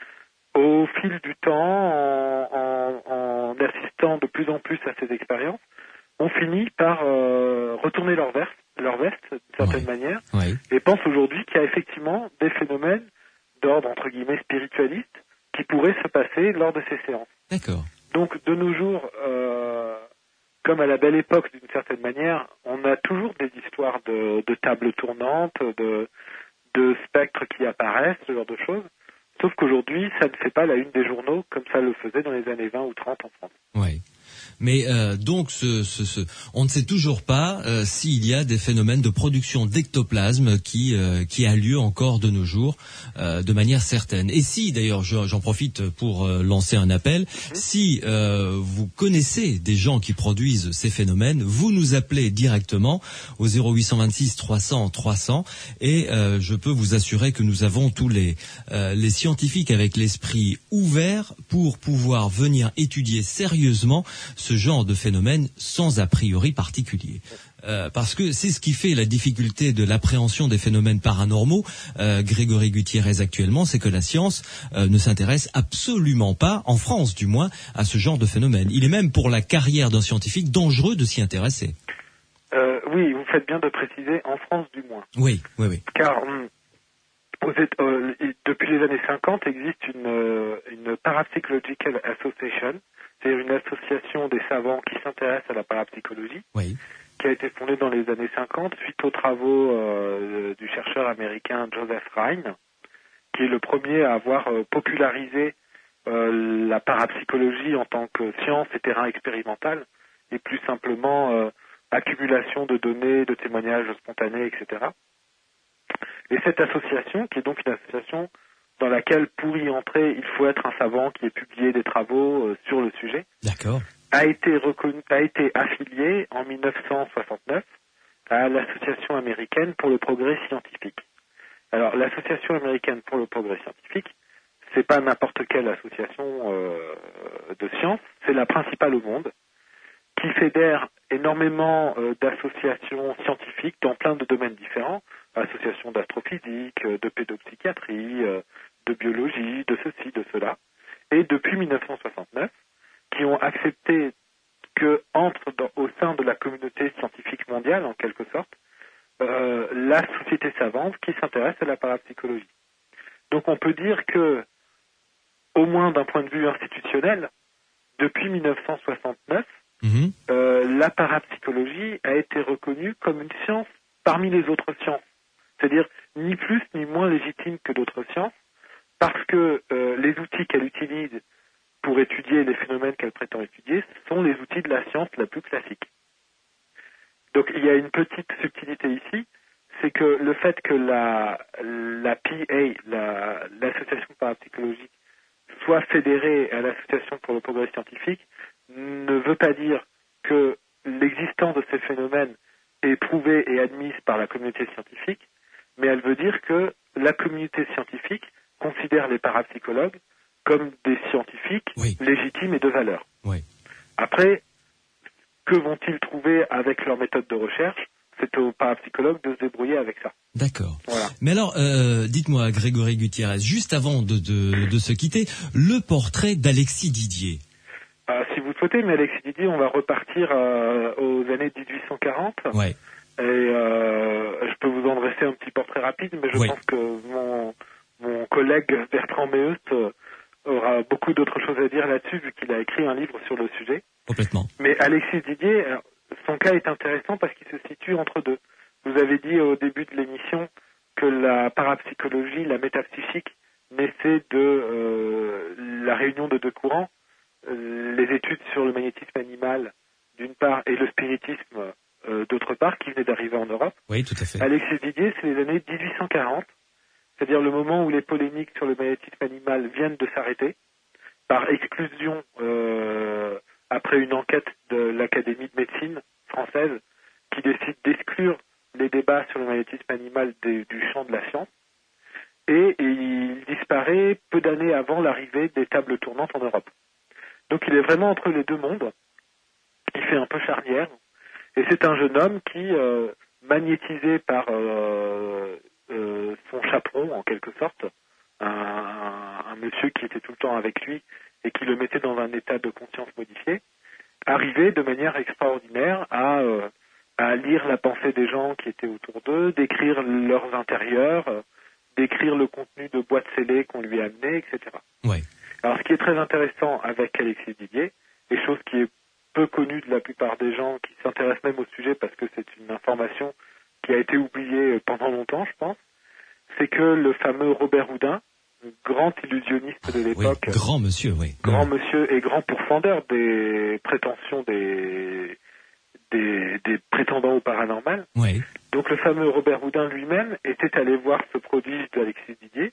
au fil du temps, en, en, en assistant de plus en plus à ces expériences, ont fini par euh, retourner leur veste, leur veste d'une certaine ouais. manière, ouais. et pensent aujourd'hui qu'il y a effectivement des phénomènes d'ordre, entre guillemets, spiritualiste qui pourraient se passer lors de ces séances. D'accord. Donc, de nos jours, euh, comme à la belle époque, d'une certaine manière, on a toujours des histoires de, de tables tournantes, de, de spectres qui apparaissent, ce genre de choses. Sauf qu'aujourd'hui, ça ne fait pas la une des journaux comme ça le faisait dans les années vingt ou trente en France. Oui. Mais euh, donc, ce, ce, ce, on ne sait toujours pas euh, s'il y a des phénomènes de production d'ectoplasme qui euh, qui a lieu encore de nos jours, euh, de manière certaine. Et si, d'ailleurs, je, j'en profite pour euh, lancer un appel, mmh. si euh, vous connaissez des gens qui produisent ces phénomènes, vous nous appelez directement au zéro huit cent vingt-six trois cents trois cents et euh, je peux vous assurer que nous avons tous les euh, les scientifiques avec l'esprit ouvert pour pouvoir venir étudier sérieusement ce genre de phénomène sans a priori particulier. Euh, parce que c'est ce qui fait la difficulté de l'appréhension des phénomènes paranormaux, euh, Grégory Gutiérrez actuellement, c'est que la science euh, ne s'intéresse absolument pas, en France du moins, à ce genre de phénomène. Il est même pour la carrière d'un scientifique dangereux de s'y intéresser. Euh, oui, vous faites bien de préciser, en France du moins. Oui, oui, oui. Car hum, aux, euh, depuis les années cinquante existe une, euh, une Parapsychological Association, c'est-à-dire une association des savants qui s'intéressent à la parapsychologie, oui. qui a été fondée dans les années cinquante suite aux travaux euh, du chercheur américain Joseph Rhine, qui est le premier à avoir euh, popularisé euh, la parapsychologie en tant que science et terrain expérimental, et plus simplement euh, accumulation de données, de témoignages spontanés, et cetera. Et cette association, qui est donc une association dans laquelle, pour y entrer, il faut être un savant qui ait publié des travaux euh, sur le sujet. D'accord. A été reconnu, a été affilié en mille neuf cent soixante-neuf à l'Association américaine pour le progrès scientifique. Alors, l'Association américaine pour le progrès scientifique, c'est pas n'importe quelle association euh, de sciences, c'est la principale au monde, qui fédère énormément euh, d'associations scientifiques dans plein de domaines différents, associations d'astrophysique, de pédopsychiatrie, euh, de biologie, de ceci, de cela, et depuis mille neuf cent soixante-neuf, qui ont accepté que entre dans, au sein de la communauté scientifique mondiale, en quelque sorte, euh, la société savante qui s'intéresse à la parapsychologie. Donc on peut dire que, au moins d'un point de vue institutionnel, depuis mille neuf cent soixante-neuf, mmh. euh, la parapsychologie a été reconnue comme une science parmi les autres sciences. C'est-à-dire ni plus ni moins légitime que d'autres sciences, parce que euh, les outils qu'elle utilise pour étudier les phénomènes qu'elle prétend étudier sont les outils de la science la plus classique. Donc il y a une petite subtilité ici, c'est que le fait que la, la P A, la, l'association parapsychologique, soit fédérée à l'association pour le progrès scientifique, ne veut pas dire que l'existence de ces phénomènes est prouvée et admise par la communauté scientifique, mais elle veut dire que la communauté scientifique considère les parapsychologues comme des scientifiques oui. légitimes et de valeur. Oui. Après, que vont-ils trouver avec leur méthode de recherche ? C'est aux parapsychologues de se débrouiller avec ça. D'accord. Voilà. Mais alors, euh, dites-moi, Grégory Gutiérrez, juste avant de, de, de se quitter, le portrait d'Alexis Didier. Euh, si vous souhaitez, mais Alexis Didier, on va repartir euh, aux années dix-huit cent quarante. Ouais. Et euh, je peux vous en dresser un petit portrait rapide, mais je oui. pense que mon, mon collègue Bertrand Méheust euh, aura beaucoup d'autres choses à dire là-dessus, vu qu'il a écrit un livre sur le sujet. Complètement. Mais Alexis Didier, son cas est intéressant parce qu'il se situe entre deux. Vous avez dit au début de l'émission que la parapsychologie, la métapsychique, naissait de euh, la réunion de deux courants, euh, les études sur le magnétisme animal d'une part et le spiritisme euh, d'autre part, qui venait d'arriver en Europe. Oui, tout à fait. Alexis Didier, c'est les années dix-huit cent quarante, c'est-à-dire le moment où les polémiques sur le magnétisme animal viennent de s'arrêter, par exclusion, euh, après une enquête de l'Académie de médecine française, qui décide d'exclure les débats sur le magnétisme animal des, du champ de la science, et, et il disparaît peu d'années avant l'arrivée des tables tournantes en Europe. Donc il est vraiment entre les deux mondes, il fait un peu charnière, et c'est un jeune homme qui, euh, magnétisé par euh, euh, son chaperon en quelque sorte, un, un, un monsieur qui était tout le temps avec lui et qui le mettait dans un état de conscience modifié, arrivait de manière extraordinaire à... Euh, à lire la pensée des gens qui étaient autour d'eux, décrire leurs intérieurs, euh, décrire le contenu de boîtes scellées qu'on lui a amenées, et cetera. Ouais. Alors, ce qui est très intéressant avec Alexis Didier, et chose qui est peu connue de la plupart des gens qui s'intéressent même au sujet parce que c'est une information qui a été oubliée pendant longtemps, je pense, c'est que le fameux Robert Houdin, grand illusionniste de l'époque, oui, grand monsieur, oui. grand oui. monsieur et grand pourfendeur des prétentions des Des, des prétendants au paranormal. Oui. Donc le fameux Robert Houdin lui-même était allé voir ce prodige d'Alexis Didier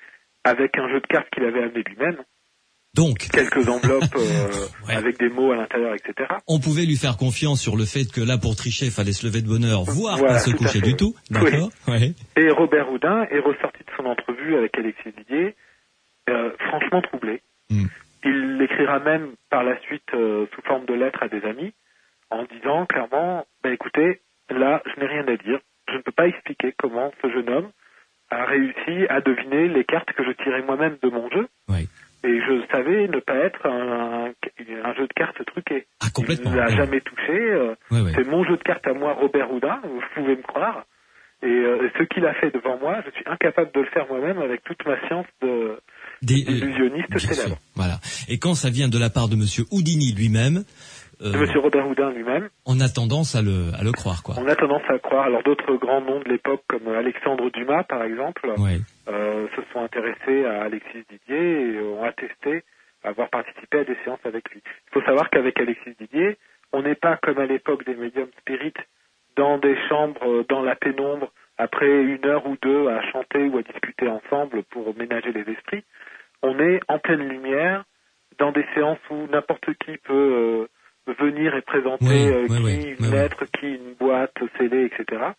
avec un jeu de cartes qu'il avait amené lui-même. Donc quelques enveloppes euh, ouais. avec des mots à l'intérieur, et cetera. On pouvait lui faire confiance sur le fait que là, pour tricher, il fallait se lever de bonne heure, voire voilà, pas se coucher du tout. D'accord. Oui. Ouais. Et Robert Houdin est ressorti de son entrevue avec Alexis Didier euh, franchement troublé. Mm. Il l'écrira même par la suite euh, sous forme de lettres à des amis, en disant clairement, ben écoutez, là, je n'ai rien à dire. Je ne peux pas expliquer comment ce jeune homme a réussi à deviner les cartes que je tirais moi-même de mon jeu. Oui. Et je savais ne pas être un, un jeu de cartes truqué. Ah, complètement. Il ne l'a oui. jamais touché. Euh, oui, oui. C'est mon jeu de cartes à moi, Robert Houdin, vous pouvez me croire. Et euh, ce qu'il a fait devant moi, je suis incapable de le faire moi-même avec toute ma science de Des, d'illusionniste euh, célèbre. Voilà. Et quand ça vient de la part de monsieur Houdini lui-même, Euh, de Monsieur Robert Houdin lui-même. On a tendance à le, à le croire, quoi. On a tendance à le croire. Alors d'autres grands noms de l'époque, comme Alexandre Dumas, par exemple, oui. euh, se sont intéressés à Alexis Didier et ont attesté avoir participé à des séances avec lui. Il faut savoir qu'avec Alexis Didier, on n'est pas comme à l'époque des médiums spirites, dans des chambres, dans la pénombre, après une heure ou deux à chanter ou à discuter ensemble pour ménager les esprits. On est en pleine lumière, dans des séances où n'importe qui peut... Euh, venir et présenter oui, euh, oui, qui oui, une oui, lettre, oui. qui une boîte scellée, et cetera.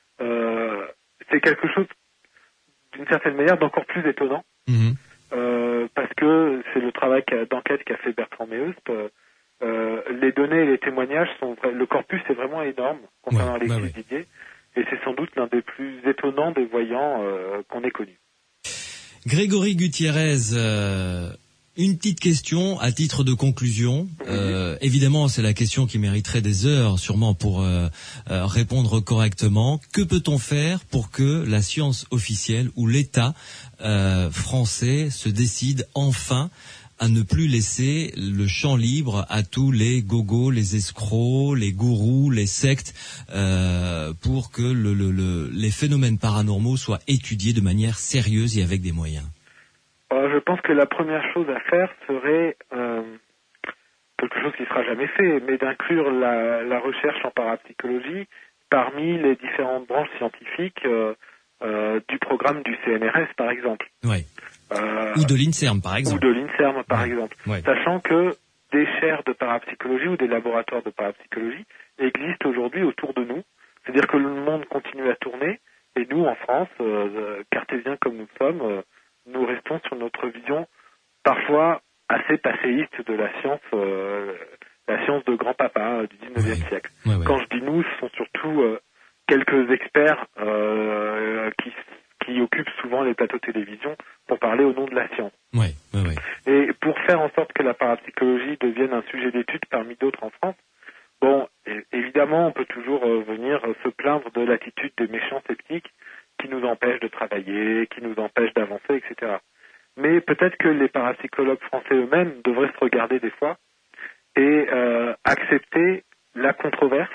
Euh, c'est quelque chose, d'une certaine manière, d'encore plus étonnant, mm-hmm. euh, parce que c'est le travail d'enquête qu'a fait Bertrand Méheust. Euh, les données et les témoignages sont vrais. Le corpus est vraiment énorme concernant oui, Alexis oui, oui. Didier, et c'est sans doute l'un des plus étonnants des voyants euh, qu'on ait connus. Grégory Gutiérrez, euh... une petite question à titre de conclusion. Euh, évidemment, c'est la question qui mériterait des heures, sûrement, pour euh, euh, répondre correctement. Que peut-on faire pour que la science officielle ou l'État euh, français se décide enfin à ne plus laisser le champ libre à tous les gogos, les escrocs, les gourous, les sectes, euh, pour que le, le, le, les phénomènes paranormaux soient étudiés de manière sérieuse et avec des moyens? Euh, je pense que la première chose à faire serait euh, quelque chose qui ne sera jamais fait, mais d'inclure la, la recherche en parapsychologie parmi les différentes branches scientifiques euh, euh, du programme du C N R S, par exemple. Oui. Euh, ou de l'INSERM, par exemple. Ou de l'INSERM, par ouais. exemple. Ouais. Sachant que des chaires de parapsychologie ou des laboratoires de parapsychologie existent aujourd'hui autour de nous. C'est-à-dire que le monde continue à tourner, et nous, en France, euh, cartésiens comme nous sommes, euh, nous restons sur notre vision science, euh, la science de grand-papa hein, du dix-neuvième ouais. siècle. Ouais, ouais. Quand je dis nous, ce sont surtout euh, quelques experts euh, qui, qui occupent souvent les plateaux de télévision pour parler au nom de la science. Ouais, ouais, ouais. Et pour faire en sorte que la parapsychologie devienne un sujet d'étude parmi d'autres en France, bon, évidemment, on peut toujours euh, venir euh, se plaindre de l'attitude des méchants sceptiques qui nous empêchent de travailler, qui nous empêchent d'avancer, et cetera. Mais peut-être que les parapsychologues français eux-mêmes devraient se regarder des fois et euh, accepter la controverse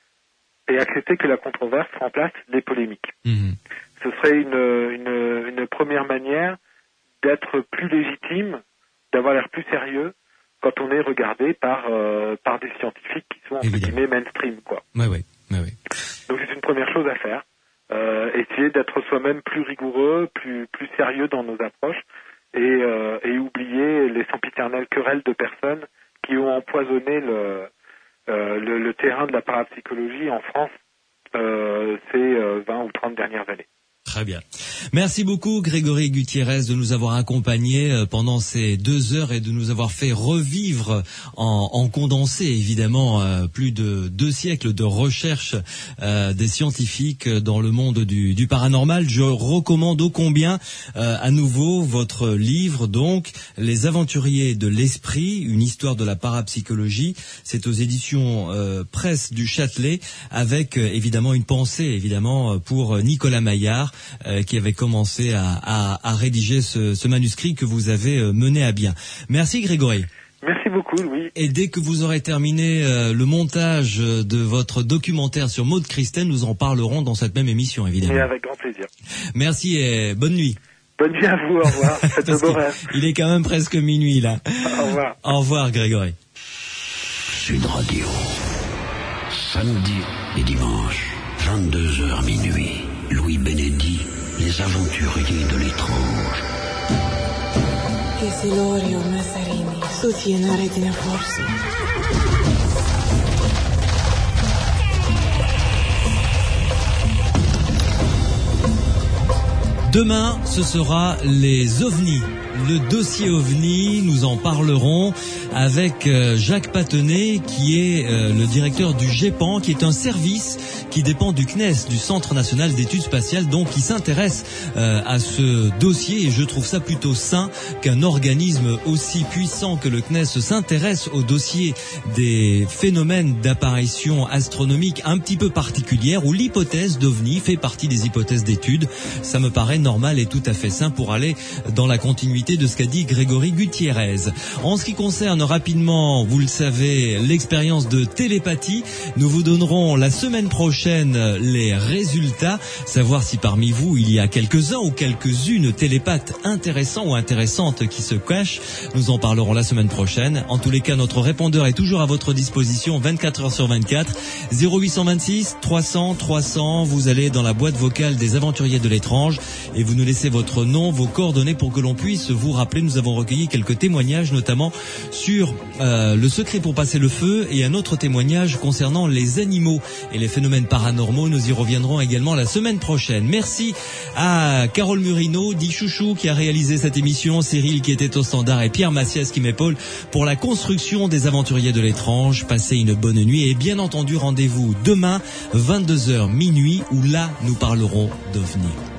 et accepter que la controverse remplace les polémiques. Mmh. Ce serait une, une, une première manière d'être plus légitime, d'avoir l'air plus sérieux quand on est regardé par euh, par des scientifiques qui sont entre guillemets mainstream, quoi. Ouais, ouais, ouais, ouais. Donc c'est une première chose à faire. Euh, essayer d'être soi-même plus rigoureux, plus plus sérieux dans nos approches et euh, et oublier les sempiternelles querelles de personnes qui ont empoisonné le euh, le, le terrain de la parapsychologie en France euh, ces euh, vingt ou trente dernières années. Très bien. Merci beaucoup Grégory Gutiérrez de nous avoir accompagnés pendant ces deux heures et de nous avoir fait revivre en, en condensé évidemment euh, plus de deux siècles de recherche euh, des scientifiques dans le monde du, du paranormal. Je recommande ô combien euh, à nouveau votre livre donc Les Aventuriers de l'Esprit, une histoire de la parapsychologie. C'est aux éditions euh, Presse du Châtelet avec euh, évidemment une pensée évidemment pour Nicolas Maillard. Euh, qui avait commencé à, à, à rédiger ce, ce manuscrit que vous avez euh, mené à bien. Merci Grégory. Merci beaucoup Louis. Et dès que vous aurez terminé euh, le montage de votre documentaire sur Maud Christen, nous en parlerons dans cette même émission évidemment. Et avec grand plaisir. Merci et bonne nuit. Bonne nuit à vous, au revoir. Faites de beaux rêves. Il est quand même presque minuit là. Au revoir. Au revoir Grégory. Sud Radio. Samedi et dimanche, vingt-deux heures minuit. Louis Benedit, les aventuriers de l'étrange. Che Silorio Massarini, soutienere di forza. Demain, ce sera les ovnis. Le dossier OVNI, nous en parlerons avec euh, Jacques Patenay, qui est euh, le directeur du GEPAN, qui est un service qui dépend du C N E S, du Centre National d'Études Spatiales, donc qui s'intéresse euh, à ce dossier. Et je trouve ça plutôt sain qu'un organisme aussi puissant que le C N E S s'intéresse au dossier des phénomènes d'apparition astronomique un petit peu particulières, où l'hypothèse d'OVNI fait partie des hypothèses d'études. Ça me paraît normal et tout à fait sain pour aller dans la continuité de ce qu'a dit Grégory Gutiérrez. En ce qui concerne rapidement, vous le savez, l'expérience de télépathie, nous vous donnerons la semaine prochaine les résultats, savoir si parmi vous il y a quelques-uns ou quelques-unes télépathes intéressants ou intéressantes qui se cachent. Nous en parlerons la semaine prochaine. En tous les cas, notre répondeur est toujours à votre disposition vingt-quatre heures sur vingt-quatre. zéro huit cent vingt-six trois cents trois cents. Vous allez dans la boîte vocale des aventuriers de l'étrange et vous nous laissez votre nom, vos coordonnées pour que l'on puisse vous rappeler. Nous avons recueilli quelques témoignages, notamment sur euh, le secret pour passer le feu, et un autre témoignage concernant les animaux et les phénomènes paranormaux. Nous y reviendrons également la semaine prochaine. Merci à Carole Murino, dit Chouchou, qui a réalisé cette émission, Cyril qui était au standard et Pierre Massias qui m'épaule pour la construction des aventuriers de l'étrange. Passez une bonne nuit et bien entendu rendez-vous demain vingt-deux heures minuit où là nous parlerons d'OVNI.